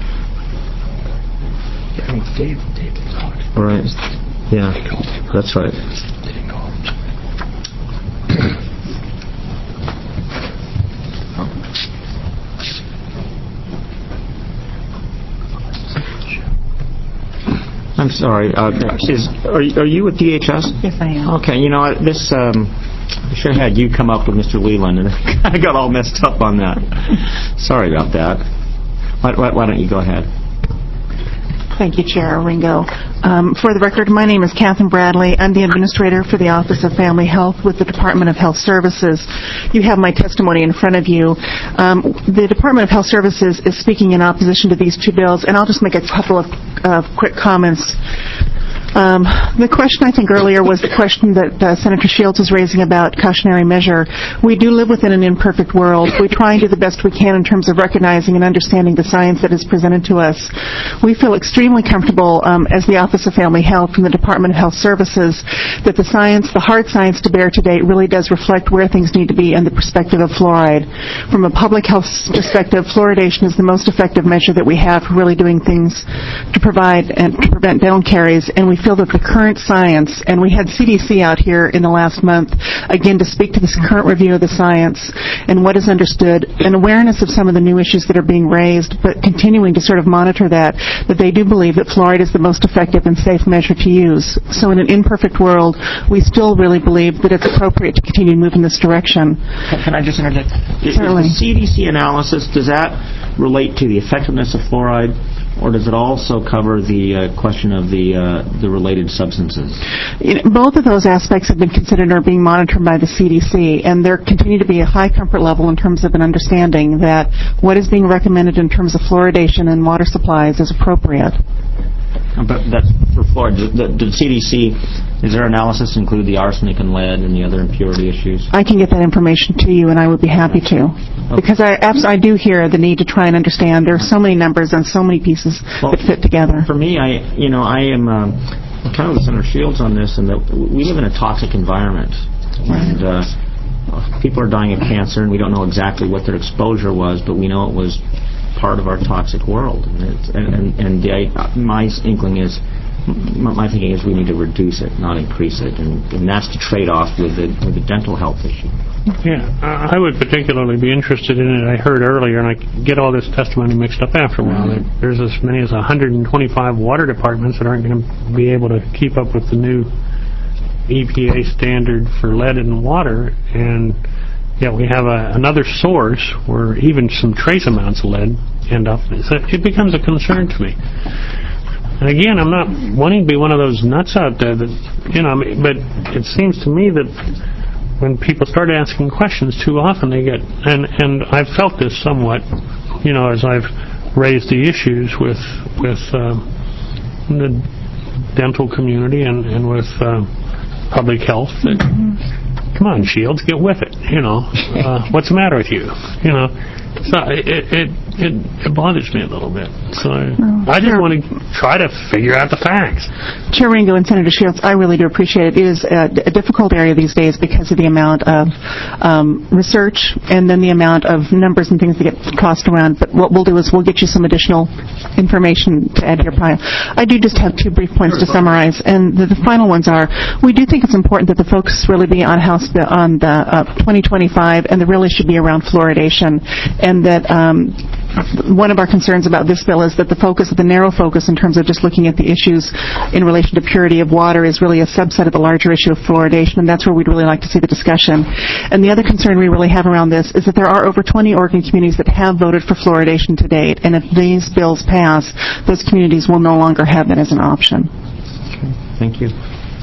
S1: Dave.
S17: All right. Yeah, that's right. I'm sorry. Are you with DHS?
S22: Yes, I am.
S17: Okay. You know, this I should have had you come up with Mr. Leland, and I got all messed up on that. Sorry about that. Why don't you go ahead?
S8: Thank you, Chair Ringo. For the record, my name is Catherine Bradley. I'm the administrator for the Office of Family Health with the Department of Health Services. You have my testimony in front of you. The Department of Health Services is speaking in opposition to these two bills, and I'll just make a couple of quick comments. The question, I think, earlier was the question that Senator Shields was raising about cautionary measure. We do live within an imperfect world. We try and do the best we can in terms of recognizing and understanding the science that is presented to us. We feel extremely comfortable as the Office of Family Health and the Department of Health Services that the science, the hard science to bear to date, really does reflect where things need to be in the perspective of fluoride. From a public health perspective, fluoridation is the most effective measure that we have for really doing things to provide and to prevent dental caries, and we feel that the current science, and we had CDC out here in the last month, again, to speak to this current review of the science and what is understood, and awareness of some of the new issues that are being raised, but continuing to sort of monitor that they do believe that fluoride is the most effective and safe measure to use. So in an imperfect world, we still really believe that it's appropriate to continue to move in this direction.
S17: Can I just interject?
S8: Certainly.
S17: The CDC analysis, does that relate to the effectiveness of fluoride, or does it also cover the question of the related substances?
S8: Both of those aspects have been considered and are being monitored by the CDC, and there continue to be a high comfort level in terms of an understanding that what is being recommended in terms of fluoridation in water supplies is appropriate.
S17: But that's for fluoride. Did CDC, is their analysis include the arsenic and lead and the other impurity issues?
S8: I can get that information to you, and I would be happy to. Okay. Because I do hear the need to try and understand. There are so many numbers and so many pieces that fit together.
S17: For me, I am kind of with Senator Shields on this, and that we live in a toxic environment. And people are dying of cancer, and we don't know exactly what their exposure was, but we know it was part of our toxic world. My thinking is we need to reduce it, not increase it, and that's the trade-off with the dental health issue.
S14: Yeah, I would particularly be interested in it. I heard earlier, and I get all this testimony mixed up after a while, that there's as many as 125 water departments that aren't going to be able to keep up with the new EPA standard for lead in water, and yet we have another source where even some trace amounts of lead end up. It becomes a concern to me. And again, I'm not wanting to be one of those nuts out there that, but it seems to me that when people start asking questions too often, they get, and I've felt this somewhat, as I've raised the issues with the dental community and with public health, that, come on, Shields, get with it. What's the matter with you? So it bothers me a little bit. So I just want to try to figure out the facts.
S8: Chair Ringo and Senator Shields, I really do appreciate it. It is a difficult area these days because of the amount of research and then the amount of numbers and things that get tossed around. But what we'll do is we'll get you some additional information to add to your pile. I do just have two brief points to summarize, and the final ones are: we do think it's important that the focus really be on House Bill on the 2025, and the real issue be around fluoridation. And that one of our concerns about this bill is that the narrow focus in terms of just looking at the issues in relation to purity of water is really a subset of the larger issue of fluoridation, and that's where we'd really like to see the discussion. And the other concern we really have around this is that there are over 20 Oregon communities that have voted for fluoridation to date, and if these bills pass, those communities will no longer have that as an option.
S17: Okay. Thank you.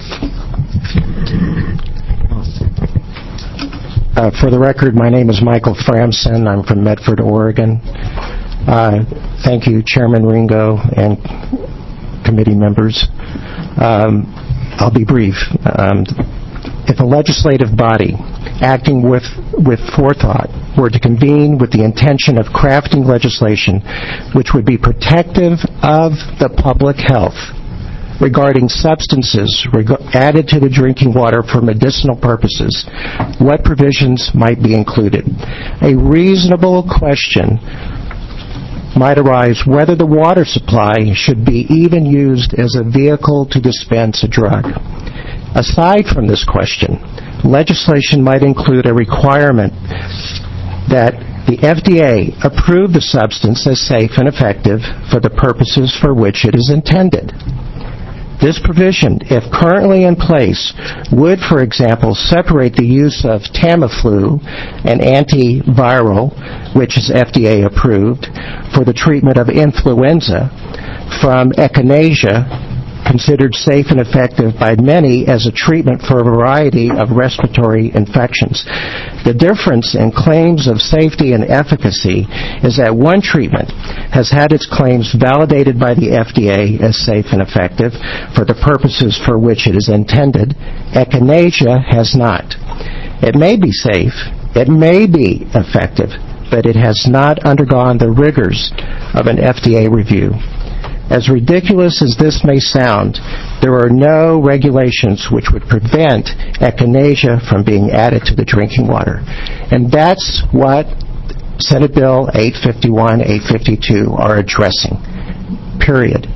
S10: For the record, my name is Michael Framson. I'm from Medford, Oregon. Thank you, Chairman Ringo and committee members. I'll be brief. If a legislative body acting with forethought were to convene with the intention of crafting legislation which would be protective of the public health regarding substances added to the drinking water for medicinal purposes, what provisions might be included? A reasonable question might arise whether the water supply should be even used as a vehicle to dispense a drug. Aside from this question, legislation might include a requirement that the FDA approve the substance as safe and effective for the purposes for which it is intended. This provision, if currently in place, would, for example, separate the use of Tamiflu, an antiviral, which is FDA approved, for the treatment of influenza, from echinacea, considered safe and effective by many as a treatment for a variety of respiratory infections. The difference in claims of safety and efficacy is that one treatment has had its claims validated by the FDA as safe and effective for the purposes for which it is intended. Echinacea has not. It may be safe, it may be effective, but it has not undergone the rigors of an FDA review. As ridiculous as this may sound, there are no regulations which would prevent echinacea from being added to the drinking water. And that's what Senate Bill 851, 852 are addressing, period.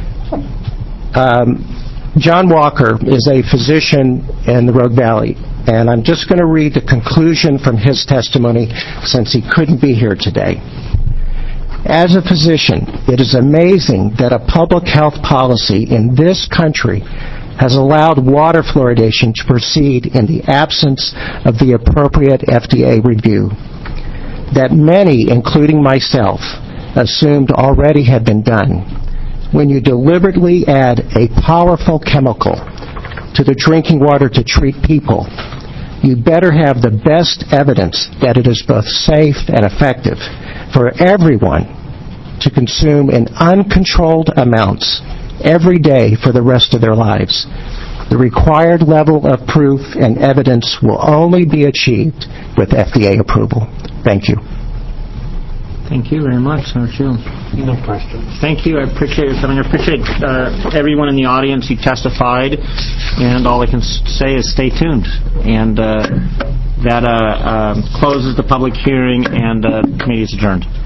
S10: John Walker is a physician in the Rogue Valley, and I'm just going to read the conclusion from his testimony since he couldn't be here today. As a physician, it is amazing that a public health policy in this country has allowed water fluoridation to proceed in the absence of the appropriate FDA review that many, including myself, assumed already had been done. When you deliberately add a powerful chemical to the drinking water to treat people, you better have the best evidence that it is both safe and effective for everyone to consume in uncontrolled amounts every day for the rest of their lives. The required level of proof and evidence will only be achieved with FDA approval. Thank you.
S17: Thank you very much, Senator Shields.
S14: No questions.
S17: Thank you. I appreciate your coming. I appreciate everyone in the audience who testified. And all I can say is stay tuned. And that closes the public hearing, and the committee is adjourned.